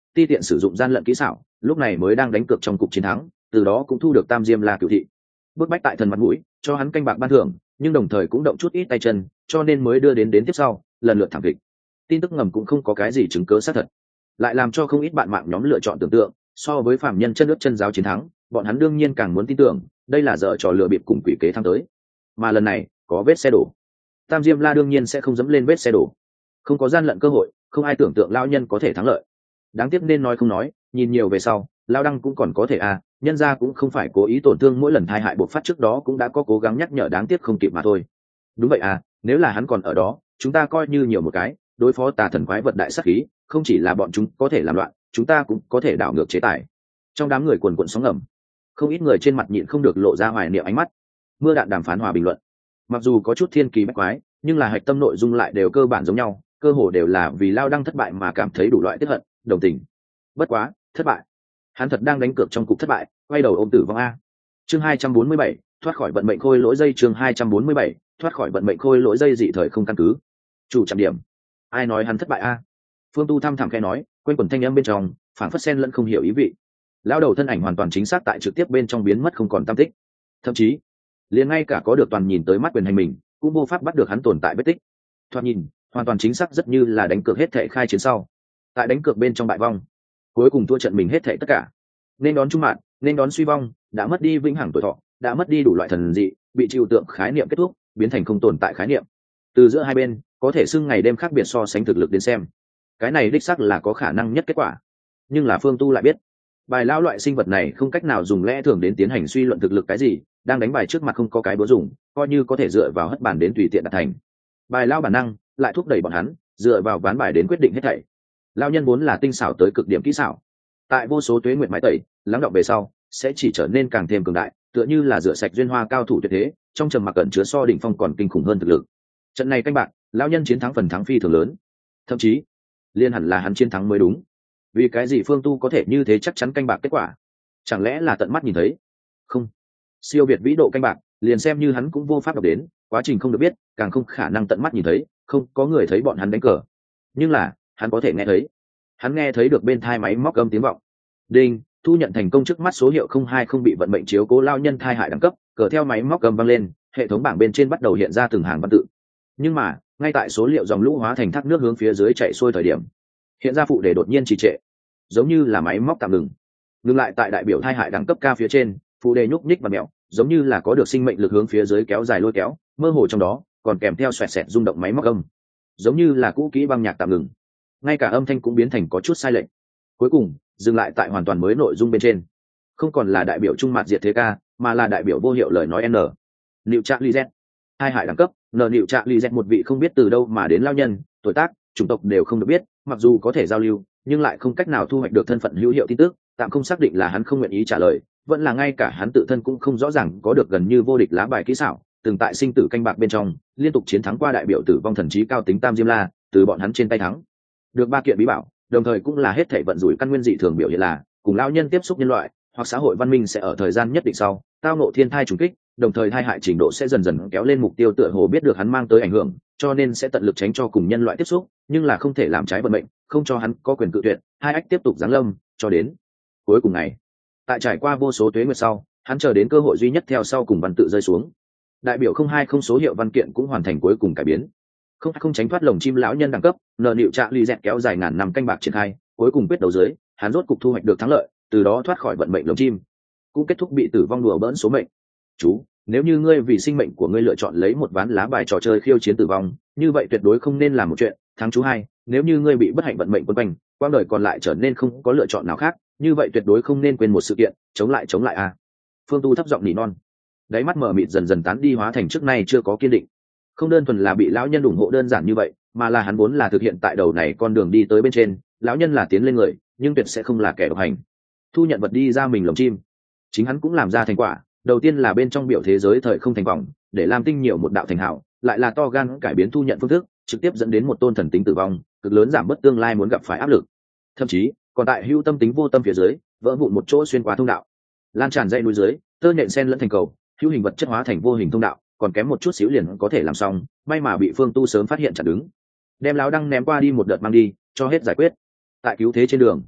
ti tiện sử dụng gian lận kỹ xảo, lúc này mới đang đánh cược trong cục chiến thắng, từ đó cũng thu được tam diêm la cửu thị bức bách tại thần mặt mũi, cho hắn canh bạc ban thưởng, nhưng đồng thời cũng động chút ít tay chân, cho nên mới đưa đến đến tiếp sau lần lượt thảm kịch. Tin tức ngầm cũng không có cái gì chứng cứ xác thật, lại làm cho không ít bạn mạng nhóm lựa chọn tưởng tượng, so với phạm nhân chân nước chân giáo chiến thắng, bọn hắn đương nhiên càng muốn tin tưởng đây là dở trò lừa bịp cùng quỷ kế thắng tới. Mà lần này có vết xe đổ, tam diêm la đương nhiên sẽ không dẫm lên vết xe đổ, không có gian lận cơ hội, không ai tưởng tượng lao nhân có thể thắng lợi. Đáng tiếc nên nói không nói, nhìn nhiều về sau lao đăng cũng còn có thể à, nhân ra cũng không phải cố ý tổn thương, mỗi lần thai hại bộc phát trước đó cũng đã có cố gắng nhắc nhở, đáng tiếc không kịp mà thôi. Đúng vậy à, nếu là hắn còn ở đó, chúng ta coi như nhiều một cái đối phó tà thần quái vật đại sắc khí, không chỉ là bọn chúng có thể làm loạn, chúng ta cũng có thể đảo ngược chế tài. Trong đám người quần quận sóng ngầm, không ít người trên mặt nhịn không được lộ ra hoài niệm ánh mắt. Mưa đạn đàm phán hòa bình luận, mặc dù có chút thiên kỳ bách quái, nhưng là hạch tâm nội dung lại đều cơ bản giống nhau, cơ hồ đều là vì lao đăng thất bại mà cảm thấy đủ loại tiếc hận, đồng tình. Bất quá, thất bại, hắn thật đang đánh cược trong cục thất bại, quay đầu ôm tử vong a. Chương hai trăm bốn mươi bảy, thoát khỏi vận mệnh khôi lỗi dây. Chương hai trăm bốn mươi bảy, thoát khỏi vận mệnh khôi lỗi dây dị thời không căn cứ. Chủ trạm điểm, ai nói hắn thất bại a? Phương Tu thăm thẳm khẽ nói, quên quần thanh âm bên trong phản phất xen lẫn không hiểu ý vị. Lão đầu thân ảnh hoàn toàn chính xác tại trực tiếp bên trong biến mất không còn tăm tích, thậm chí liền ngay cả có được toàn nhìn tới mắt quyền hành mình cũng vô pháp bắt được hắn tồn tại vết tích. Thoạt nhìn hoàn toàn chính xác rất như là đánh cược hết thệ khai chiến sau, tại đánh cược bên trong bại vong, cuối cùng thua trận mình hết thệ tất cả, nên đón trung mạng, nên đón suy vong, đã mất đi vĩnh hằng tuổi thọ, đã mất đi đủ loại thần dị, bị trừu tượng khái niệm kết thúc, biến thành không tồn tại khái niệm. Từ giữa hai bên có thể xưng ngày đêm khác biệt so sánh thực lực đến xem, cái này đích xác là có khả năng nhất kết quả. Nhưng là Phương Tu lại biết, bài lao loại sinh vật này không cách nào dùng lẽ thường đến tiến hành suy luận thực lực cái gì, đang đánh bài trước mặt không có cái búa dùng, coi như có thể dựa vào hất bàn đến tùy tiện đạt thành. Bài lao bản năng lại thúc đẩy bọn hắn dựa vào ván bài đến quyết định hết thảy. Lao nhân vốn là tinh xảo tới cực điểm kỹ xảo, tại vô số tuế nguyệt mãi tẩy lắng đọng về sau sẽ chỉ trở nên càng thêm cường đại, tựa như là rửa sạch duyên hoa cao thủ tuyệt thế, trong trầm mặc cẩn chứa so đỉnh phong còn kinh khủng hơn thực lực. Trận này canh bạc, lão nhân chiến thắng phần thắng phi thường lớn, thậm chí liên hẳn là hắn chiến thắng mới đúng. Vì cái gì Phương Tu có thể như thế chắc chắn canh bạc kết quả? Chẳng lẽ là tận mắt nhìn thấy? Không, siêu việt vĩ độ canh bạc, liền xem như hắn cũng vô pháp đọc đến, quá trình không được biết, càng không khả năng tận mắt nhìn thấy, không có người thấy bọn hắn đánh cờ. Nhưng là hắn có thể nghe thấy, hắn nghe thấy được bên thai máy móc âm tiếng vọng. Đinh, thu nhận thành công, trước mắt số hiệu không hai không bị vận mệnh chiếu cố lao nhân thai hại đẳng cấp, cờ theo máy móc âm vang lên, hệ thống bảng bên trên bắt đầu hiện ra từng hàng văn tự. Nhưng mà ngay tại số liệu dòng lũ hóa thành thác nước hướng phía dưới chạy xuôi thời điểm, hiện ra phụ đề đột nhiên trì trệ, giống như là máy móc tạm ngừng. Ngừng lại tại đại biểu thai hại đẳng cấp ca phía trên, phụ đề nhúc nhích và mẹo, giống như là có được sinh mệnh lực hướng phía dưới kéo dài lôi kéo, mơ hồ trong đó còn kèm theo xoẹt xẹt rung động máy móc âm, giống như là cũ kỹ băng nhạc tạm ngừng. Ngay cả âm thanh cũng biến thành có chút sai lệch, cuối cùng dừng lại tại hoàn toàn mới nội dung bên trên, không còn là đại biểu trung mặt diệt thế ca, mà là đại biểu vô hiệu lời nói n nịu trạ li z hai hại đẳng cấp n nịu trạ li z, một vị không biết từ đâu mà đến lao nhân, tuổi tác chủng tộc đều không được biết, mặc dù có thể giao lưu nhưng lại không cách nào thu hoạch được thân phận hữu hiệu tin tức, tạm không xác định là hắn không nguyện ý trả lời, vẫn là ngay cả hắn tự thân cũng không rõ ràng, có được gần như vô địch lá bài kỹ xảo, từng tại sinh tử canh bạc bên trong liên tục chiến thắng qua đại biểu tử vong thần trí cao tính tam diêm la, từ bọn hắn trên tay thắng được ba kiện bí bảo, đồng thời cũng là hết thảy vận rủi căn nguyên dị thường biểu hiện là cùng lão nhân tiếp xúc nhân loại hoặc xã hội văn minh sẽ ở thời gian nhất định sau tao nộ thiên thai trùng kích, đồng thời thai hại trình độ sẽ dần dần kéo lên mục tiêu, tựa hồ biết được hắn mang tới ảnh hưởng, cho nên sẽ tận lực tránh cho cùng nhân loại tiếp xúc, nhưng là không thể làm trái vận mệnh, không cho hắn có quyền cự tuyệt, hai ách tiếp tục giáng lâm cho đến cuối cùng này. Tại trải qua vô số tuế nguyệt sau, hắn chờ đến cơ hội duy nhất theo sau cùng văn tự rơi xuống, đại biểu không hai không số hiệu văn kiện cũng hoàn thành cuối cùng cải biến. Không không tránh thoát lồng chim lão nhân đẳng cấp, nợ nịu trạ ly dẹt kéo dài ngàn năm canh bạc triển khai, cuối cùng quyết đấu dưới, hắn rốt cục thu hoạch được thắng lợi, từ đó thoát khỏi vận mệnh lồng chim, cũng kết thúc bị tử vong đùa bỡn số mệnh. Chú, nếu như ngươi vì sinh mệnh của ngươi lựa chọn lấy một ván lá bài trò chơi khiêu chiến tử vong, như vậy tuyệt đối không nên làm một chuyện. Thắng chú hai, nếu như ngươi bị bất hạnh vận mệnh quấn quanh, quãng đời còn lại trở nên không có lựa chọn nào khác, như vậy tuyệt đối không nên quên một sự kiện, chống lại chống lại a. Phương Tu thấp giọng nỉ non, đáy mắt mờ mịt dần dần tán đi, hóa thành trước nay chưa có kiên định. Không đơn thuần là bị lão nhân ủng hộ đơn giản như vậy, mà là hắn vốn là thực hiện tại đầu này con đường đi tới bên trên, lão nhân là tiến lên người, nhưng tuyệt sẽ không là kẻ độc hành. Thu nhận vật đi ra mình lồng chim, chính hắn cũng làm ra thành quả, đầu tiên là bên trong biểu thế giới thời không thành vòng, để làm tinh nhiều một đạo thành hảo, lại là to gan cải biến thu nhận phương thức, trực tiếp dẫn đến một tôn thần tính tử vong, cực lớn giảm bớt tương lai muốn gặp phải áp lực. Thậm chí còn tại hưu tâm tính vô tâm phía dưới, vỡ vụn một chỗ xuyên qua thông đạo, lan tràn dãy núi dưới, tơ nhện sen lẫn thành cầu, hữu hình vật chất hóa thành vô hình thông đạo, còn kém một chút xíu liền có thể làm xong, may mà bị Phương Tu sớm phát hiện chặn đứng, đem lão đăng ném qua đi một đợt mang đi cho hết giải quyết. Tại cứu thế trên đường,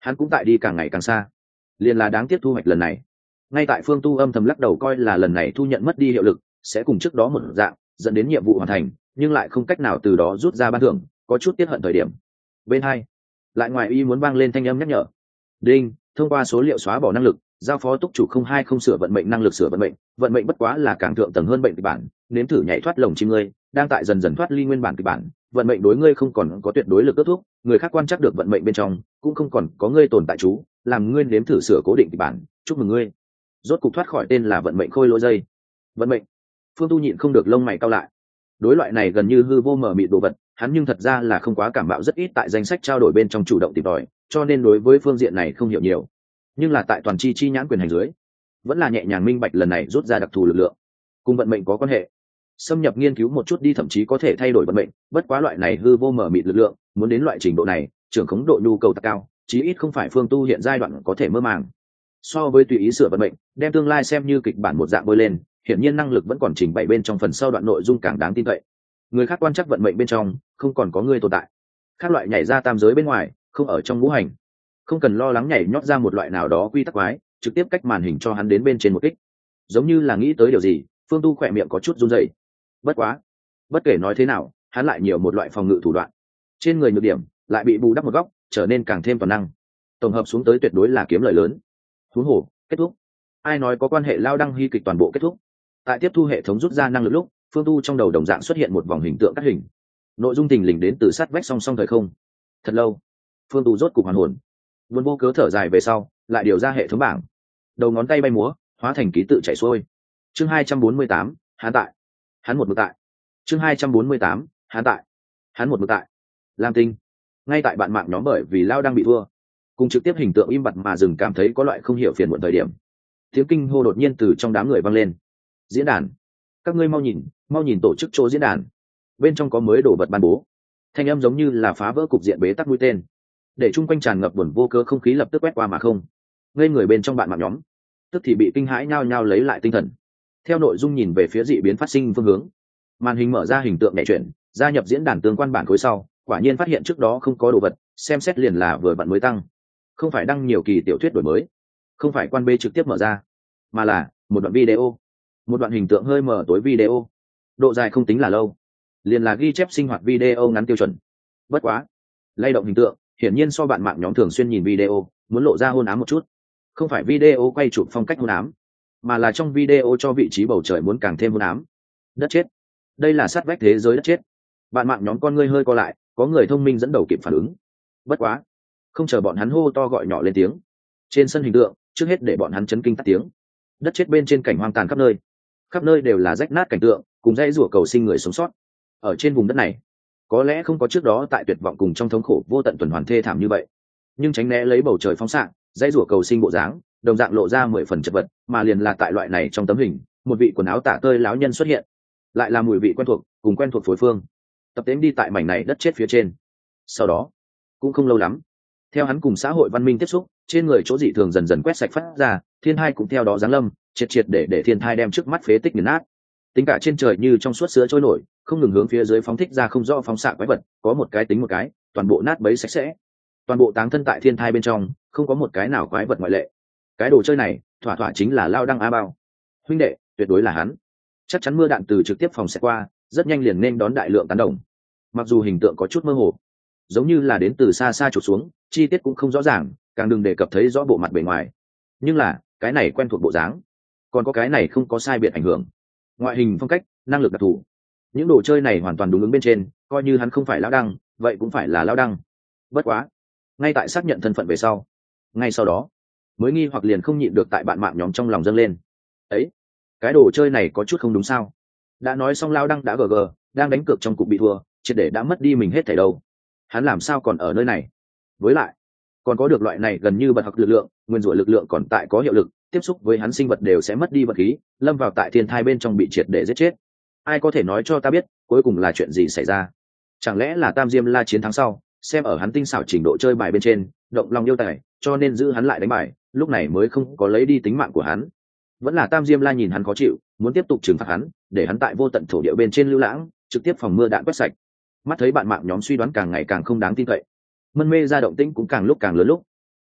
hắn cũng tại đi càng ngày càng xa. Liền là đáng tiếc thu hoạch lần này. Ngay tại Phương Tu âm thầm lắc đầu coi là lần này thu nhận mất đi hiệu lực, sẽ cùng trước đó một dạng, dẫn đến nhiệm vụ hoàn thành, nhưng lại không cách nào từ đó rút ra ban thưởng, có chút tiếc hận thời điểm. Bên hai, lại ngoài y muốn vang lên thanh âm nhắc nhở. Đinh, thông qua số liệu xóa bỏ năng lực, giao phó túc chủ không hai không sửa vận mệnh năng lực sửa vận mệnh, vận mệnh bất quá là càng thượng tầng hơn bệnh kịch bản, nếm thử nhảy thoát lồng chim ngươi, đang tại dần dần thoát ly nguyên bản kịch bản, vận mệnh đối ngươi không còn có tuyệt đối lực kết thúc, người khác quan trắc được vận mệnh bên trong, cũng không còn có ngươi tồn tại chú, làm ngươi nếm thử sửa cố định kịch bản, chúc mừng ngươi. Rốt cục thoát khỏi tên là vận mệnh khôi lỗi dây. Vận mệnh. Phương Tu nhịn không được lông mày cau lại. Đối loại này gần như hư vô mờ mịt đồ vật, hắn nhưng thật ra là không quá cảm bạo rất ít tại danh sách trao đổi bên trong chủ động tìm tòi, cho nên đối với phương diện này không hiểu nhiều. Nhưng là tại toàn chi chi nhãn quyền hành dưới, vẫn là nhẹ nhàng minh bạch lần này rút ra đặc thù lực lượng, cùng vận mệnh có quan hệ. Xâm nhập nghiên cứu một chút đi thậm chí có thể thay đổi vận mệnh, bất quá loại này hư vô mờ mịt lực lượng, muốn đến loại trình độ này, trưởng khống độ nhu cầu tăng cao, chí ít không phải Phương Tu hiện giai đoạn có thể mơ màng. So với tùy ý sửa vận mệnh, đem tương lai xem như kịch bản một dạng bôi lên, hiển nhiên năng lực vẫn còn trình bày bên trong phần sau đoạn nội dung càng đáng tin cậy. Người khác quan chắc vận mệnh bên trong, không còn có người tồn tại. Các loại nhảy ra tam giới bên ngoài, không ở trong ngũ hành, không cần lo lắng nhảy nhót ra một loại nào đó quy tắc quái, trực tiếp cách màn hình cho hắn đến bên trên một kích. Giống như là nghĩ tới điều gì, Phương Tu khỏe miệng có chút run rẩy. Bất quá, bất kể nói thế nào, hắn lại nhiều một loại phòng ngự thủ đoạn. Trên người nhược điểm lại bị bù đắp một góc, trở nên càng thêm toàn năng. Tổng hợp xuống tới tuyệt đối là kiếm lợi lớn. Huống hồ, kết thúc. Ai nói có quan hệ lao đăng hy kịch toàn bộ kết thúc. Tại tiếp thu hệ thống rút ra năng lực lúc, Phương Tu trong đầu đồng dạng xuất hiện một vòng hình tượng cắt hình. Nội dung tình lình đến từ sát vách song song thời không. Thật lâu, Phương Tu rốt cục hoàn hồn. Luôn vô cớ thở dài về sau, lại điều ra hệ thống bảng. Đầu ngón tay bay múa, hóa thành ký tự chạy xuôi. Chương hai trăm bốn mươi tám, hắn tại. Hắn một mực tại. Chương hai trăm bốn mươi tám, hắn tại. Hắn một mực tại. Lam Tinh. Ngay tại bạn mạng nhóm bởi vì lao đang bị thua, cùng trực tiếp hình tượng im bặt mà dừng cảm thấy có loại không hiểu phiền muộn thời điểm. Tiếng kinh hô đột nhiên từ trong đám người vang lên. Diễn đàn, các ngươi mau nhìn, mau nhìn tổ chức chỗ diễn đàn. Bên trong có mới đổ vật ban bố. Thanh âm giống như là phá vỡ cục diện bế tắc mũi tên, để chung quanh tràn ngập buồn vô cớ không khí lập tức quét qua mà không. Ngây người bên trong bạn mạng nhóm, tức thì bị kinh hãi nhao nhao lấy lại tinh thần. Theo nội dung nhìn về phía dị biến phát sinh phương hướng, màn hình mở ra hình tượng nhẹ chuyển, gia nhập diễn đàn tương quan bản khối sau, quả nhiên phát hiện trước đó không có đồ vật, xem xét liền là vừa bạn mới tăng. Không phải đăng nhiều kỳ tiểu thuyết đổi mới, không phải quan bê trực tiếp mở ra, mà là một đoạn video, một đoạn hình tượng hơi mở tối video, độ dài không tính là lâu, liền là ghi chép sinh hoạt video ngắn tiêu chuẩn. Bất quá, lay động hình tượng hiển nhiên so bạn mạng nhóm thường xuyên nhìn video muốn lộ ra hôn ám một chút. Không phải video quay chụp phong cách hôn ám, mà là trong video cho vị trí bầu trời muốn càng thêm hôn ám. Đất chết, đây là sát vách thế giới đất chết. Bạn mạng nhóm con ngươi hơi co lại, có người thông minh dẫn đầu kịp phản ứng. Bất quá, không chờ bọn hắn hô to gọi nhỏ lên tiếng, trên sân hình tượng trước hết để bọn hắn chấn kinh tắt tiếng. Đất chết bên trên cảnh hoang tàn khắp nơi, khắp nơi đều là rách nát cảnh tượng, cùng dãy rủa cầu sinh người sống sót. Ở trên vùng đất này, có lẽ không có trước đó tại tuyệt vọng cùng trong thống khổ vô tận tuần hoàn thê thảm như vậy, nhưng tránh né lấy bầu trời phóng xạ, dãy rủa cầu sinh bộ dáng đồng dạng lộ ra mười phần chật vật. Mà liền là tại loại này trong tấm hình, một vị quần áo tả tơi láo nhân xuất hiện, lại là mùi vị quen thuộc, cùng quen thuộc phối phương, tập tễnh đi tại mảnh này đất chết phía trên. Sau đó cũng không lâu lắm, theo hắn cùng xã hội văn minh tiếp xúc, trên người chỗ dị thường dần dần quét sạch phát ra, thiên thai cũng theo đó giáng lâm, triệt triệt để để thiên thai đem trước mắt phế tích nghiền nát. Tính cả trên trời như trong suốt sữa trôi nổi, không ngừng hướng phía dưới phóng thích ra không rõ phóng xạ quái vật, có một cái tính một cái, toàn bộ nát bấy sạch sẽ. Toàn bộ táng thân tại thiên thai bên trong, không có một cái nào quái vật ngoại lệ. Cái đồ chơi này, thỏa thỏa chính là lao đăng a bao. Huynh đệ, tuyệt đối là hắn. Chắc chắn mưa đạn từ trực tiếp phòng sẽ qua, rất nhanh liền nên đón đại lượng tán đồng. Mặc dù hình tượng có chút mơ hồ, giống như là đến từ xa xa chụp xuống, chi tiết cũng không rõ ràng, càng đừng đề cập thấy rõ bộ mặt bề ngoài. Nhưng là cái này quen thuộc bộ dáng, còn có cái này không có sai biệt ảnh hưởng, ngoại hình, phong cách, năng lực đặc thù, những đồ chơi này hoàn toàn đúng ứng bên trên, coi như hắn không phải lão đăng, vậy cũng phải là lão đăng. Bất quá, ngay tại xác nhận thân phận về sau, ngay sau đó mới nghi hoặc liền không nhịn được tại bạn mạng nhóm trong lòng dâng lên. Ấy, cái đồ chơi này có chút không đúng sao? Đã nói xong lão đăng đã gg, đang đánh cược trong cục bị thua, triệt để đã mất đi mình hết thảy đâu. Hắn làm sao còn ở nơi này? Với lại, còn có được loại này gần như bật học lực lượng, nguyên rủa lực lượng còn tại có hiệu lực, tiếp xúc với hắn sinh vật đều sẽ mất đi vật khí, lâm vào tại thiên thai bên trong bị triệt để giết chết. Ai có thể nói cho ta biết cuối cùng là chuyện gì xảy ra? Chẳng lẽ là Tam Diêm La chiến thắng sau, xem ở hắn tinh xảo trình độ chơi bài bên trên, động lòng yêu tài, cho nên giữ hắn lại đánh bài, lúc này mới không có lấy đi tính mạng của hắn? Vẫn là Tam Diêm La nhìn hắn khó chịu, muốn tiếp tục trừng phạt hắn, để hắn tại vô tận thổ địa bên trên lưu lãng, trực tiếp phòng mưa đạn quét sạch? Mắt thấy bạn mạng nhóm suy đoán càng ngày càng không đáng tin cậy, mân mê ra động tĩnh cũng càng lúc càng lớn lúc,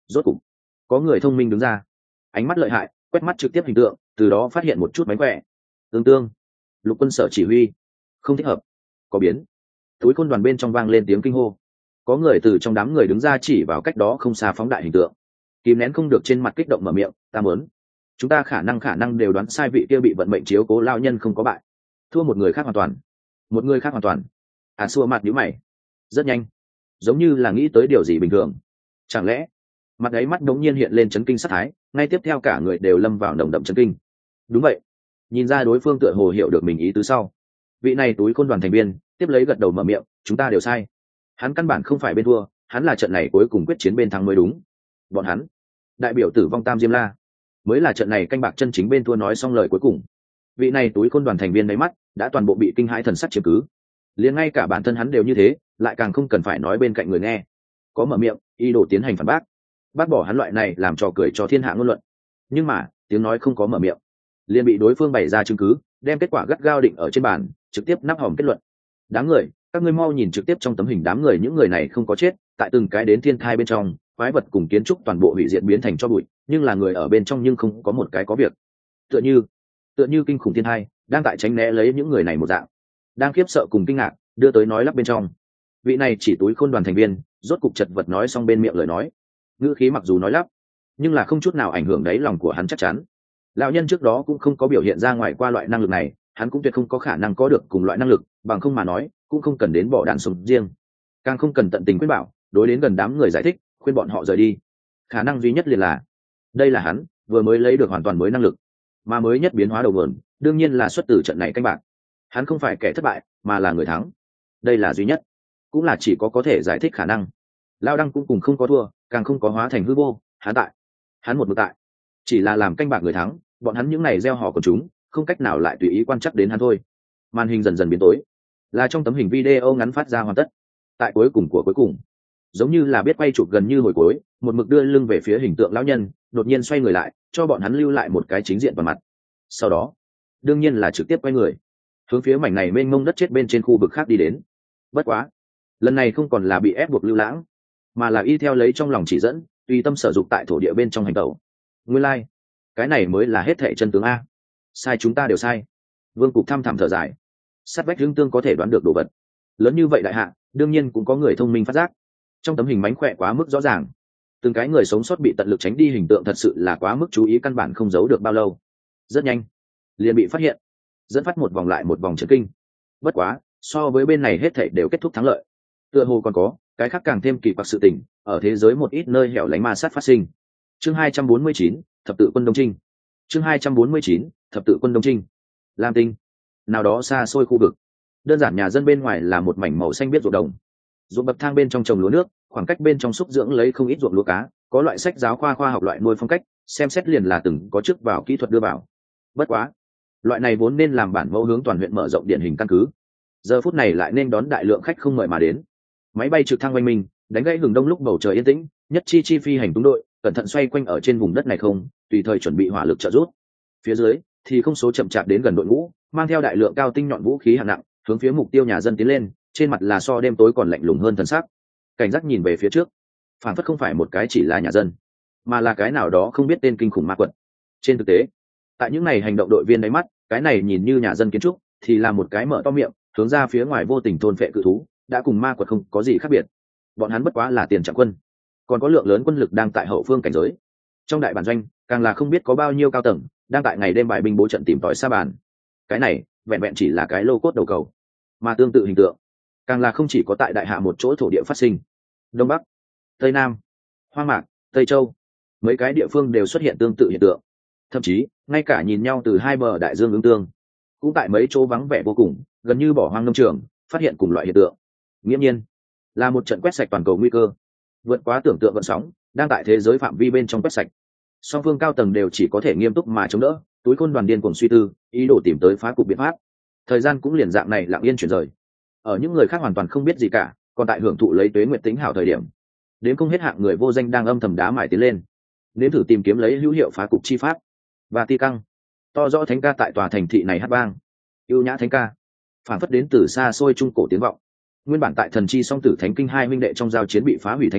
rốt cục có người thông minh đứng ra, ánh mắt lợi hại, quét mắt trực tiếp hình tượng, từ đó phát hiện một chút mánh khỏe. Tương tương, lục quân sở chỉ huy không thích hợp, có biến. Túi khôn đoàn bên trong vang lên tiếng kinh hô, có người từ trong đám người đứng ra chỉ vào cách đó không xa phóng đại hình tượng, kìm nén không được trên mặt kích động mở miệng, ta muốn, chúng ta khả năng khả năng đều đoán sai vị kia bị vận mệnh chiếu cố lao nhân không có bại, thua một người khác hoàn toàn, một người khác hoàn toàn. À xua mặt nhíu mày, rất nhanh, giống như là nghĩ tới điều gì bình thường, chẳng lẽ mặt ấy mắt đống nhiên hiện lên chấn kinh sát thái, ngay tiếp theo cả người đều lâm vào nồng đậm chấn kinh. Đúng vậy, nhìn ra đối phương tựa hồ hiểu được mình ý tứ sau, vị này túi khôn đoàn thành viên tiếp lấy gật đầu mở miệng, chúng ta đều sai, hắn căn bản không phải bên thua, hắn là trận này cuối cùng quyết chiến bên thắng mới đúng. Bọn hắn đại biểu tử vong tam diêm la mới là trận này canh bạc chân chính bên thua. Nói xong lời cuối cùng, vị này túi khôn đoàn thành viên đáy mắt đã toàn bộ bị kinh hãi thần sắc chiếm cứ, liền ngay cả bản thân hắn đều như thế, lại càng không cần phải nói bên cạnh người nghe. Có mở miệng ý đồ tiến hành phản bác, bác bỏ hắn loại này làm trò cười cho thiên hạ ngôn luận, nhưng mà tiếng nói không có mở miệng, liền bị đối phương bày ra chứng cứ, đem kết quả gắt gao định ở trên bàn, trực tiếp nắp hòm kết luận. Đám người, các ngươi mau nhìn trực tiếp trong tấm hình đám người, những người này không có chết, tại từng cái đến thiên thai bên trong, quái vật cùng kiến trúc toàn bộ hủy diệt biến thành cho bụi, nhưng là người ở bên trong nhưng không có một cái có việc. Tựa như, tựa như kinh khủng thiên thai đang tại tránh né lấy những người này một dạng, đang khiếp sợ cùng kinh ngạc đưa tới nói lắp bên trong. Vị này chỉ túi khôn đoàn thành viên rốt cục chật vật nói xong bên miệng lời nói, ngữ khí mặc dù nói lắp, nhưng là không chút nào ảnh hưởng đáy lòng của hắn chắc chắn. Lão nhân trước đó cũng không có biểu hiện ra ngoài qua loại năng lực này, hắn cũng tuyệt không có khả năng có được cùng loại năng lực, bằng không mà nói cũng không cần đến bỏ đạn sống riêng, càng không cần tận tình khuyên bảo, đối đến gần đám người giải thích khuyên bọn họ rời đi. Khả năng duy nhất liền là đây là hắn vừa mới lấy được hoàn toàn mới năng lực, mà mới nhất biến hóa đầu nguồn đương nhiên là xuất từ trận này canh bạc. Hắn không phải kẻ thất bại mà là người thắng, đây là duy nhất, cũng là chỉ có có thể giải thích khả năng. Lao đăng cũng cùng không có thua, càng không có hóa thành hư vô, hắn tại, hắn một mực tại, chỉ là làm canh bạc người thắng. Bọn hắn những này gieo họ của chúng không cách nào lại tùy ý quan chắc đến hắn thôi. Màn hình dần dần biến tối, là trong tấm hình video ngắn phát ra hoàn tất. Tại cuối cùng của cuối cùng, giống như là biết quay chụp gần như hồi cuối, một mực đưa lưng về phía hình tượng lão nhân, đột nhiên xoay người lại, cho bọn hắn lưu lại một cái chính diện vào mặt. Sau đó, đương nhiên là trực tiếp quay người, hướng phía mảnh này mênh mông đất chết bên trên khu vực khác đi đến. Bất quá, lần này không còn là bị ép buộc lưu lãng, mà là y theo lấy trong lòng chỉ dẫn, tùy tâm sở dụng tại thổ địa bên trong hành tẩu. Nguyên lai, like, cái này mới là hết thệ chân tướng a. Sai chúng ta đều sai. Vương Cục thăm thẳm thở dài, sát vách hương tương có thể đoán được đồ vật lớn như vậy đại hạ, đương nhiên cũng có người thông minh phát giác. Trong tấm hình mánh khỏe quá mức rõ ràng, từng cái người sống sót bị tận lực tránh đi hình tượng thật sự là quá mức chú ý, căn bản không giấu được bao lâu, rất nhanh liền bị phát hiện, dẫn phát một vòng lại một vòng chấn kinh. Bất quá so với bên này hết thảy đều kết thúc thắng lợi, tựa hồ còn có cái khác càng thêm kỳ quặc sự tình ở thế giới một ít nơi hẻo lánh ma sát phát sinh. Chương hai trăm bốn mươi chín, thập tự quân Đông Trinh. Chương hai trăm bốn mươi chín, thập tự quân Đông Trinh. Lam Tinh, nào đó xa xôi khu vực, đơn giản nhà dân bên ngoài là một mảnh màu xanh biếc ruộng đồng, ruộng bậc thang bên trong trồng lúa nước, khoảng cách bên trong xúc dưỡng lấy không ít ruộng lúa cá, có loại sách giáo khoa khoa học loại nuôi phong cách, xem xét liền là từng có chức vào kỹ thuật đưa vào. Bất quá, loại này vốn nên làm bản mẫu hướng toàn huyện mở rộng điển hình căn cứ, giờ phút này lại nên đón đại lượng khách không mời mà đến. Máy bay trực thăng oanh minh, đánh gãy hừng đông lúc bầu trời yên tĩnh, nhất chi chi phi hành túng đội cẩn thận xoay quanh ở trên vùng đất này không, tùy thời chuẩn bị hỏa lực trợ giúp. Phía dưới thì không số chậm chạp đến gần đội ngũ, mang theo đại lượng cao tinh nhọn vũ khí hạng nặng, hướng phía mục tiêu nhà dân tiến lên, trên mặt là so đêm tối còn lạnh lùng hơn thần sắc, cảnh giác nhìn về phía trước, phản phất không phải một cái chỉ là nhà dân, mà là cái nào đó không biết tên kinh khủng ma quật. Trên thực tế, tại những này hành động đội viên đáy mắt, cái này nhìn như nhà dân kiến trúc thì là một cái mở to miệng hướng ra phía ngoài vô tình thôn phệ cự thú, đã cùng ma quật không có gì khác biệt. Bọn hắn bất quá là tiền trạng quân, còn có lượng lớn quân lực đang tại hậu phương cảnh giới. Trong đại bản doanh càng là không biết có bao nhiêu cao tầng đang tại ngày đêm bài binh bố trận tìm tòi sa bàn. Cái này vẹn vẹn chỉ là cái lô cốt đầu cầu, mà tương tự hình tượng càng là không chỉ có tại đại hạ một chỗ thổ địa phát sinh. Đông Bắc, Tây Nam, Hoang Mạc, Tây Châu, mấy cái địa phương đều xuất hiện tương tự hiện tượng. Thậm chí ngay cả nhìn nhau từ hai bờ đại dương ứng tương, cũng tại mấy chỗ vắng vẻ vô cùng, gần như bỏ hoang nông trường, phát hiện cùng loại hiện tượng. Nghiễm nhiên là một trận quét sạch toàn cầu nguy cơ, vượt quá tưởng tượng vận sóng đang tại thế giới phạm vi bên trong quét sạch. Song phương cao tầng đều chỉ có thể nghiêm túc mà chống đỡ, túi khôn đoàn điên cuồng suy tư, ý đồ tìm tới phá cục biện pháp. Thời gian cũng liền dạng này lặng yên chuyển rời. Ở những người khác hoàn toàn không biết gì cả, còn tại hưởng thụ lấy tuế nguyệt tính hảo thời điểm, đến không hết hạng người vô danh đang âm thầm đá mài tiến lên, nếm thử tìm kiếm lấy hữu hiệu phá cục chi pháp. Và ti căng to rõ thánh ca tại tòa thành thị này hát vang, yêu nhã thánh ca phản phất đến từ xa xôi trung cổ tiếng vọng. Nguyên bản tại thần chi song tử thánh kinh hai huynh đệ trong giao chiến bị phá hủy thánh thành,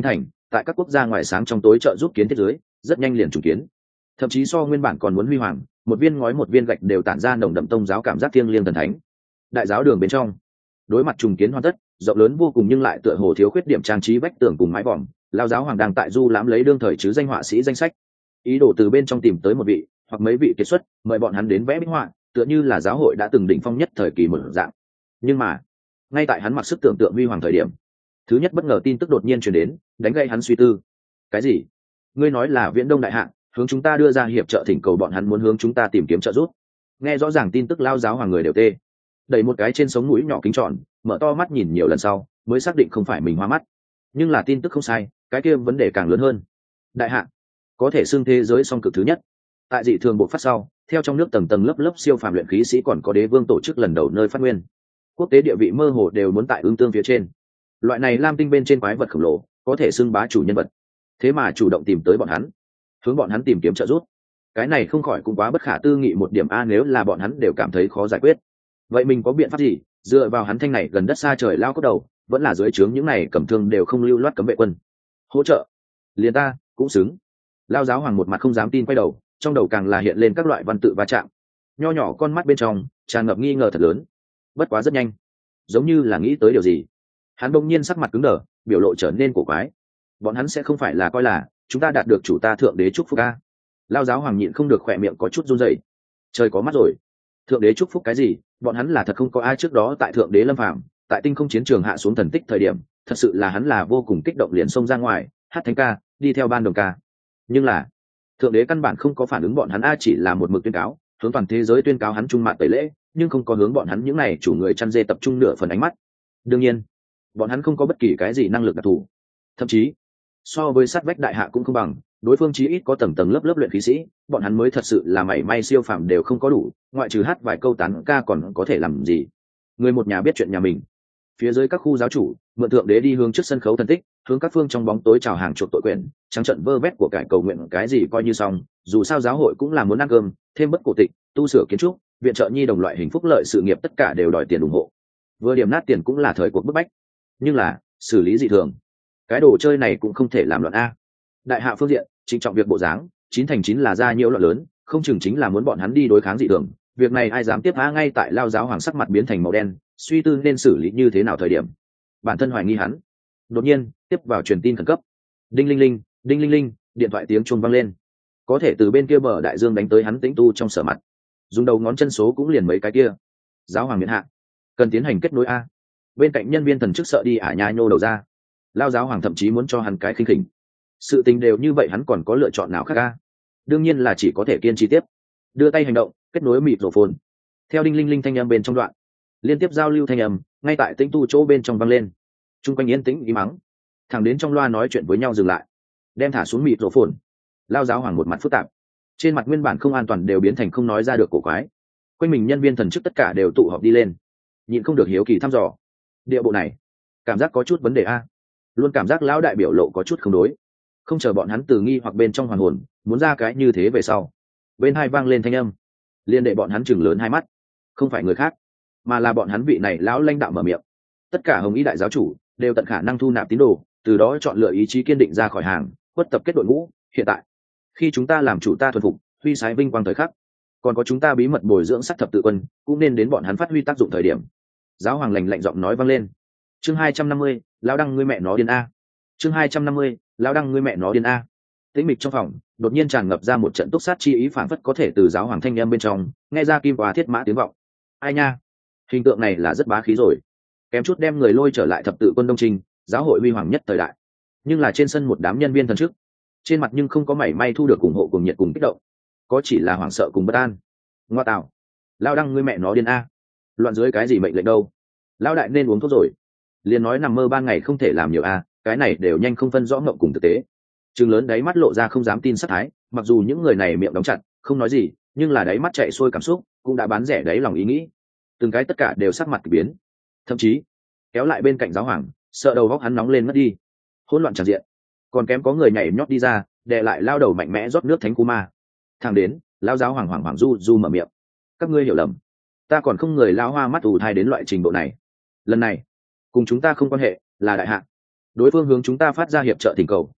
tại các quốc gia ngoài sáng trong tối trợ giúp kiến thiết dưới rất nhanh liền trùng kiến, thậm chí so nguyên bản còn muốn huy hoàng, một viên ngói một viên gạch đều tản ra nồng đậm tông giáo cảm giác thiêng liêng thần thánh. Đại giáo đường bên trong, đối mặt trùng kiến hoàn tất, rộng lớn vô cùng nhưng lại tựa hồ thiếu khuyết điểm trang trí vách tường cùng mái vòm, lao giáo hoàng đang tại du lãm lấy đương thời chứ danh họa sĩ danh sách, ý đồ từ bên trong tìm tới một vị hoặc mấy vị kiệt xuất, mời bọn hắn đến vẽ minh họa, tựa như là giáo hội đã từng đỉnh phong nhất thời kỳ một dạng. Nhưng mà ngay tại hắn mặc sức tưởng tượng huy hoàng thời điểm, thứ nhất bất ngờ tin tức đột nhiên truyền đến, đánh gây hắn suy tư. Cái gì? Ngươi nói là Viễn Đông đại hạ hướng chúng ta đưa ra hiệp trợ thỉnh cầu bọn hắn muốn hướng chúng ta tìm kiếm trợ giúp? Nghe rõ ràng tin tức, lao giáo hoàng người đều tê, đẩy một cái trên sống mũi nhỏ kính tròn, mở to mắt nhìn nhiều lần sau mới xác định không phải mình hoa mắt. Nhưng là tin tức không sai, cái kia vấn đề càng lớn hơn. Đại hạ có thể xưng thế giới song cực thứ nhất, tại dị thường bộ phát sau, theo trong nước tầng tầng lớp lớp siêu phàm luyện khí sĩ còn có đế vương tổ chức lần đầu nơi phát nguyên, quốc tế địa vị mơ hồ đều muốn tại ương tương phía trên. Loại này lam tinh bên trên quái vật khổng lồ có thể xưng bá chủ nhân vật, thế mà chủ động tìm tới bọn hắn, hướng bọn hắn tìm kiếm trợ giúp, cái này không khỏi cũng quá bất khả tư nghị một điểm a. Nếu là bọn hắn đều cảm thấy khó giải quyết, vậy mình có biện pháp gì? Dựa vào hắn thanh này gần đất xa trời lao cốt đầu, vẫn là dưới trướng những này cầm thương đều không lưu loát cấm vệ quân hỗ trợ, liền ta cũng xứng. Lao giáo hoàng một mặt không dám tin quay đầu, trong đầu càng là hiện lên các loại văn tự va chạm, nho nhỏ con mắt bên trong tràn ngập nghi ngờ thật lớn. Bất quá rất nhanh, giống như là nghĩ tới điều gì, hắn bỗng nhiên sắc mặt cứng đờ, biểu lộ trở nên cổ quái. Bọn hắn sẽ không phải là coi là chúng ta đạt được chủ ta thượng đế chúc phúc a? Lao giáo hoàng nhịn không được khỏe miệng có chút run rẩy. Trời có mắt rồi, thượng đế chúc phúc cái gì? Bọn hắn là thật không có ai trước đó tại thượng đế lâm phàm, tại tinh không chiến trường hạ xuống thần tích thời điểm, thật sự là hắn là vô cùng kích động liền xông ra ngoài hát thánh ca, đi theo ban đồng ca. Nhưng là thượng đế căn bản không có phản ứng bọn hắn a, chỉ là một mực tuyên cáo, hướng toàn thế giới tuyên cáo hắn trung mạng tẩy lễ, nhưng không có hướng bọn hắn những này chủ người chăn dê tập trung nửa phần ánh mắt. Đương nhiên bọn hắn không có bất kỳ cái gì năng lực đặc thù, thậm chí so với sát vách đại hạ cũng không bằng. Đối phương chí ít có tầng tầng lớp lớp luyện khí sĩ, bọn hắn mới thật sự là mảy may siêu phàm đều không có đủ, ngoại trừ hát vài câu tán ca còn có thể làm gì? Người một nhà biết chuyện nhà mình. Phía dưới các khu giáo chủ mượn thượng đế đi hướng trước sân khấu thần tích, hướng các phương trong bóng tối chào hàng chuộc tội quyền, trắng trận vơ vét của cải cầu nguyện cái gì coi như xong, dù sao giáo hội cũng là muốn ăn cơm, thêm bất cổ tịch, tu sửa kiến trúc, viện trợ nhi đồng loại hình phúc lợi sự nghiệp tất cả đều đòi tiền ủng hộ. Vừa điểm nát tiền cũng là thời cuộc bức bách, nhưng là xử lý dị thường, cái đồ chơi này cũng không thể làm loạn a. Đại hạ phương diện trịnh trọng việc bộ dáng, chín thành chín là ra nhiễu loạn lớn, không chừng chính là muốn bọn hắn đi đối kháng dị thường. Việc này ai dám tiếp a? Ngay tại lao giáo hoàng sắc mặt biến thành màu đen, suy tư nên xử lý như thế nào thời điểm, bản thân hoài nghi hắn đột nhiên tiếp vào truyền tin khẩn cấp. Đinh linh linh, đinh linh linh, điện thoại tiếng chuông vang lên. Có thể từ bên kia bờ đại dương đánh tới hắn tĩnh tu trong sở mặt, dùng đầu ngón chân số cũng liền mấy cái kia. Giáo hoàng miễn hạ, cần tiến hành kết nối a. Bên cạnh nhân viên thần chức sợ đi ả nhà nhô đầu ra. Lao giáo hoàng thậm chí muốn cho hắn cái khinh khỉnh. Sự tình đều như vậy hắn còn có lựa chọn nào khác a? Đương nhiên là chỉ có thể kiên trì tiếp, đưa tay hành động, kết nối mịt rổ phồn. Theo đinh linh linh thanh âm bên trong đoạn, liên tiếp giao lưu thanh âm ngay tại tĩnh tu chỗ bên trong vang lên. Trung quanh yên tĩnh ý mắng, thẳng đến trong loa nói chuyện với nhau dừng lại, đem thả xuống mịt rổ phồn. Lao giáo hoàng một mặt phức tạp, trên mặt nguyên bản không an toàn đều biến thành không nói ra được cổ quái. Quanh mình nhân viên thần chức tất cả đều tụ họp đi lên, nhịn không được hiếu kỳ thăm dò. Địa bộ này cảm giác có chút vấn đề a, luôn cảm giác lão đại biểu lộ có chút không đối. Không chờ bọn hắn từ nghi hoặc bên trong hoàn hồn muốn ra cái như thế về sau, bên hai vang lên thanh âm, liên đệ bọn hắn chừng lớn hai mắt. Không phải người khác, mà là bọn hắn vị này lão lãnh đạo mở miệng. Tất cả hồng ý đại giáo chủ đều tận khả năng thu nạp tín đồ, từ đó chọn lựa ý chí kiên định ra khỏi hàng, quất tập kết đội ngũ. Hiện tại khi chúng ta làm chủ ta thuần phục huy sái vinh quang thời khắc, còn có chúng ta bí mật bồi dưỡng sắc thập tự quân, cũng nên đến bọn hắn phát huy tác dụng thời điểm. Giáo hoàng lành lạnh giọng nói vang lên. Chương hai trăm năm mươi, lão đăng ngươi mẹ nó điên a. Chương hai trăm năm mươi, lão đăng ngươi mẹ nó điên a. Tĩnh mịch trong phòng đột nhiên tràn ngập ra một trận túc sát chi ý, phảng phất có thể từ giáo hoàng thanh em bên trong nghe ra kim qua thiết mã tiếng vọng. Ai nha, hình tượng này là rất bá khí rồi, kém chút đem người lôi trở lại thập tự quân đông trình, giáo hội huy hoàng nhất thời đại. Nhưng là trên sân một đám nhân viên thần chức, trên mặt nhưng không có mảy may thu được ủng hộ cùng nhiệt cùng kích động, có chỉ là hoảng sợ cùng bất an. Ngoa tạo, lao đăng ngươi mẹ nó điên a, loạn dưới cái gì mệnh lệnh đâu, lao đại nên uống thuốc rồi, liền nói nằm mơ ban ngày không thể làm nhiều a, cái này đều nhanh không phân rõ ngộng cùng thực tế. Trừng lớn đáy mắt lộ ra không dám tin sắc thái, mặc dù những người này miệng đóng chặt không nói gì, nhưng là đáy mắt chạy xuôi cảm xúc cũng đã bán rẻ đáy lòng ý nghĩ. Từng cái tất cả đều sắc mặt kỳ biến, thậm chí kéo lại bên cạnh giáo hoàng, sợ đầu góc hắn nóng lên mất đi. Hỗn loạn tràn diện, còn kém có người nhảy nhót đi ra đè lại lao đầu mạnh mẽ rót nước thánh cú ma. Thằng đến lao giáo hoàng hoàng hoàng du du mở miệng, các ngươi hiểu lầm, ta còn không người lao hoa mắt ù thai đến loại trình độ này. Lần này cùng chúng ta không quan hệ, là đại hạ đối phương hướng chúng ta phát ra hiệp trợ thỉnh cầu,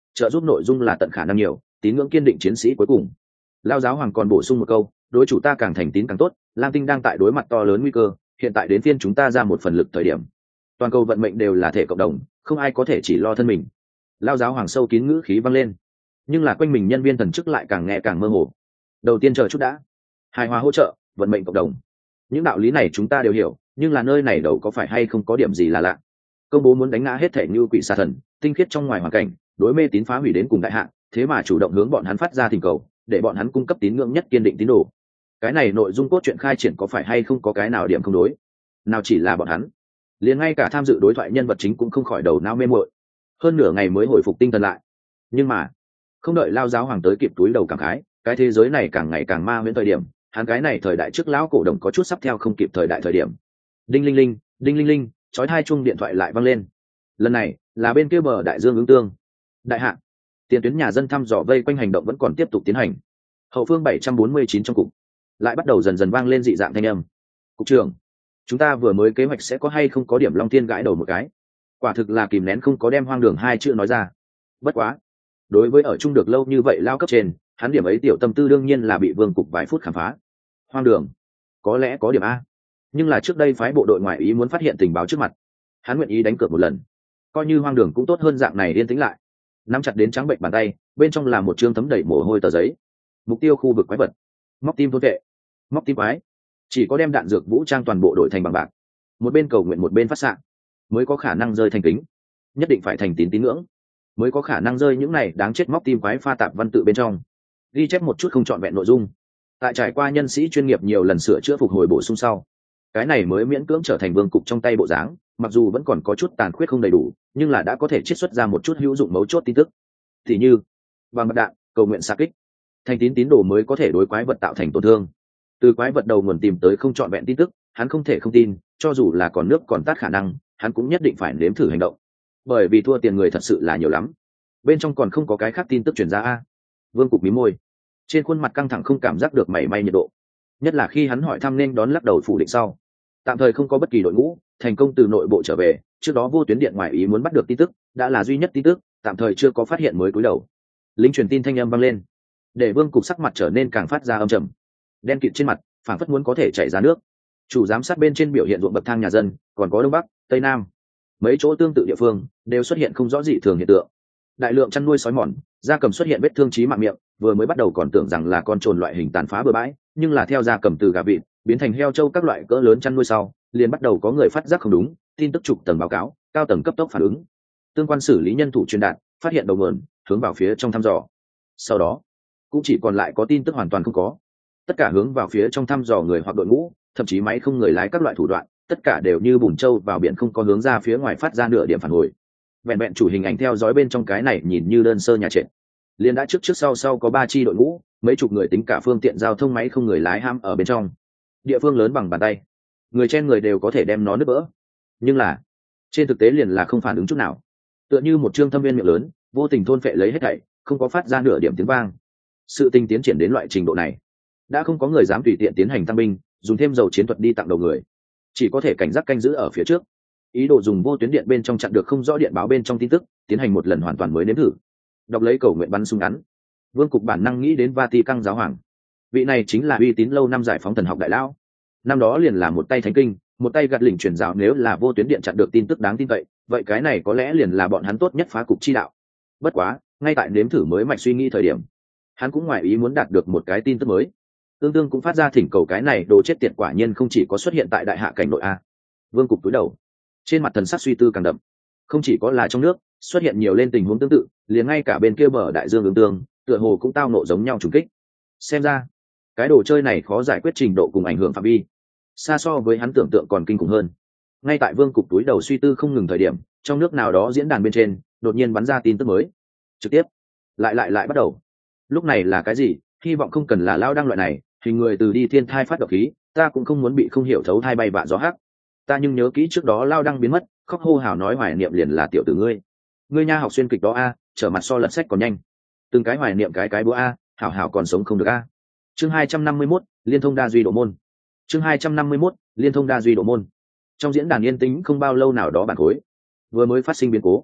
trợ giúp nội dung là tận khả năng nhiều, tín ngưỡng kiên định chiến sĩ cuối cùng. Lao giáo hoàng còn bổ sung một câu, đối chủ ta càng thành tín càng tốt, lam tinh đang tại đối mặt to lớn nguy cơ, hiện tại đến phiên chúng ta ra một phần lực thời điểm. Toàn cầu vận mệnh đều là thể cộng đồng, không ai có thể chỉ lo thân mình. Lao giáo hoàng sâu kín ngữ khí vang lên, nhưng là quanh mình nhân viên thần chức lại càng nghe càng mơ hồ. Đầu tiên chờ chút đã, hài hòa hỗ trợ, vận mệnh cộng đồng, những đạo lý này chúng ta đều hiểu, nhưng là nơi này đâu có phải hay không có điểm gì là lạ. Công bố muốn đánh ngã hết thể như quỷ xà thần tinh khiết trong ngoài hoàn cảnh, đối mê tín phá hủy đến cùng đại hạn, thế mà chủ động hướng bọn hắn phát ra thỉnh cầu, để bọn hắn cung cấp tín ngưỡng nhất kiên định tín đồ. Cái này nội dung cốt truyện khai triển có phải hay không có cái nào điểm không đối, nào chỉ là bọn hắn, liền ngay cả tham dự đối thoại nhân vật chính cũng không khỏi đầu não mê muội, hơn nửa ngày mới hồi phục tinh thần lại. Nhưng mà không đợi Lao giáo hoàng tới kịp túi đầu cảm khái, cái thế giới này càng ngày càng ma huyễn thời điểm, hắn cái này thời đại trước lão cổ đồng có chút sắp theo không kịp thời đại thời điểm. Đinh linh linh, đinh linh linh, chói hai chuông điện thoại lại vang lên. Lần này là bên kia bờ đại dương ứng tương. Đại hạ, tiền tuyến nhà dân thăm dò vây quanh hành động vẫn còn tiếp tục tiến hành. Hậu phương bảy trăm bốn mươi chín trong cục lại bắt đầu dần dần vang lên dị dạng thanh âm. Cục trưởng, chúng ta vừa mới kế hoạch sẽ có hay không có điểm long thiên gãi đầu một cái, quả thực là kìm nén không có đem hoang đường hai chữ nói ra. Bất quá, đối với ở chung được lâu như vậy lao cấp trên, hắn điểm ấy tiểu tâm tư đương nhiên là bị vương cục vài phút khám phá. Hoang đường, có lẽ có điểm a, nhưng là trước đây phái bộ đội ngoại ý muốn phát hiện tình báo trước mặt, hắn nguyện ý đánh cược một lần, coi như hoang đường cũng tốt hơn dạng này yên tĩnh lại. Nắm chặt đến trắng bệnh bàn tay, bên trong là một chương thấm đầy mồ hôi tờ giấy. Mục tiêu khu vực quái vật, móc tim thôn vệ, móc tim quái, chỉ có đem đạn dược vũ trang toàn bộ đội thành bằng bạc, một bên cầu nguyện một bên phát xạ, mới có khả năng rơi thành kính, nhất định phải thành tín tín ngưỡng, mới có khả năng rơi những này đáng chết móc tim quái pha tạp văn tự bên trong, ghi chép một chút không trọn vẹn nội dung. Tại trải qua nhân sĩ chuyên nghiệp nhiều lần sửa chữa phục hồi bổ sung sau, cái này mới miễn cưỡng trở thành vương cục trong tay bộ dáng, mặc dù vẫn còn có chút tàn khuyết không đầy đủ, nhưng là đã có thể chiết xuất ra một chút hữu dụng mấu chốt tin tức. Thì như bằng bạc đạn, cầu nguyện xạ kích, thành tín tín đồ mới có thể đối quái vật tạo thành tổn thương. Từ quái vật đầu nguồn tìm tới không trọn vẹn tin tức, hắn không thể không tin, cho dù là còn nước còn tát khả năng, hắn cũng nhất định phải nếm thử hành động, bởi vì thua tiền người thật sự là nhiều lắm. Bên trong còn không có cái khác tin tức truyền ra a. Vương cục mí môi, trên khuôn mặt căng thẳng không cảm giác được mảy may nhiệt độ, nhất là khi hắn hỏi thăm nên đón lắc đầu phủ định sau. Tạm thời không có bất kỳ đội ngũ thành công từ nội bộ trở về, trước đó vô tuyến điện ngoài ý muốn bắt được tin tức, đã là duy nhất tin tức, tạm thời chưa có phát hiện mới cúi đầu. Lính truyền tin thanh âm vang lên, để vương cục sắc mặt trở nên càng phát ra âm trầm, đen kịt trên mặt phảng phất muốn có thể chảy ra nước. Chủ giám sát bên trên biểu hiện ruộng bậc thang nhà dân, còn có đông bắc, tây nam, mấy chỗ tương tự địa phương đều xuất hiện không rõ dị thường hiện tượng. Đại lượng chăn nuôi sói mòn, gia cầm xuất hiện vết thương chí mạng miệng, vừa mới bắt đầu còn tưởng rằng là con trồn loại hình tàn phá bừa bãi, nhưng là theo gia cầm từ gà vịt biến thành heo trâu các loại cỡ lớn chăn nuôi sau, liền bắt đầu có người phát giác không đúng, tin tức trục tầng báo cáo, cao tầng cấp tốc phản ứng, tương quan xử lý nhân thủ truyền đạt, phát hiện đầu nguồn, hướng vào phía trong thăm dò. Sau đó, cũng chỉ còn lại có tin tức hoàn toàn không có. Tất cả hướng vào phía trong thăm dò người hoặc đội ngũ, thậm chí máy không người lái các loại thủ đoạn, tất cả đều như bùn trâu vào biển, không có hướng ra phía ngoài phát ra nửa điểm phản hồi. Vẹn vẹn chủ hình ảnh theo dõi bên trong cái này nhìn như đơn sơ nhà trệt, liền đã trước trước sau sau có ba chi đội ngũ, mấy chục người tính cả phương tiện giao thông máy không người lái ham ở bên trong. Địa phương lớn bằng bàn tay, người trên người đều có thể đem nó nứt vỡ, nhưng là trên thực tế liền là không phản ứng chút nào, tựa như một trương thâm viên miệng lớn vô tình thôn phệ lấy hết thảy, không có phát ra nửa điểm tiếng vang. Sự tình tiến triển đến loại trình độ này, đã không có người dám tùy tiện tiến hành tăng binh, dùng thêm dầu chiến thuật đi tặng đầu người, chỉ có thể cảnh giác canh giữ ở phía trước, ý đồ dùng vô tuyến điện bên trong chặn được không rõ điện báo bên trong tin tức, tiến hành một lần hoàn toàn mới nếm thử. Đọc lấy cầu nguyện bắn súng ngắn, vương cục bản năng nghĩ đến Vatican giáo hoàng, vị này chính là uy tín lâu năm giải phóng thần học đại lão, năm đó liền là một tay thánh kinh, một tay gạt lỉnh truyền giáo. Nếu là vô tuyến điện chặn được tin tức đáng tin cậy, vậy cái này có lẽ liền là bọn hắn tốt nhất phá cục chi đạo. Bất quá ngay tại nếm thử mới mạch suy nghĩ thời điểm, hắn cũng ngoài ý muốn đạt được một cái tin tức mới. Tương tương cũng phát ra thỉnh cầu, cái này đồ chết tiệt quả nhiên không chỉ có xuất hiện tại đại hạ cảnh nội a. Vương cục túi đầu, trên mặt thần sắc suy tư càng đậm. Không chỉ có là trong nước xuất hiện nhiều lên tình huống tương tự, liền ngay cả bên kia bờ đại dương ứng tương tựa hồ cũng tao nộ giống nhau trùng kích. Xem ra cái đồ chơi này khó giải quyết trình độ cùng ảnh hưởng phạm vi xa so với hắn tưởng tượng còn kinh khủng hơn. Ngay tại vương cục túi đầu suy tư không ngừng thời điểm, trong nước nào đó diễn đàn bên trên đột nhiên bắn ra tin tức mới, trực tiếp lại lại lại bắt đầu. Lúc này là cái gì? Hy vọng không cần là lao đăng loại này hình người từ đi thiên thai phát độc khí, ta cũng không muốn bị không hiểu thấu thai bay vạ gió hắc. Ta nhưng nhớ kỹ trước đó lao đăng biến mất, khóc hô hào nói hoài niệm liền là tiểu tử ngươi ngươi nha, học xuyên kịch đó a, trở mặt so lật sách còn nhanh, từng cái hoài niệm cái cái búa a, hảo hảo còn sống không được a. Chương hai trăm năm mươi mốt, liên thông đa duy độ môn. Chương hai trăm năm mươi mốt, liên thông đa duy độ môn. Trong diễn đàn yên tĩnh không bao lâu nào đó bản khối vừa mới phát sinh biến cố,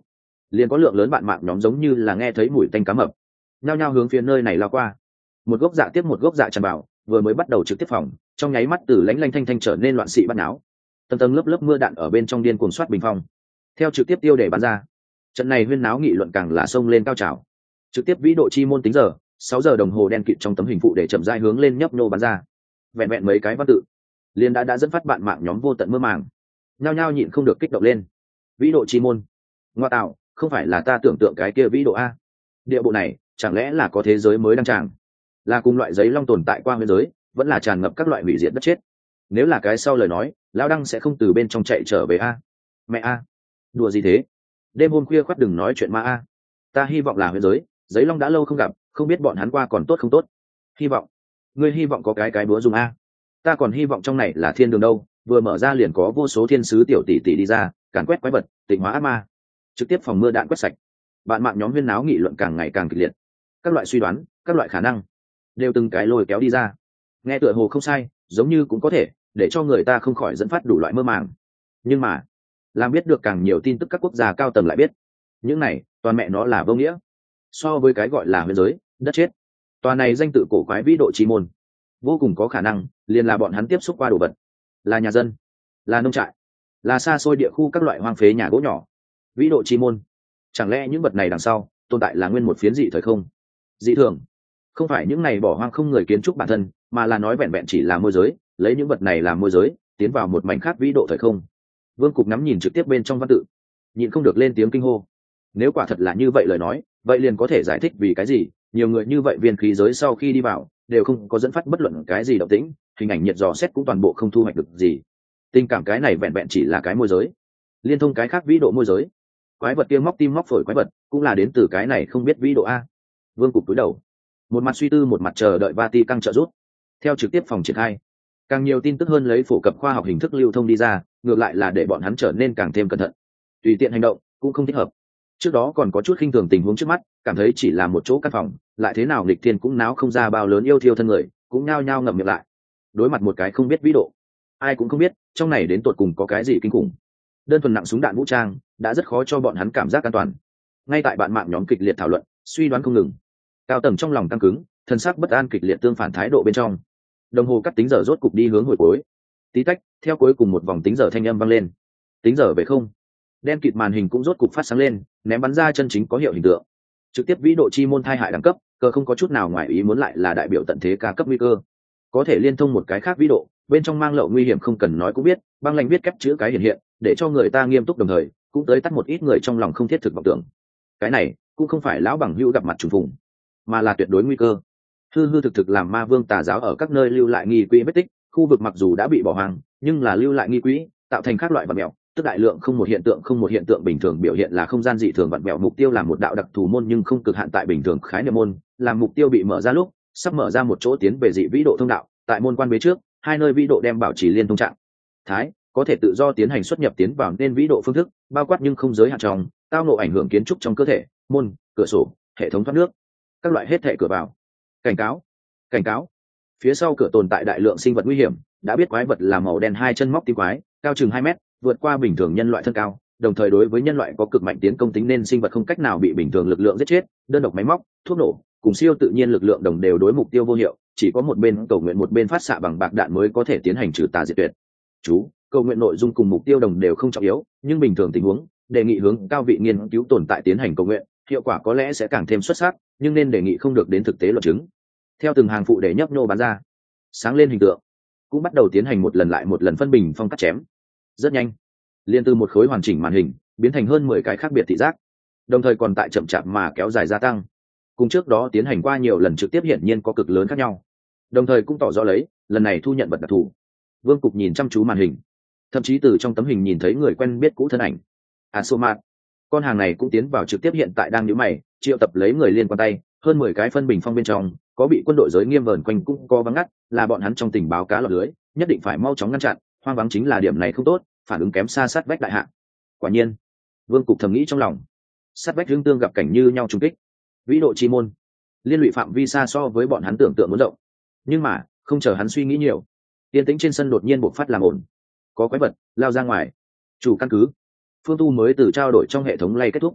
liền có lượng lớn bạn mạng nhóm giống như là nghe thấy mùi tanh cá mập, nhao nhao hướng phía nơi này lao qua. Một gốc dạ tiếp một gốc dạ tràn vào, vừa mới bắt đầu trực tiếp phòng, trong nháy mắt từ lánh lanh thanh thanh trở nên loạn xị bắt náo. Tầng tầng lớp lớp mưa đạn ở bên trong điên cuồng soát bình phong, theo trực tiếp tiêu để bắn ra. Trận này huyên náo nghị luận càng là sông lên cao trào. Trực tiếp vĩ độ chi môn tính giờ, sáu giờ đồng hồ đen kịt trong tấm hình phụ để chậm rãi hướng lên nhấp nhô bắn ra. Vẹn vẹn mấy cái văn tự, liền đã đã dẫn phát bạn mạng nhóm vô tận mơ màng, nhao nhao nhịn không được kích động lên. Vĩ độ chi môn, ngoa tạo, không phải là ta tưởng tượng cái kia vĩ độ a? Địa bộ này, chẳng lẽ là có thế giới mới đăng tràng? Là cùng loại giấy long tồn tại qua nguyên giới, vẫn là tràn ngập các loại hủy diệt đất chết? Nếu là cái sau lời nói, lão đăng sẽ không từ bên trong chạy trở về a. Mẹ a, đùa gì thế? Đêm hôm khuya khoắt đừng nói chuyện ma a. Ta hy vọng là nguyên giới, giấy long đã lâu không gặp, không biết bọn hắn qua còn tốt không tốt. Hy vọng, ngươi hy vọng có cái cái búa dùng a. Ta còn hy vọng trong này là thiên đường đâu, vừa mở ra liền có vô số thiên sứ tiểu tỷ tỷ đi ra, càn quét quái vật, tịnh hóa ác ma. Trực tiếp phòng mưa đạn quét sạch. Bạn mạng nhóm huyên náo nghị luận càng ngày càng kịch liệt. Các loại suy đoán, các loại khả năng đều từng cái lôi kéo đi ra. Nghe tựa hồ không sai, giống như cũng có thể để cho người ta không khỏi dẫn phát đủ loại mơ màng. Nhưng mà, làm biết được càng nhiều tin tức các quốc gia cao tầng lại biết, những này toàn mẹ nó là vô nghĩa. So với cái gọi là huyền giới, đất chết, tòa này danh tự cổ quái vĩ độ chi môn, vô cùng có khả năng liền là bọn hắn tiếp xúc qua đồ vật, là nhà dân, là nông trại, là xa xôi địa khu các loại hoang phế nhà gỗ nhỏ. Vĩ độ chi môn, chẳng lẽ những vật này đằng sau tồn tại là nguyên một phiến dị thời không? Dị thường, không phải những này bỏ hoang không người kiến trúc bản thân, mà là nói vẹn vẹn chỉ là môi giới, lấy những vật này làm môi giới, tiến vào một mảnh khác vĩ độ thời không. Vương Cục ngắm nhìn trực tiếp bên trong văn tự, nhịn không được lên tiếng kinh hô. Nếu quả thật là như vậy lời nói, vậy liền có thể giải thích vì cái gì nhiều người như vậy viên khí giới sau khi đi vào đều không có dẫn phát bất luận cái gì động tĩnh, hình ảnh nhiệt dò xét cũng toàn bộ không thu hoạch được gì. Tình cảm cái này vẹn vẹn chỉ là cái môi giới, liên thông cái khác vĩ độ môi giới. Quái vật kia móc tim móc phổi quái vật cũng là đến từ cái này không biết vĩ độ a. Vương Cục cúi đầu, một mặt suy tư một mặt chờ đợi Vati căng trợ rút. Theo trực tiếp phòng triển khai, càng nhiều tin tức hơn lấy phổ cập khoa học hình thức lưu thông đi ra, ngược lại là để bọn hắn trở nên càng thêm cẩn thận. Tùy tiện hành động cũng không thích hợp. Trước đó còn có chút khinh thường tình huống trước mắt, cảm thấy chỉ là một chỗ căn phòng, lại thế nào nghịch thiên cũng náo không ra bao lớn yêu thiêu thân người, cũng nhao nhao ngậm miệng lại. Đối mặt một cái không biết vĩ độ, ai cũng không biết trong này đến tột cùng có cái gì kinh khủng. Đơn thuần nặng súng đạn vũ trang đã rất khó cho bọn hắn cảm giác an toàn. Ngay tại bạn mạng nhóm kịch liệt thảo luận, suy đoán không ngừng, cao tầng trong lòng căng cứng, thân xác bất an kịch liệt tương phản thái độ bên trong. Đồng hồ cắt tính giờ rốt cục đi hướng hồi cuối. Tí tách, theo cuối cùng một vòng tính giờ thanh âm vang lên. Tính giờ về không. Đen kịt màn hình cũng rốt cục phát sáng lên, ném bắn ra chân chính có hiệu hình tượng. Trực tiếp vĩ độ chi môn thai hại đẳng cấp, cơ không có chút nào ngoài ý muốn lại là đại biểu tận thế ca cấp nguy cơ. Có thể liên thông một cái khác vĩ độ, bên trong mang lậu nguy hiểm không cần nói cũng biết, băng lạnh viết kép chữ cái hiện hiện, để cho người ta nghiêm túc đồng thời, cũng tới tắt một ít người trong lòng không thiết thực vọng tưởng. Cái này cũng không phải lão bằng hữu gặp mặt trùng phùng, mà là tuyệt đối nguy cơ. Hư hư thực thực làm ma vương tà giáo ở các nơi lưu lại nghi quỹ vết tích, khu vực mặc dù đã bị bỏ hoang, nhưng là lưu lại nghi quỹ, tạo thành các loại vật mèo, tức đại lượng không một hiện tượng không một hiện tượng bình thường biểu hiện là không gian dị thường vật mèo, mục tiêu là một đạo đặc thù môn nhưng không cực hạn tại bình thường khái niệm môn, làm mục tiêu bị mở ra lúc, sắp mở ra một chỗ tiến về dị vĩ độ thông đạo, tại môn quan bế trước, hai nơi vĩ độ đem bảo trì liên thông trạng thái, có thể tự do tiến hành xuất nhập tiến vào nên vĩ độ phương thức, bao quát nhưng không giới hạn trong, tao ngộ ảnh hưởng kiến trúc trong cơ thể, môn, cửa sổ, hệ thống thoát nước, các loại hết thảy cửa vào. Cảnh cáo, cảnh cáo, phía sau cửa tồn tại đại lượng sinh vật nguy hiểm, đã biết quái vật là màu đen hai chân móc tim quái, cao chừng hai mét, vượt qua bình thường nhân loại thân cao, đồng thời đối với nhân loại có cực mạnh tiến công tính nên sinh vật không cách nào bị bình thường lực lượng giết chết, đơn độc máy móc, thuốc nổ, cùng siêu tự nhiên lực lượng đồng đều đối mục tiêu vô hiệu, chỉ có một bên cầu nguyện một bên phát xạ bằng bạc đạn mới có thể tiến hành trừ tà diệt tuyệt. Chú, cầu nguyện nội dung cùng mục tiêu đồng đều không trọng yếu, nhưng bình thường tình huống, đề nghị hướng cao vị nghiên cứu tồn tại tiến hành cầu nguyện, hiệu quả có lẽ sẽ càng thêm xuất sắc, nhưng nên đề nghị không được đến thực tế luận chứng. Theo từng hàng phụ để nhấp nhô bán ra, sáng lên hình tượng, cũng bắt đầu tiến hành một lần lại một lần phân bình phong cắt chém. Rất nhanh, liên từ một khối hoàn chỉnh màn hình biến thành hơn mười cái khác biệt thị giác, đồng thời còn tại chậm chạp mà kéo dài gia tăng. Cùng trước đó tiến hành qua nhiều lần trực tiếp hiển nhiên có cực lớn khác nhau, đồng thời cũng tỏ rõ lấy lần này thu nhận vật đặc thù. Vương Cục nhìn chăm chú màn hình, thậm chí từ trong tấm hình nhìn thấy người quen biết cũ thân ảnh. Asomat, con hàng này cũng tiến vào trực tiếp hiện tại đang nhíu mày, triệu tập lấy người liên quan tay, hơn mười cái phân bình phong bên trong, có bị quân đội giới nghiêm vờn quanh cũng có vắng ngắt, là bọn hắn trong tình báo cá lọt lưới, nhất định phải mau chóng ngăn chặn, hoang vắng chính là điểm này không tốt, phản ứng kém xa sát vách đại hạ. Quả nhiên, Vương Cục thầm nghĩ trong lòng, sát vách hương tương gặp cảnh như nhau trùng kích, vĩ độ chi môn, liên lụy phạm vi xa so với bọn hắn tưởng tượng muốn rộng. Nhưng mà, không chờ hắn suy nghĩ nhiều, yên tĩnh trên sân đột nhiên bộc phát làm ổn, có quái vật lao ra ngoài. Chủ căn cứ, Phương Tu mới từ trao đổi trong hệ thống lay kết thúc,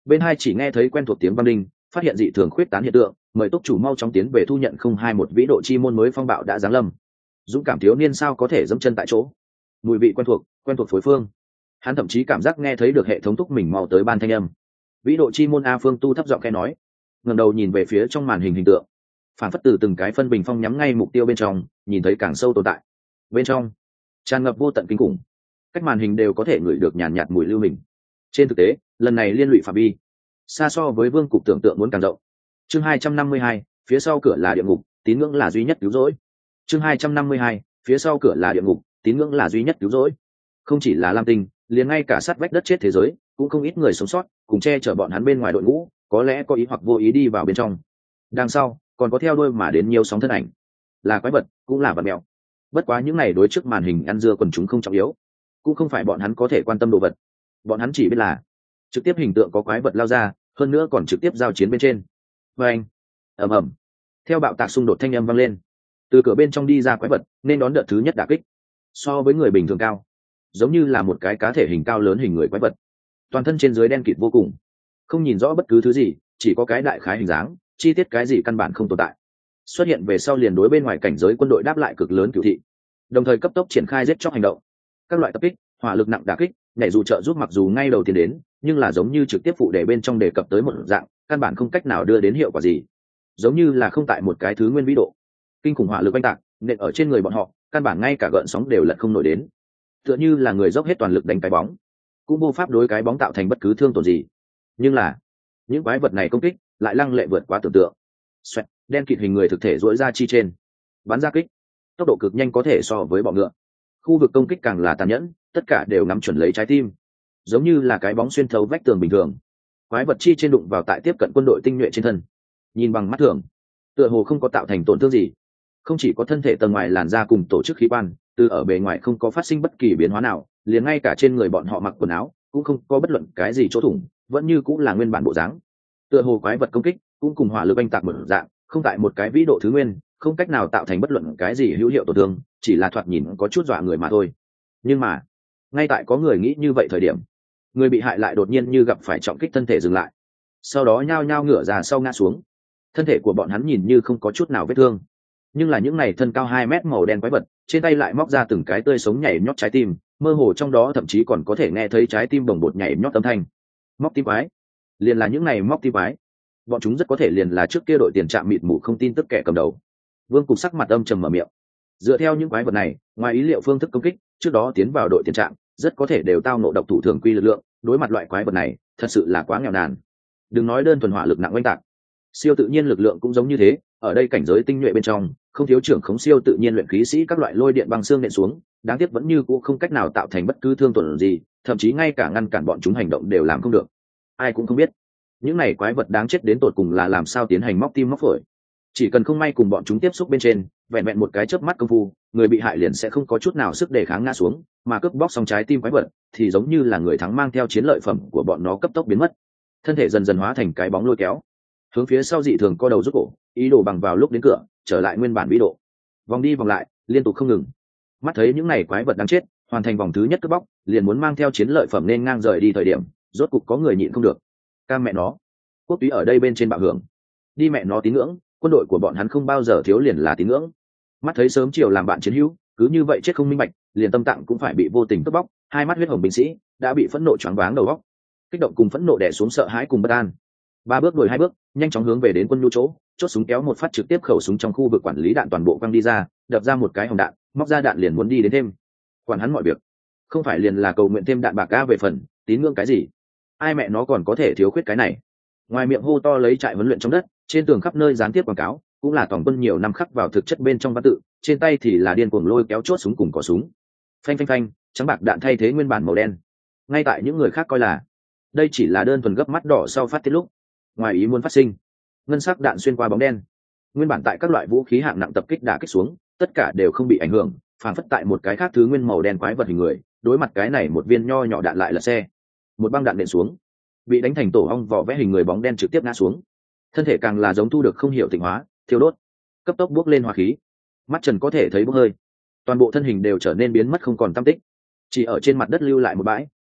Bên hai chỉ nghe thấy quen thuộc tiếng vang đinh, phát hiện dị thường khuyết tán hiện tượng, mời túc chủ mau chóng tiến về thu nhận không hai một vĩ độ chi môn mới phong bạo đã giáng lâm. Dũng cảm thiếu niên sao có thể dẫm chân tại chỗ. Mùi vị quen thuộc, quen thuộc phối phương. Hắn thậm chí cảm giác nghe thấy được hệ thống thúc mình mau tới ban thanh âm. Vĩ độ chi môn a, Phương Tu thấp giọng khẽ nói, ngẩng đầu nhìn về phía trong màn hình hình tượng, phản phất từ từng cái phân bình phong nhắm ngay mục tiêu bên trong, nhìn thấy càng sâu tồn tại. Bên trong tràn ngập vô tận kinh khủng, cách màn hình đều có thể ngửi được nhàn nhạt mùi lưu hình. Trên thực tế, lần này liên lụy phạm vi xa so với vương cục tưởng tượng muốn càng rộng. Chương hai trăm năm mươi hai, phía sau cửa là địa ngục, tín ngưỡng là duy nhất cứu rỗi. Chương hai trăm năm mươi hai, phía sau cửa là địa ngục, tín ngưỡng là duy nhất cứu rỗi. Không chỉ là Lam Tinh, liền ngay cả sát vách đất chết thế giới, cũng không ít người sống sót, cùng che chở bọn hắn bên ngoài đội ngũ, có lẽ có ý hoặc vô ý đi vào bên trong. Đằng sau, còn có theo đuôi mà đến nhiều sóng thân ảnh, là quái vật, cũng là vật mèo. Bất quá những này đối trước màn hình ăn dưa quần chúng không trọng yếu, cũng không phải bọn hắn có thể quan tâm đồ vật. Bọn hắn chỉ biết là trực tiếp hình tượng có quái vật lao ra, hơn nữa còn trực tiếp giao chiến bên trên. Và anh, ầm ầm, theo bạo tạc xung đột thanh âm vang lên, từ cửa bên trong đi ra quái vật, nên đón đợt thứ nhất đả kích. So với người bình thường cao, giống như là một cái cá thể hình cao lớn hình người quái vật, toàn thân trên dưới đen kịt vô cùng, không nhìn rõ bất cứ thứ gì, chỉ có cái đại khái hình dáng, chi tiết cái gì căn bản không tồn tại. Xuất hiện về sau liền đối bên ngoài cảnh giới quân đội đáp lại cực lớn cửu thị, đồng thời cấp tốc triển khai giết chóc hành động, các loại tập kích, hỏa lực nặng đả kích, nhảy dù trợ giúp mặc dù ngay đầu tiên đến, nhưng là giống như trực tiếp phụ đề bên trong đề cập tới một dạng, căn bản không cách nào đưa đến hiệu quả gì, giống như là không tại một cái thứ nguyên vĩ độ. Kinh khủng hỏa lực oanh tạc nện ở trên người bọn họ, căn bản ngay cả gợn sóng đều lật không nổi đến, tựa như là người dốc hết toàn lực đánh cái bóng, cũng vô pháp đối cái bóng tạo thành bất cứ thương tổn gì. Nhưng là những quái vật này công kích lại lăng lệ vượt quá tưởng tượng. Xoẹt, đen kịt hình người thực thể duỗi ra chi trên, bắn ra kích, tốc độ cực nhanh có thể so với bọ ngựa. Khu vực công kích càng là tàn nhẫn, tất cả đều nắm chuẩn lấy trái tim, giống như là cái bóng xuyên thấu vách tường bình thường. Quái vật chi trên đụng vào tại tiếp cận quân đội tinh nhuệ trên thân, nhìn bằng mắt thường, tựa hồ không có tạo thành tổn thương gì. Không chỉ có thân thể tầng ngoài làn da cùng tổ chức khí quan, từ ở bề ngoài không có phát sinh bất kỳ biến hóa nào, liền ngay cả trên người bọn họ mặc quần áo cũng không có bất luận cái gì chỗ thủng, vẫn như cũng là nguyên bản bộ dáng. Tựa hồ quái vật công kích cũng cùng hỏa lực oanh tạc một dạng, không tại một cái vĩ độ thứ nguyên, không cách nào tạo thành bất luận cái gì hữu hiệu tổn thương, chỉ là thoạt nhìn có chút dọa người mà thôi. Nhưng mà ngay tại có người nghĩ như vậy thời điểm, người bị hại lại đột nhiên như gặp phải trọng kích, thân thể dừng lại, sau đó nhao nhao ngửa ra sau ngã xuống. Thân thể của bọn hắn nhìn như không có chút nào vết thương, nhưng là những này thân cao hai mét màu đen quái vật trên tay lại móc ra từng cái tươi sống nhảy nhót trái tim, mơ hồ trong đó thậm chí còn có thể nghe thấy trái tim bồng bột nhảy nhót âm thanh. Móc tim quái, liền là những này móc tim quái, bọn chúng rất có thể liền là trước kia đội tiền trạm mịt mù không tin tức kẻ cầm đầu. Vương Cục sắc mặt âm trầm mở miệng, dựa theo những quái vật này, ngoài ý liệu phương thức công kích, trước đó tiến vào đội tiền trạm rất có thể đều tao nộ độc thủ thường quy lực lượng. Đối mặt loại quái vật này, thật sự là quá nghèo nàn. Đừng nói đơn thuần hỏa lực nặng oanh tạc, siêu tự nhiên lực lượng cũng giống như thế. Ở đây cảnh giới tinh nhuệ bên trong, không thiếu trưởng khống siêu tự nhiên luyện khí sĩ các loại lôi điện băng xương nện xuống, đáng tiếc vẫn như cũ không cách nào tạo thành bất cứ thương tổn gì, thậm chí ngay cả ngăn cản bọn chúng hành động đều làm không được. Ai cũng không biết những này quái vật đáng chết đến tột cùng là làm sao tiến hành móc tim móc phổi. Chỉ cần không may cùng bọn chúng tiếp xúc bên trên, vẹn vẹn một cái chớp mắt công phu, người bị hại liền sẽ không có chút nào sức đề kháng ngã xuống, mà cướp bóc xong trái tim quái vật thì giống như là người thắng mang theo chiến lợi phẩm của bọn nó cấp tốc biến mất, thân thể dần dần hóa thành cái bóng lôi kéo, hướng phía sau dị thường co đầu rút cổ, ý đồ bằng vào lúc đến cửa trở lại nguyên bản vĩ độ, vòng đi vòng lại liên tục không ngừng. Mắt thấy những này quái vật đáng chết hoàn thành vòng thứ nhất cướp bóc, liền muốn mang theo chiến lợi phẩm nên ngang rời đi thời điểm, rốt cục có người nhịn không được. Cam mẹ nó, quốc túy ở đây bên trên bạo hưởng, đi mẹ nó tín ngưỡng, quân đội của bọn hắn không bao giờ thiếu liền là tín ngưỡng. Mắt thấy sớm chiều làm bạn chiến hữu cứ như vậy chết không minh bạch, liền tâm tạng cũng phải bị vô tình cướp bóc, hai mắt huyết hồng binh sĩ đã bị phẫn nộ choáng váng đầu óc, kích động cùng phẫn nộ đè xuống sợ hãi cùng bất an. Ba bước đuổi hai bước, nhanh chóng hướng về đến quân nhu chỗ, chốt súng kéo một phát trực tiếp khẩu súng trong khu vực quản lý đạn toàn bộ quăng đi ra, đập ra một cái hồng đạn, móc ra đạn liền muốn đi đến thêm. Quản hắn mọi việc, không phải liền là cầu nguyện thêm đạn bạc ca về phần tín ngưỡng cái gì, ai mẹ nó còn có thể thiếu khuyết cái này. Ngoài miệng hô to lấy trại huấn luyện trong đất, trên tường khắp nơi gián tiếp quảng cáo, cũng là tổng quân nhiều năm khắc vào thực chất bên trong văn tự, trên tay thì là điên cuồng lôi kéo chốt súng cùng cò súng. Phanh phanh phanh, trắng bạc đạn thay thế nguyên bản màu đen. Ngay tại những người khác coi là đây chỉ là đơn thuần gấp mắt đỏ sau phát tiết lúc, ngoài ý muốn phát sinh, ngân sắc đạn xuyên qua bóng đen. Nguyên bản tại các loại vũ khí hạng nặng tập kích đả kích xuống, tất cả đều không bị ảnh hưởng, phản phất tại một cái khác thứ nguyên màu đen quái vật hình người, đối mặt cái này một viên nho nhỏ đạn lại là xe. Một băng đạn nện xuống, bị đánh thành tổ ong vỏ vẽ hình người bóng đen trực tiếp ngã xuống. Thân thể càng là giống thu được không hiểu tịnh hóa, thiêu đốt, cấp tốc bước lên hỏa khí, mắt trần có thể thấy bốc hơi, toàn bộ thân hình đều trở nên biến mất không còn tăm tích, chỉ ở trên mặt đất lưu lại một bãi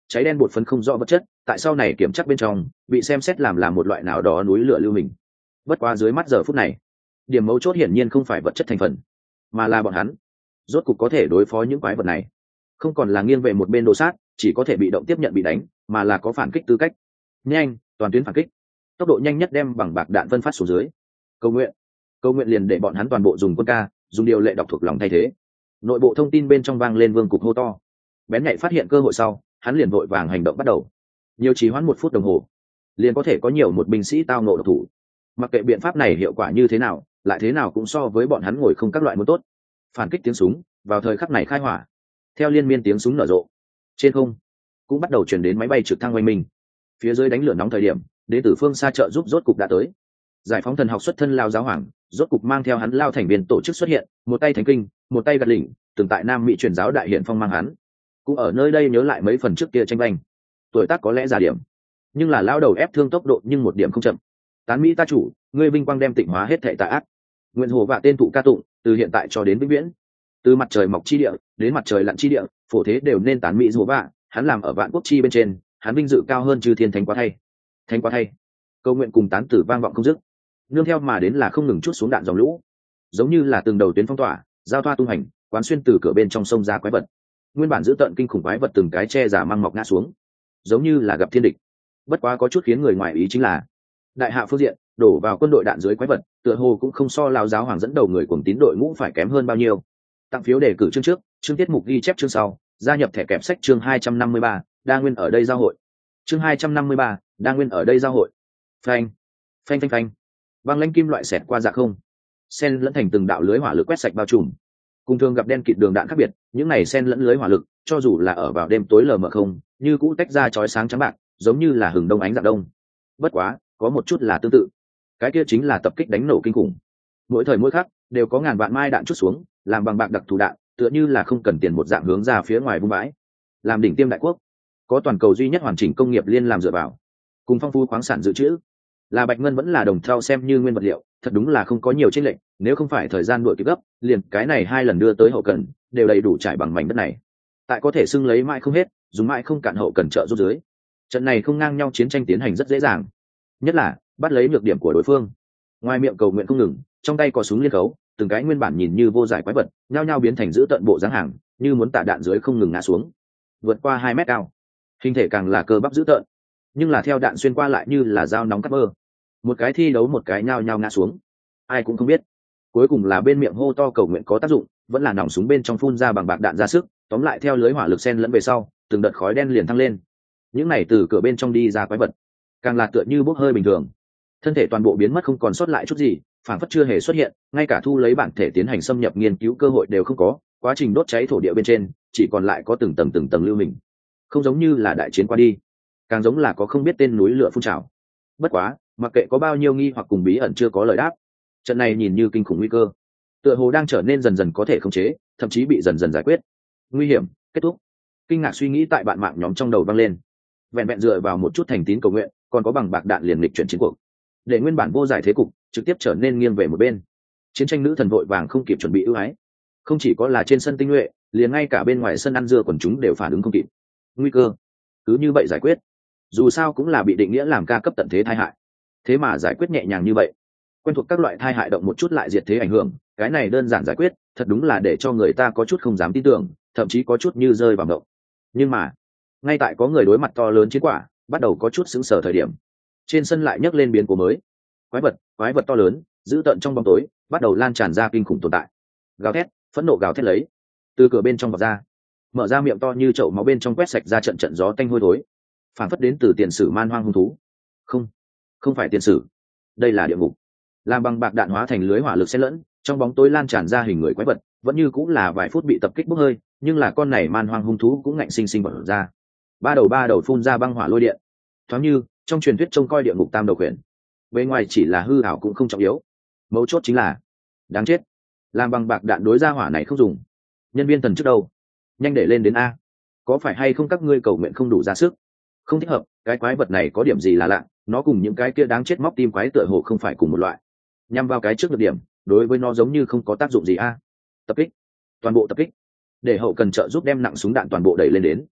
cháy đen bột phấn không rõ vật chất tại sau này kiểm chắc bên trong bị xem xét làm là một loại nào đó núi lửa lưu hình. Bất quá dưới mắt giờ phút này, điểm mấu chốt hiển nhiên không phải vật chất thành phần, mà là bọn hắn rốt cục có thể đối phó những quái vật này, không còn là nghiêng về một bên đồ sát chỉ có thể bị động tiếp nhận bị đánh, mà là có phản kích tư cách. Nhanh, toàn tuyến phản kích, tốc độ nhanh nhất đem bằng bạc đạn phân phát xuống dưới. Cầu nguyện, cầu nguyện liền để bọn hắn toàn bộ dùng quân ca, dùng điều lệ đọc thuộc lòng thay thế. Nội bộ thông tin bên trong vang lên vương cục hô to. Bén nhạy phát hiện cơ hội sau, hắn liền vội vàng hành động bắt đầu. Nhiều trì hoãn một phút đồng hồ, liền có thể có nhiều một binh sĩ tao nộ độc thủ. Mặc kệ biện pháp này hiệu quả như thế nào, lại thế nào cũng so với bọn hắn ngồi không các loại muốn tốt. Phản kích tiếng súng vào thời khắc này khai hỏa. Theo liên miên tiếng súng nở rộ, trên không cũng bắt đầu chuyển đến máy bay trực thăng oanh minh. Phía dưới đánh lửa nóng thời điểm, đến từ phương xa trợ giúp rốt cục đã tới. Giải phóng thần học xuất thân lao giáo hoàng rốt cục mang theo hắn lao thành viên tổ chức xuất hiện, một tay thánh kinh, một tay gật lỉnh, từng tại Nam Mỹ truyền giáo đại hiện phong mang hắn, cũng ở nơi đây nhớ lại mấy phần trước kia tranh banh. Tuổi tác có lẽ già điểm, nhưng là lao đầu ép thương tốc độ nhưng một điểm không chậm. Tán Mỹ ta chủ, ngươi vinh quang đem tịnh hóa hết thệ tà ác. Nguyện hồ vạ tên thụ ca tụng, từ hiện tại cho đến vĩnh viễn. Từ mặt trời mọc chi địa đến mặt trời lặn chi địa, phổ thế đều nên tán Mỹ hồ vạ, hắn làm ở vạn quốc chi bên trên, hắn vinh dự cao hơn chư thiên thánh quá thay. Thánh quá thay. Câu nguyện cùng tán tử vang vọng không dứt. Nương theo mà đến là không ngừng chút xuống đạn dòng lũ, giống như là từng đầu tuyến phong tỏa, giao thoa tung hành, quán xuyên từ cửa bên trong sông ra quái vật. Nguyên bản giữ tận kinh khủng quái vật từng cái che giả mang mọc ngã xuống, giống như là gặp thiên địch. Bất quá có chút khiến người ngoài ý chính là, đại hạ phương diện đổ vào quân đội đạn dưới quái vật, tựa hồ cũng không so lao giáo hoàng dẫn đầu người cùng tín đội ngũ phải kém hơn bao nhiêu. Tặng phiếu đề cử chương trước, chương tiết mục ghi chép chương sau, gia nhập thẻ kẹp sách chương hai trăm năm mươi ba, đa nguyên ở đây giao hội. Chương hai trăm năm mươi ba, đa nguyên ở đây giao hội. Phanh, phanh phanh phanh. Băng lãnh kim loại xẹt qua dạ không, sen lẫn thành từng đạo lưới hỏa lực quét sạch bao trùm. Cùng thường gặp đen kịt đường đạn khác biệt, những này sen lẫn lưới hỏa lực, cho dù là ở vào đêm tối lờ mờ không, như cũ tách ra chói sáng trắng bạc, giống như là hừng đông ánh dạng đông. Bất quá, có một chút là tương tự, cái kia chính là tập kích đánh nổ kinh khủng. Mỗi thời mỗi khắc đều có ngàn vạn mai đạn chút xuống, làm bằng bạc đặc thù đạn, tựa như là không cần tiền một dạng hướng ra phía ngoài vung bãi. Làm đỉnh tiêm đại quốc, có toàn cầu duy nhất hoàn chỉnh công nghiệp liên làm dựa vào, cùng phong phú khoáng sản dự trữ, là bạch ngân vẫn là đồng thau xem như nguyên vật liệu, thật đúng là không có nhiều chênh lệch. Nếu không phải thời gian đuổi kịp gấp, liền cái này hai lần đưa tới hậu cần đều đầy đủ trải bằng mảnh đất này. Tại có thể xưng lấy mãi không hết, dùng mãi không cạn hậu cần trợ giúp dưới, trận này không ngang nhau chiến tranh tiến hành rất dễ dàng. Nhất là bắt lấy nhược điểm của đối phương. Ngoài miệng cầu nguyện không ngừng, trong tay có súng liên khấu, từng cái nguyên bản nhìn như vô giải quái vật, nhao nhao biến thành giữ tận bộ dáng hàng, như muốn tạ đạn dưới không ngừng ngã xuống, vượt qua hai mét cao. Hình thể càng là cơ bắp dữ tợn, nhưng là theo đạn xuyên qua lại như là dao nóng cắt mơ. Một cái thi đấu một cái nhao nhao ngã xuống, ai cũng không biết cuối cùng là bên miệng hô to cầu nguyện có tác dụng, vẫn là nòng súng bên trong phun ra bằng bạc đạn ra sức. Tóm lại theo lưới hỏa lực sen lẫn về sau, từng đợt khói đen liền thăng lên. Những này từ cửa bên trong đi ra quái vật, càng là tựa như bốc hơi bình thường, thân thể toàn bộ biến mất không còn sót lại chút gì, phản phất chưa hề xuất hiện, ngay cả thu lấy bản thể tiến hành xâm nhập nghiên cứu cơ hội đều không có. Quá trình đốt cháy thổ địa bên trên chỉ còn lại có từng tầng từng tầng lưu mình, không giống như là đại chiến qua đi, càng giống là có không biết tên núi lửa phun trào. Bất quá mặc kệ có bao nhiêu nghi hoặc cùng bí ẩn chưa có lời đáp, trận này nhìn như kinh khủng nguy cơ, tựa hồ đang trở nên dần dần có thể khống chế, thậm chí bị dần dần giải quyết. Nguy hiểm kết thúc. Kinh ngạc suy nghĩ tại bạn mạng nhóm trong đầu vang lên. Vẹn vẹn dựa vào một chút thành tín cầu nguyện, còn có bằng bạc đạn liền lịch chuyển chiến cuộc, để nguyên bản vô giải thế cục trực tiếp trở nên nghiêng về một bên. Chiến tranh nữ thần vội vàng không kịp chuẩn bị ưu ái, không chỉ có là trên sân tinh nhuệ, liền ngay cả bên ngoài sân ăn dưa quần chúng đều phản ứng không kịp. Nguy cơ cứ như vậy giải quyết, dù sao cũng là bị định nghĩa làm ca cấp tận thế tai hại, thế mà giải quyết nhẹ nhàng như vậy. Quen thuộc các loại tai hại động một chút lại diệt thế ảnh hưởng, cái này đơn giản giải quyết, thật đúng là để cho người ta có chút không dám tin tưởng, thậm chí có chút như rơi vào mộng. Nhưng mà ngay tại có người đối mặt to lớn chiến quả bắt đầu có chút sững sờ thời điểm, trên sân lại nhấc lên biến cố mới. Quái vật quái vật to lớn dữ tợn trong bóng tối bắt đầu lan tràn ra kinh khủng tồn tại. Gào thét, phẫn nộ gào thét lấy, từ cửa bên trong vọt ra, mở ra miệng to như chậu máu bên trong quét sạch ra trận trận gió tanh hôi thối, phản phất đến từ tiền sử man hoang hung thú. Không, không phải tiền sử, đây là địa ngục. Làm bằng bạc đạn hóa thành lưới hỏa lực xen lẫn, trong bóng tối lan tràn ra hình người quái vật, vẫn như cũng là vài phút bị tập kích bốc hơi, nhưng là con này man hoang hung thú cũng ngạnh sinh sinh bật ra, ba đầu ba đầu phun ra băng hỏa lôi điện, thoáng như trong truyền thuyết trông coi địa ngục tam đầu quyển. Bên ngoài chỉ là hư ảo cũng không trọng yếu, mấu chốt chính là đáng chết. Làm bằng bạc đạn đối ra hỏa này không dùng, nhân viên thần trước đâu, nhanh để lên đến a. Có phải hay không các ngươi cầu nguyện không đủ ra sức? Không thích hợp, cái quái vật này có điểm gì là lạ, nó cùng những cái kia đáng chết móc tim quái tựa hồ không phải cùng một loại. Nhằm vào cái trước được điểm, đối với nó giống như không có tác dụng gì a. Tập kích, toàn bộ tập kích, để hậu cần trợ giúp đem nặng súng đạn toàn bộ đẩy lên đến.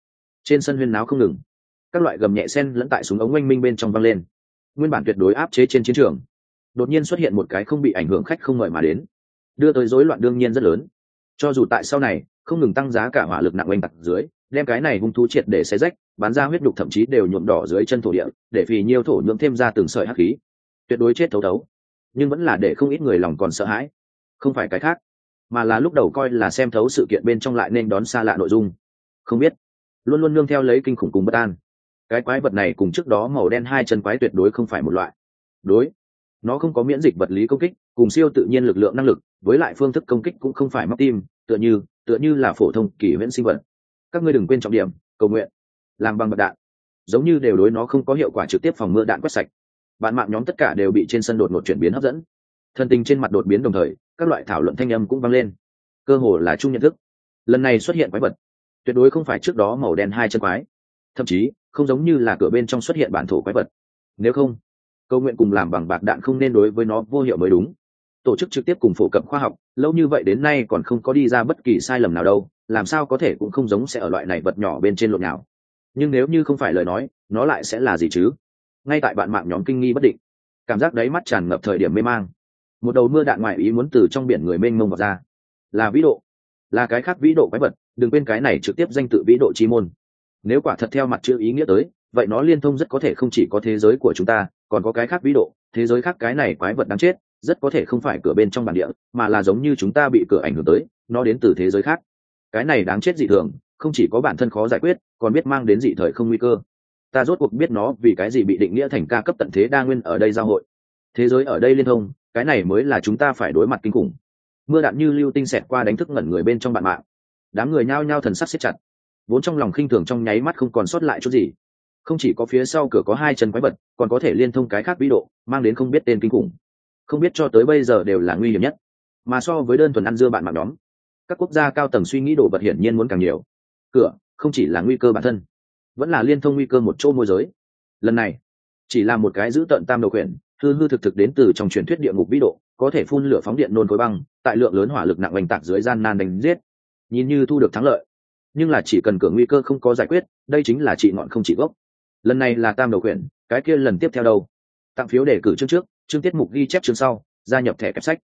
Trên sân huyên náo không ngừng, các loại gầm nhẹ sen lẫn tại súng ống oanh minh bên trong vang lên. Nguyên bản tuyệt đối áp chế trên chiến trường, đột nhiên xuất hiện một cái không bị ảnh hưởng khách không mời mà đến, đưa tới rối loạn đương nhiên rất lớn. Cho dù tại sau này không ngừng tăng giá cả hỏa lực nặng oanh tạc dưới, đem cái này hung thú triệt để xé rách, bán ra huyết đục thậm chí đều nhuộm đỏ dưới chân thổ địa, để phì nhiêu thổ nhuộm thêm ra từng sợi hắc khí, tuyệt đối chết thấu thấu. Nhưng vẫn là để không ít người lòng còn sợ hãi, không phải cái khác, mà là lúc đầu coi là xem thấu sự kiện bên trong lại nên đón xa lạ nội dung. Không biết, luôn luôn nương theo lấy kinh khủng cùng bất an. Cái quái vật này cùng trước đó màu đen hai chân quái tuyệt đối không phải một loại. Đối, nó không có miễn dịch vật lý công kích, cùng siêu tự nhiên lực lượng năng lực, với lại phương thức công kích cũng không phải móc tim, tựa như, tựa như là phổ thông kỳ huyễn sinh vật. Các ngươi đừng quên trọng điểm, cầu nguyện, làm bằng bật đạn, giống như đều đối nó không có hiệu quả trực tiếp phòng mưa đạn quét sạch. Bạn mạng nhóm tất cả đều bị trên sân đột ngột chuyển biến hấp dẫn, thân tình trên mặt đột biến đồng thời, các loại thảo luận thanh âm cũng vang lên. Cơ hồ là chung nhận thức, lần này xuất hiện quái vật, tuyệt đối không phải trước đó màu đen hai chân quái, thậm chí không giống như là cửa bên trong xuất hiện bản thổ quái vật. Nếu không, cầu nguyện cùng làm bằng bạc đạn không nên đối với nó vô hiệu mới đúng. Tổ chức trực tiếp cùng phổ cập khoa học lâu như vậy đến nay còn không có đi ra bất kỳ sai lầm nào đâu, làm sao có thể cũng không giống sẽ ở loại này vật nhỏ bên trên lộn nào. Nhưng nếu như không phải lời nói, nó lại sẽ là gì chứ? Ngay tại bạn mạng nhóm kinh nghi bất định, cảm giác đáy mắt tràn ngập thời điểm mê mang, một đầu mưa đạn ngoại ý muốn từ trong biển người mênh mông vào ra. Là vĩ độ, là cái khác vĩ độ quái vật, đừng quên cái này trực tiếp danh tự vĩ độ chi môn. Nếu quả thật theo mặt chữ ý nghĩa tới, vậy nó liên thông rất có thể không chỉ có thế giới của chúng ta, còn có cái khác vĩ độ, thế giới khác. Cái này quái vật đáng chết, rất có thể không phải cửa bên trong bản địa, mà là giống như chúng ta bị cửa ảnh hưởng tới, nó đến từ thế giới khác. Cái này đáng chết dị thường, không chỉ có bản thân khó giải quyết, còn biết mang đến dị thời không nguy cơ. Ta rốt cuộc biết nó vì cái gì bị định nghĩa thành ca cấp tận thế đa nguyên ở đây giao hội. Thế giới ở đây liên thông, cái này mới là chúng ta phải đối mặt kinh khủng. Mưa đạn như lưu tinh xẹt qua đánh thức ngẩn người bên trong bạn mạng. Đám người nhao nhao thần sắc siết chặt, vốn trong lòng khinh thường trong nháy mắt không còn sót lại chút gì. Không chỉ có phía sau cửa có hai chân quái vật, còn có thể liên thông cái khác vĩ độ, mang đến không biết tên kinh khủng. Không biết cho tới bây giờ đều là nguy hiểm nhất. Mà so với đơn thuần ăn dưa bạn mạng nhóm, các quốc gia cao tầng suy nghĩ đồ vật hiển nhiên muốn càng nhiều. Cửa không chỉ là nguy cơ bản thân, vẫn là liên thông nguy cơ một chỗ môi giới. Lần này chỉ là một cái giữ tận tam đầu quyển, hư hư thực thực đến từ trong truyền thuyết địa ngục vĩ độ, có thể phun lửa phóng điện nôn khối băng, tại lượng lớn hỏa lực nặng oanh tạc dưới gian nan đánh giết, nhìn như thu được thắng lợi. Nhưng là chỉ cần cửa nguy cơ không có giải quyết, đây chính là trị ngọn không trị gốc. Lần này là tam đầu quyển, cái kia lần tiếp theo đâu? Tặng phiếu đề cử chương trước, chương tiết mục ghi chép chương sau, gia nhập thẻ kẹp sách.